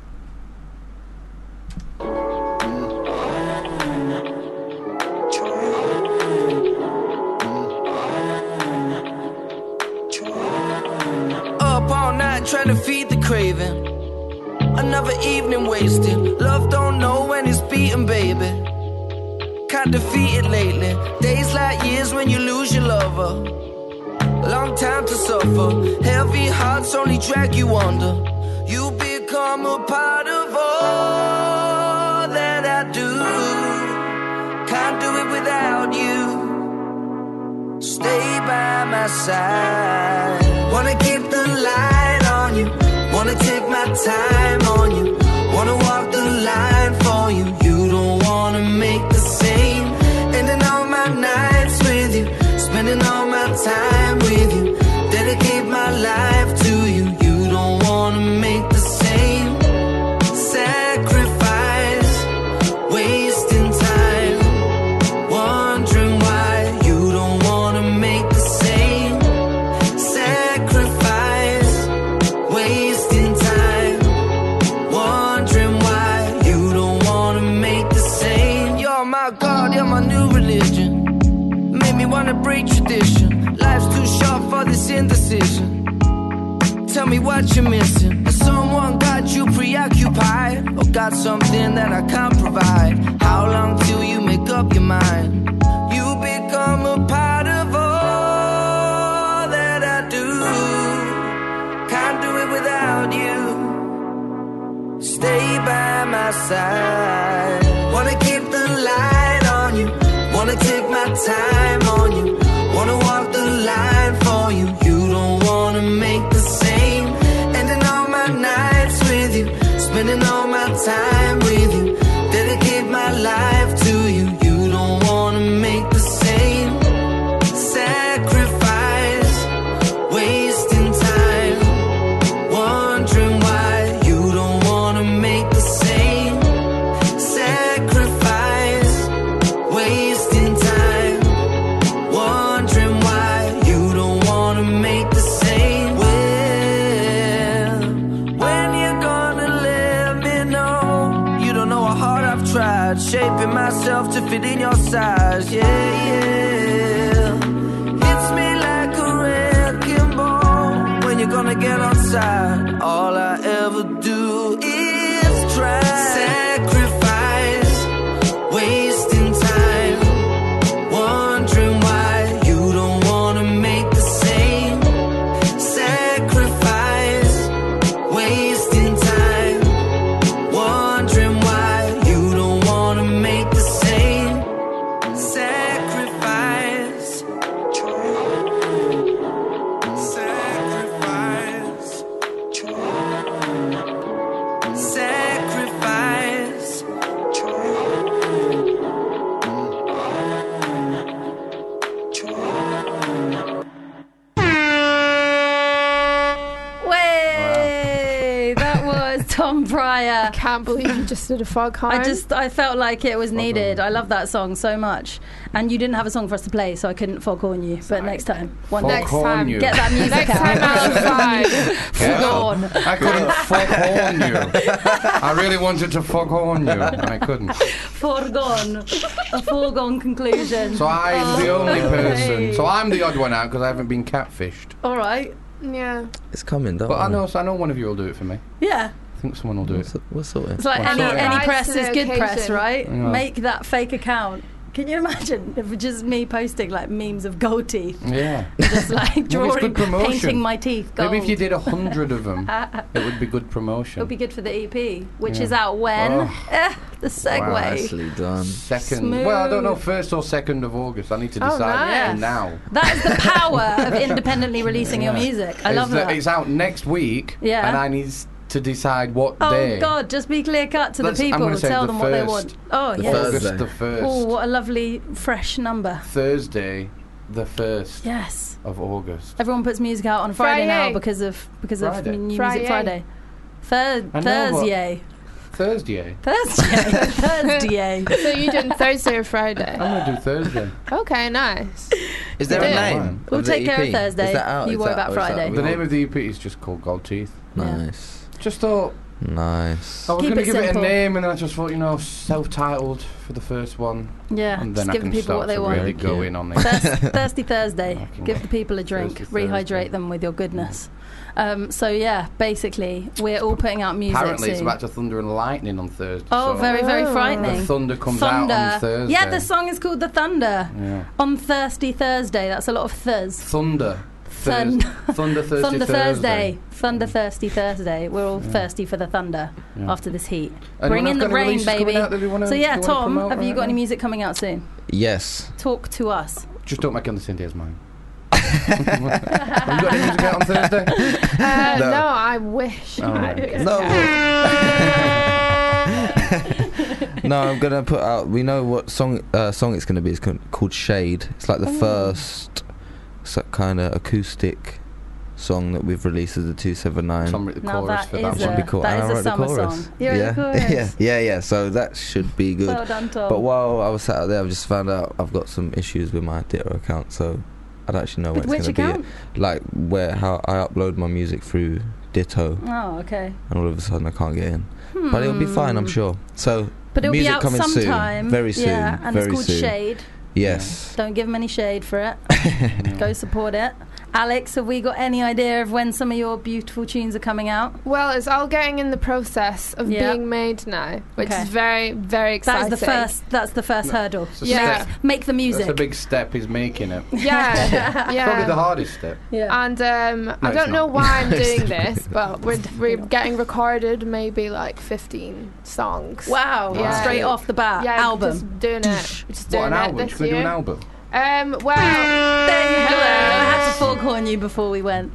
Up all night trying to feed the craving. Another evening wasted. Love don't know when it's beating, baby. Can't defeat it lately. Days like years when you lose your lover. Long time to suffer. Heavy hearts only drag you under. You become a part of all that I do. Can't do it without you. Stay by my side. Wanna keep the light on you. Wanna take my time on you. Wanna walk the line for you. You don't wanna make the same. Ending all my nights with you. Spending all my time with you. Dedicate my life to you. You don't wanna make the same. Sacrifice. Wasting time. Wondering why you don't wanna make the same. Sacrifice. Wasting time. Wondering why you don't wanna make the same. You're my God, you're my new religion. Make me wanna break tradition. Life's too short for this indecision. Tell me what you're missing. Has someone got you preoccupied? Or got something that I can't provide? How long till you make up your mind? You become a part of all that I do. Can't do it without you. Stay by my side. Wanna keep the light on you. Wanna take my time on you. Wanna walk the line for you. You don't wanna make the same. Ending all my nights with you. Spending all my time with you. Dedicate my life to you. You don't wanna make the same. Sacrifice. Wasting time. Wondering why you don't wanna make the same. Sacrifice. Wasting time. Wondering why you don't wanna make the same. Well, when you gonna let me know? You don't know how hard I've tried shaping myself to fit in your size. Yeah, yeah. Hits me like a wrecking ball. When you're gonna get outside? All I ever do is try. Sacrifice. Wasting time. Wondering why you don't wanna make the same. Sacrifice. Wasting time. Wondering why you don't wanna make the same. Sacrifice. Sacrifice. Sacrifice. Way! That was Tom Pryor. I can't believe you just did a foghorn. I just, I felt like it was needed. I love that song so much. And you didn't have a song for us to play, so I couldn't foghorn you. But next time, one Next day, time. you. get that music Next out. time outside. Foghorn. I couldn't foghorn you. I really wanted to foghorn you, and I couldn't. Foregone. A foregone conclusion. So I'm the only Oh, person. hey. So I'm the odd one out because I haven't been catfished. All right. Yeah. It's coming, don't But I worry. know, so I know one of you will do it for me. Yeah. I think someone will do it. We'll sort it. It's like Well, any sorry. any Rise press to the is good press, occasion. right? Yeah. Make that fake account. Can you imagine if it's just me posting like memes of gold teeth? Yeah. Just like Well, it's drawing, good promotion. painting my teeth gold. Maybe if you did a hundred of them, it would be good promotion. It'll be good for the E P, which Yeah. is out when? Oh. Eh, the segue. Wow, Nicely done. Second. Smooth. Well, I don't know, first or second of August. I need to Oh, decide nice. now. That is the power of independently releasing your Yeah. music. I It's love the- that. It's out next week, Yeah. and I need to decide what Oh day. God! Just be clear cut to Let's- the I'm people. gonna say Tell the them what they first. want. Oh The yes. August the first. Oh, what a lovely fresh number. Thursday, the first. Yes. Of August. Everyone puts music out on a Friday, now Friday. because of because Friday. of New Friday. Music Friday. Thur- I know, but- Thursday. Thursday. Thursday. Thursday. So you doing Thursday or Friday? I'm gonna do Thursday. Okay, nice. Is there a Yeah. name? We'll of the take care of E P? Thursday. Is that out? You Is worry that- about or is that- Friday. The name of the E P is just called Gold Teeth. Nice. Just thought Nice. I was Keep gonna it give simple. it a name, and then I just thought, you know, self-titled for the first one. Yeah, and just then I give can the people start what they to want. really go in on it. Thirst- Thirsty Thursday. can Give get the people a drink. Thirsty Rehydrate Thursday. them with your goodness. Um, so yeah, basically, we're all putting out music Apparently, it's soon. about to thunder and lightning on Thursday. Oh, so very, very Oh. frightening. The thunder comes Thunder. out on Thursday. Yeah, the song is called The Thunder. Yeah. On Thirsty Thursday. That's a lot of thuzz. Thunder. Thun- Thurs- thunder Thursday. Thunder Thursday. Thunder Thirsty Thursday. We're all thirsty for the thunder Yeah. after this heat. Anyone Bring in else the got any rain, releases coming baby. out that you wanna- so yeah, you wanna Tom, promote have you right got any now? music coming out soon? Yes. Talk to us. Just don't make it on the same day as mine. Have you got any music out on Thursday? Uh, No. no. I wish. Oh, I right. did. No. No, I'm gonna put out. We know what song uh, song it's gonna be. It's con- called Shade. It's like the Ooh. first kind of acoustic song that we've released as the two seven nine. Tom wrote the Now chorus that for is that a- one. Should be cool. that And is I a wrote the summer chorus. song. You wrote yeah. the chorus. yeah, yeah, yeah. So that should be good. Well done, Tom. But while I was sat out there, I've just found out I've got some issues with my Ditto account, so I don't actually know With where it's which going to account? be. Like where how I upload my music through Ditto, Oh, okay. and all of a sudden I can't get in. But it'll be fine, I'm Hmm. sure. So But it'll music be out coming sometime. soon, very soon, Yeah, and very it's called soon. Shade. Yes. Don't give them any shade for it. Go support it. Alex, have we got any idea of when some of your beautiful tunes are coming out? Well, it's all getting in the process of Yeah. being made now, which Okay. is very, very exciting. That's the first. That's the first hurdle. It's a Yeah. step. Make the music. That's a big step. He's making it. Yeah, Probably the yeah. hardest step. Yeah. And um, I it's don't know not. why I'm doing this, but we're we're getting recorded maybe like fifteen songs. Wow. Yeah. Straight off the bat. Yeah, album. just doing it. Just doing What, an it album? this Should we do year. an album? Um, well, There you go. Hello. I had to foghorn you before we went.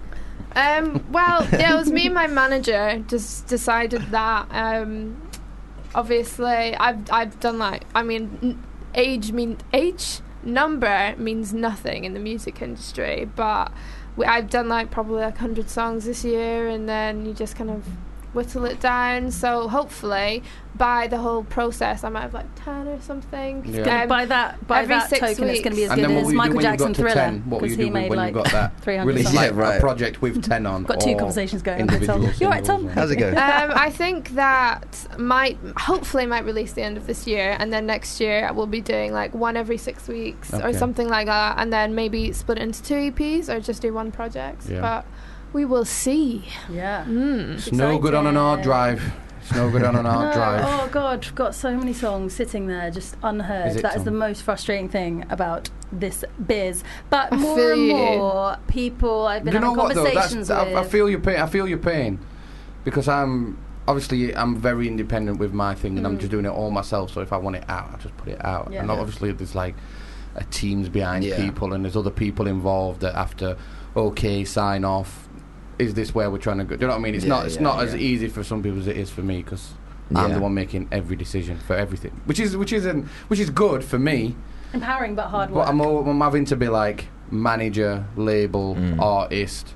Um, well, yeah, it was me and my manager just decided that. Um, obviously, I've I've done like I mean, n- age mean age number means nothing in the music industry, but we, I've done like probably like hundred songs this year, and then you just kind of whittle it down. So hopefully, by the whole process, I might have like ten or something. Yeah. Gonna- Um, by that, by every that six token, it's going to be as And good then what as will you do Michael when you Jackson got to Thriller, ten? What will because you he do made when like you got that? three hundred Release songs. Yeah, like right. a project with ten on. Got two or conversations going on. Tom. individual You all right, singles Tom? or- How's it going? um, I think that might hopefully might release the end of this year, and then next year we'll be doing like one every six weeks or Okay. something like that, and then maybe split it into two E Ps or just do one project. Yeah. But we will see. Yeah. Mm. It's no good on an hard drive. It's no good on an hard No, drive. oh god, we've got so many songs sitting there just unheard. Is it, That is the Tom? most frustrating thing about this biz. But I more feel and you. more people I've been you know having what though? That's, conversations I, with. I feel your pain. I feel your pain because I'm obviously I'm very independent with my thing, and I'm Mm. just doing it all myself. So if I want it out, I just put it out. Yeah. And Yeah. obviously there's like a teams behind Yeah. people, and there's other people involved that have to okay sign off. Is this where we're trying to go? Do you know what I mean? It's Yeah, not. It's yeah, not as yeah. easy for some people as it is for me because I'm Yeah. the one making every decision for everything, which is which isn't which is good for me. Empowering but hard work. But I'm, all, I'm having to be like manager, label, Mm. artist.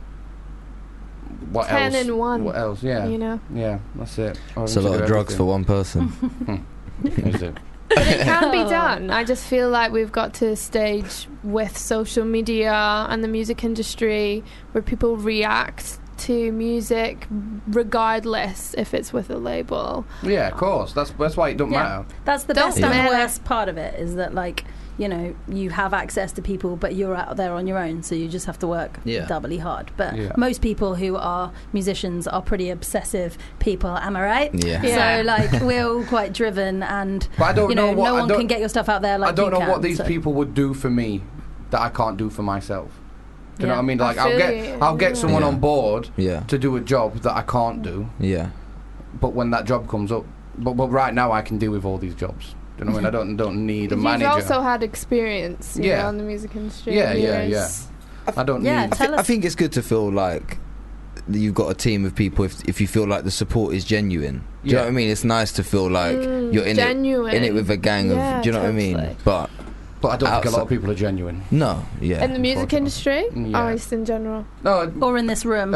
What Ten else? in one. What else? Yeah, You know. yeah, that's it. I'm It's a having to lot do of drugs for everything. one person. Is it? But it can be done. I just feel like we've got to a stage with social media and the music industry where people react to music regardless if it's with a label. Yeah, of course. That's that's why it don't Yeah. matter. That's the Don't best and matter. worst part of it is that like you know, you have access to people, but you're out there on your own, so you just have to work Yeah. doubly hard. But Yeah. most people who are musicians are pretty obsessive people, am I right? Yeah. Yeah. So, like, we're all quite driven, and, But I don't you know, know what- no I one don't- can get your stuff out there like I don't you know can, what these so- people would do for me that I can't do for myself. Do you know Yeah. what I mean? I Like, I'll feel get you, I'll get yeah. someone Yeah. on board Yeah. to do a job that I can't do, Yeah. but when that job comes up, but, but right now I can deal with all these jobs. Do you know what I mean? I don't don't need a You've manager. also had experience, you Yeah. know, in the music industry. Yeah, yeah, Years. yeah. I don't Yeah, need. I, thi- I think it's good to feel like that you've got a team of people if if you feel like the support is genuine. Do you know Yeah. what I mean? It's nice to feel like Mm, you're in genuine. it in it with a gang of. Yeah, Do you know what I mean? totally. But But I don't think a lot outside- of people are genuine. no, yeah. In the music industry? Yeah. Or just in general? No, Or in this room. uh,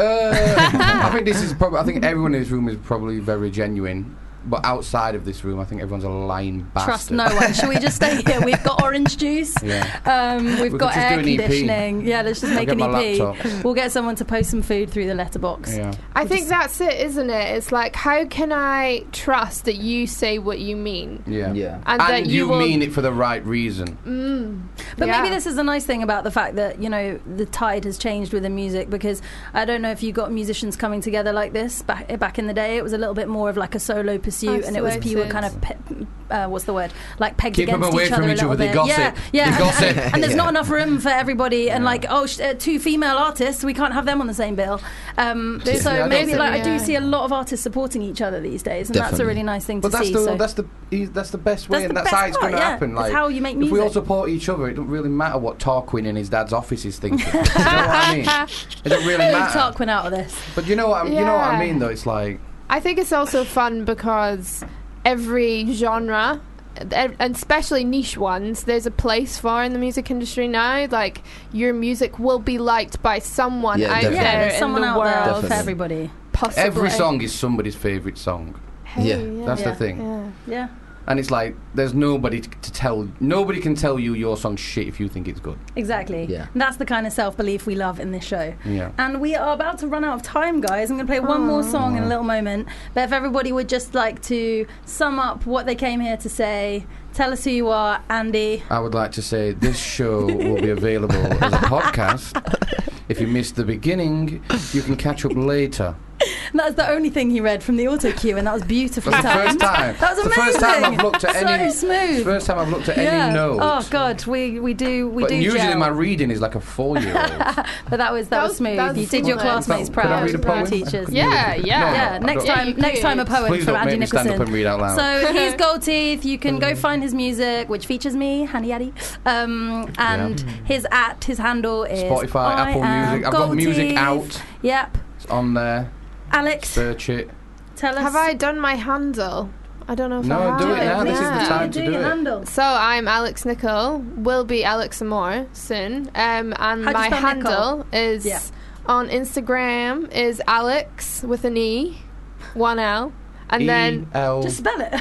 I think this is probably. I think everyone in this room is probably very genuine. But outside of this room, I think everyone's a lying bastard. Trust no one. Should we just stay here? We've got orange juice. Yeah. Um, we've We could got just air do an E P. conditioning. Yeah, let's just I'll make get an my E P. laptop. We'll get someone to post some food through the letterbox. Yeah. I think that's it, isn't it? It's like, how can I trust that you say what you mean? Yeah. Yeah. And, And, that you, you, will, mean it for the right reason. Mm, But yeah. maybe this is the nice thing about the fact that, you know, the tide has changed within music, because I don't know if you got musicians coming together like this back back in the day. It was a little bit more of like a solo pursuit, and it was people Isolated. kind of pe- uh, what's the word, like pegged Keep 'em against away each from other each a little other, they bit. gossip. Yeah, yeah. They gossip. And there's Yeah. not enough room for everybody, and Yeah. like, oh, sh- uh, two female artists, we can't have them on the same bill. Um, There's- so Yeah, I don't maybe think- like I do yeah. see a lot of artists supporting each other these days, and that's a Definitely. really nice thing But to that's see. the so that's the e- that's the best way, That's and the that's how best it's going to part, yeah. happen. It's Like, how you make if we music. all support each other, it don't really matter what Tarquin in his dad's office is thinking. Do you know what I mean? It don't really leave matter. Tarquin out of this. But you know what I, you know what I Yeah. mean, though. It's like I think it's also fun because every genre, and especially niche ones, there's a place for in the music industry now. Like, your music will be liked by someone Yeah, out definitely. Yeah, there there's in someone the out there world. for everybody. Possibly. every song is somebody's favourite song, Hey, Yeah. That's Yeah. the thing. Yeah. Yeah. and it's like there's nobody t- to tell. Nobody can tell you your song's shit if you think it's good. Exactly. Yeah. And that's the kind of self-belief we love in this show. Yeah. And we are about to run out of time, guys. I'm going to play one more song in a little moment. But if everybody would just like to sum up what they came here to say, tell us who you are, Andy. I would like to say this show will be available as a podcast. If you missed the beginning, you can catch up later. That's the only thing he read from the auto cue, and that was beautiful. That's the first time. That was The amazing. first time I've looked at so any- smooth. First time I've looked at yeah. any note. Oh God, we we do we but do. usually gel. my reading is like a four-year-old. But that was that, That was was- smooth. that was you did your fun. classmates Could I proud, read a poem? teachers. Yeah, yeah. No, Yeah, no, next I don't- Yeah, time, you next time a could. poem Please from don't Andy make me stand Nicholson. up and read out loud. So he's Gold Teeth. You can go find his music, which features me, Hani Yadi, um, and Yeah. his at his handle is Spotify, I Apple am Music. I've got Gold music Teeth. out. Yep. It's on there. Alex, Search it. tell us. Have I done my handle? I don't know if No, I have. do it now. This is the Yeah. time to do do your it. handle. So I'm Alex Nicole. Will be Alex some more soon. Um, and How'd you my spell handle Nicole? is Yeah. on Instagram is Alex with an E, one L, and E then L. Just spell it.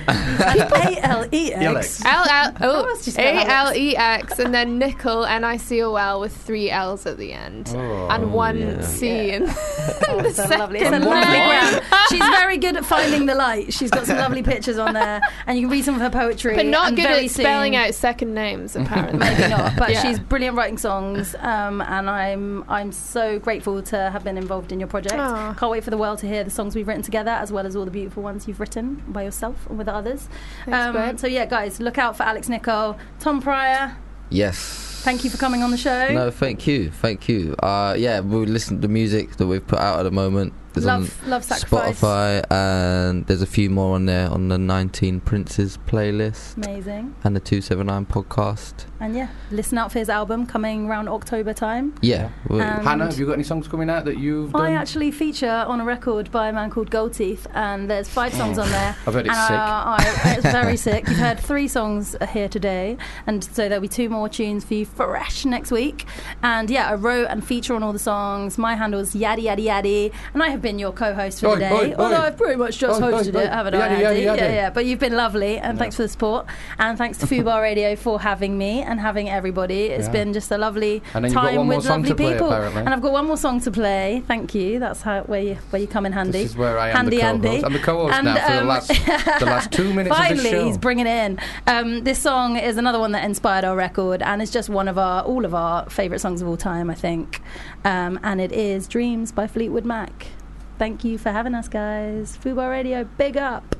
A L E X. Alex. L L How oh else do you spell A Alex? L E X, and then Nicole N I C O L with three L's at the end Oh, and one yeah. C in Oh, the so lovely. It's a second. lovely gram. She's very good at finding the light. She's got some lovely pictures on there, and you can read some of her poetry. But not and good very at spelling soon, out second names, apparently. Maybe not, but Yeah. she's brilliant writing songs, um, and I'm I'm so grateful to have been involved in your project. Aw. Can't wait for the world to hear the songs we've written together, as well as all the beautiful ones you've written by yourself and with others. Thanks, babe. so yeah, guys, look out for Alex Nicole, Tom Pryor. Yes. Thank you for coming on the show. No, thank you, thank you. Uh, yeah, we'll listen to the music that we've put out at the moment. There's Love, on love sacrifice. Spotify, and there's a few more on there on the nineteen Princes playlist Amazing. and the two seventy-nine podcast. And yeah, listen out for his album coming around October time. Yeah. we- Um, Hannah, have you got any songs coming out that you've done? I actually feature on a record by a man called Gold Teeth, and there's five songs on there. I've heard it's and sick. I, I, it's very sick. You've heard three songs here today, and so there'll be two more tunes for you fresh next week. And yeah, I wrote and feature on all the songs. My handle's Yaddy Yaddy Yaddy, and I have been your co-host for Oi, the day, oi, oi. although I've pretty much just Oi, oi, hosted oi. it, haven't I, Yaddy, Andy? yaddy, yaddy. Yeah, yeah. But you've been lovely, and Yeah. thanks for the support, and thanks to Fubar Radio for having me and having everybody. It's Yeah. been just a lovely And then you've got time one more with song lovely to play, people. apparently. And I've got one more song to play. Thank you. That's how where you where you come in handy. This is where I am handy the co-host. Andy. I'm the co-host And, now for the um, last the last two minutes Finally, of the show. he's bringing it in. Um, this song is another one that inspired our record, and it's just one of our all of our favourite songs of all time, I think. Um, and it is "Dreams" by Fleetwood Mac. Thank you for having us, guys. Fubar Radio, big up.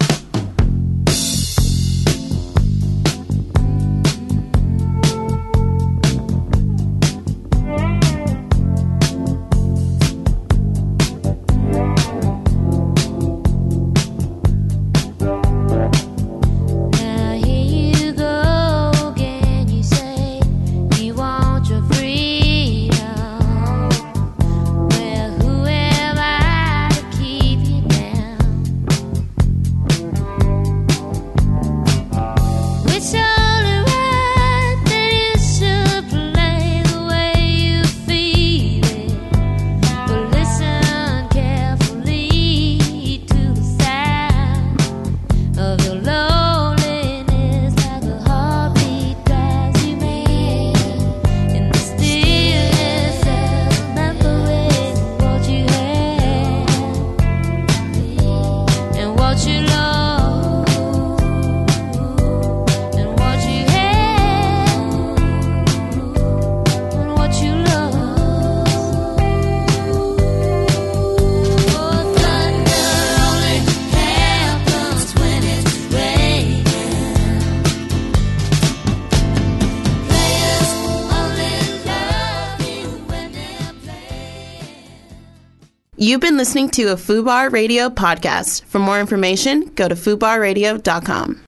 Now here you go again. You say you want your freedom. Well, who am I to keep you down? It's only right that you should play the way you feel it. But listen carefully to the sound of your loneliness, like a heartbeat drives you mad. In the stillness of remembering what you had and what you lost and what you had and what you lost. Oh, thunder only happens when it's raining. Players only love you when they're playing. You've been listening to a Fubar Radio podcast. For more information, go to fubar radio dot com.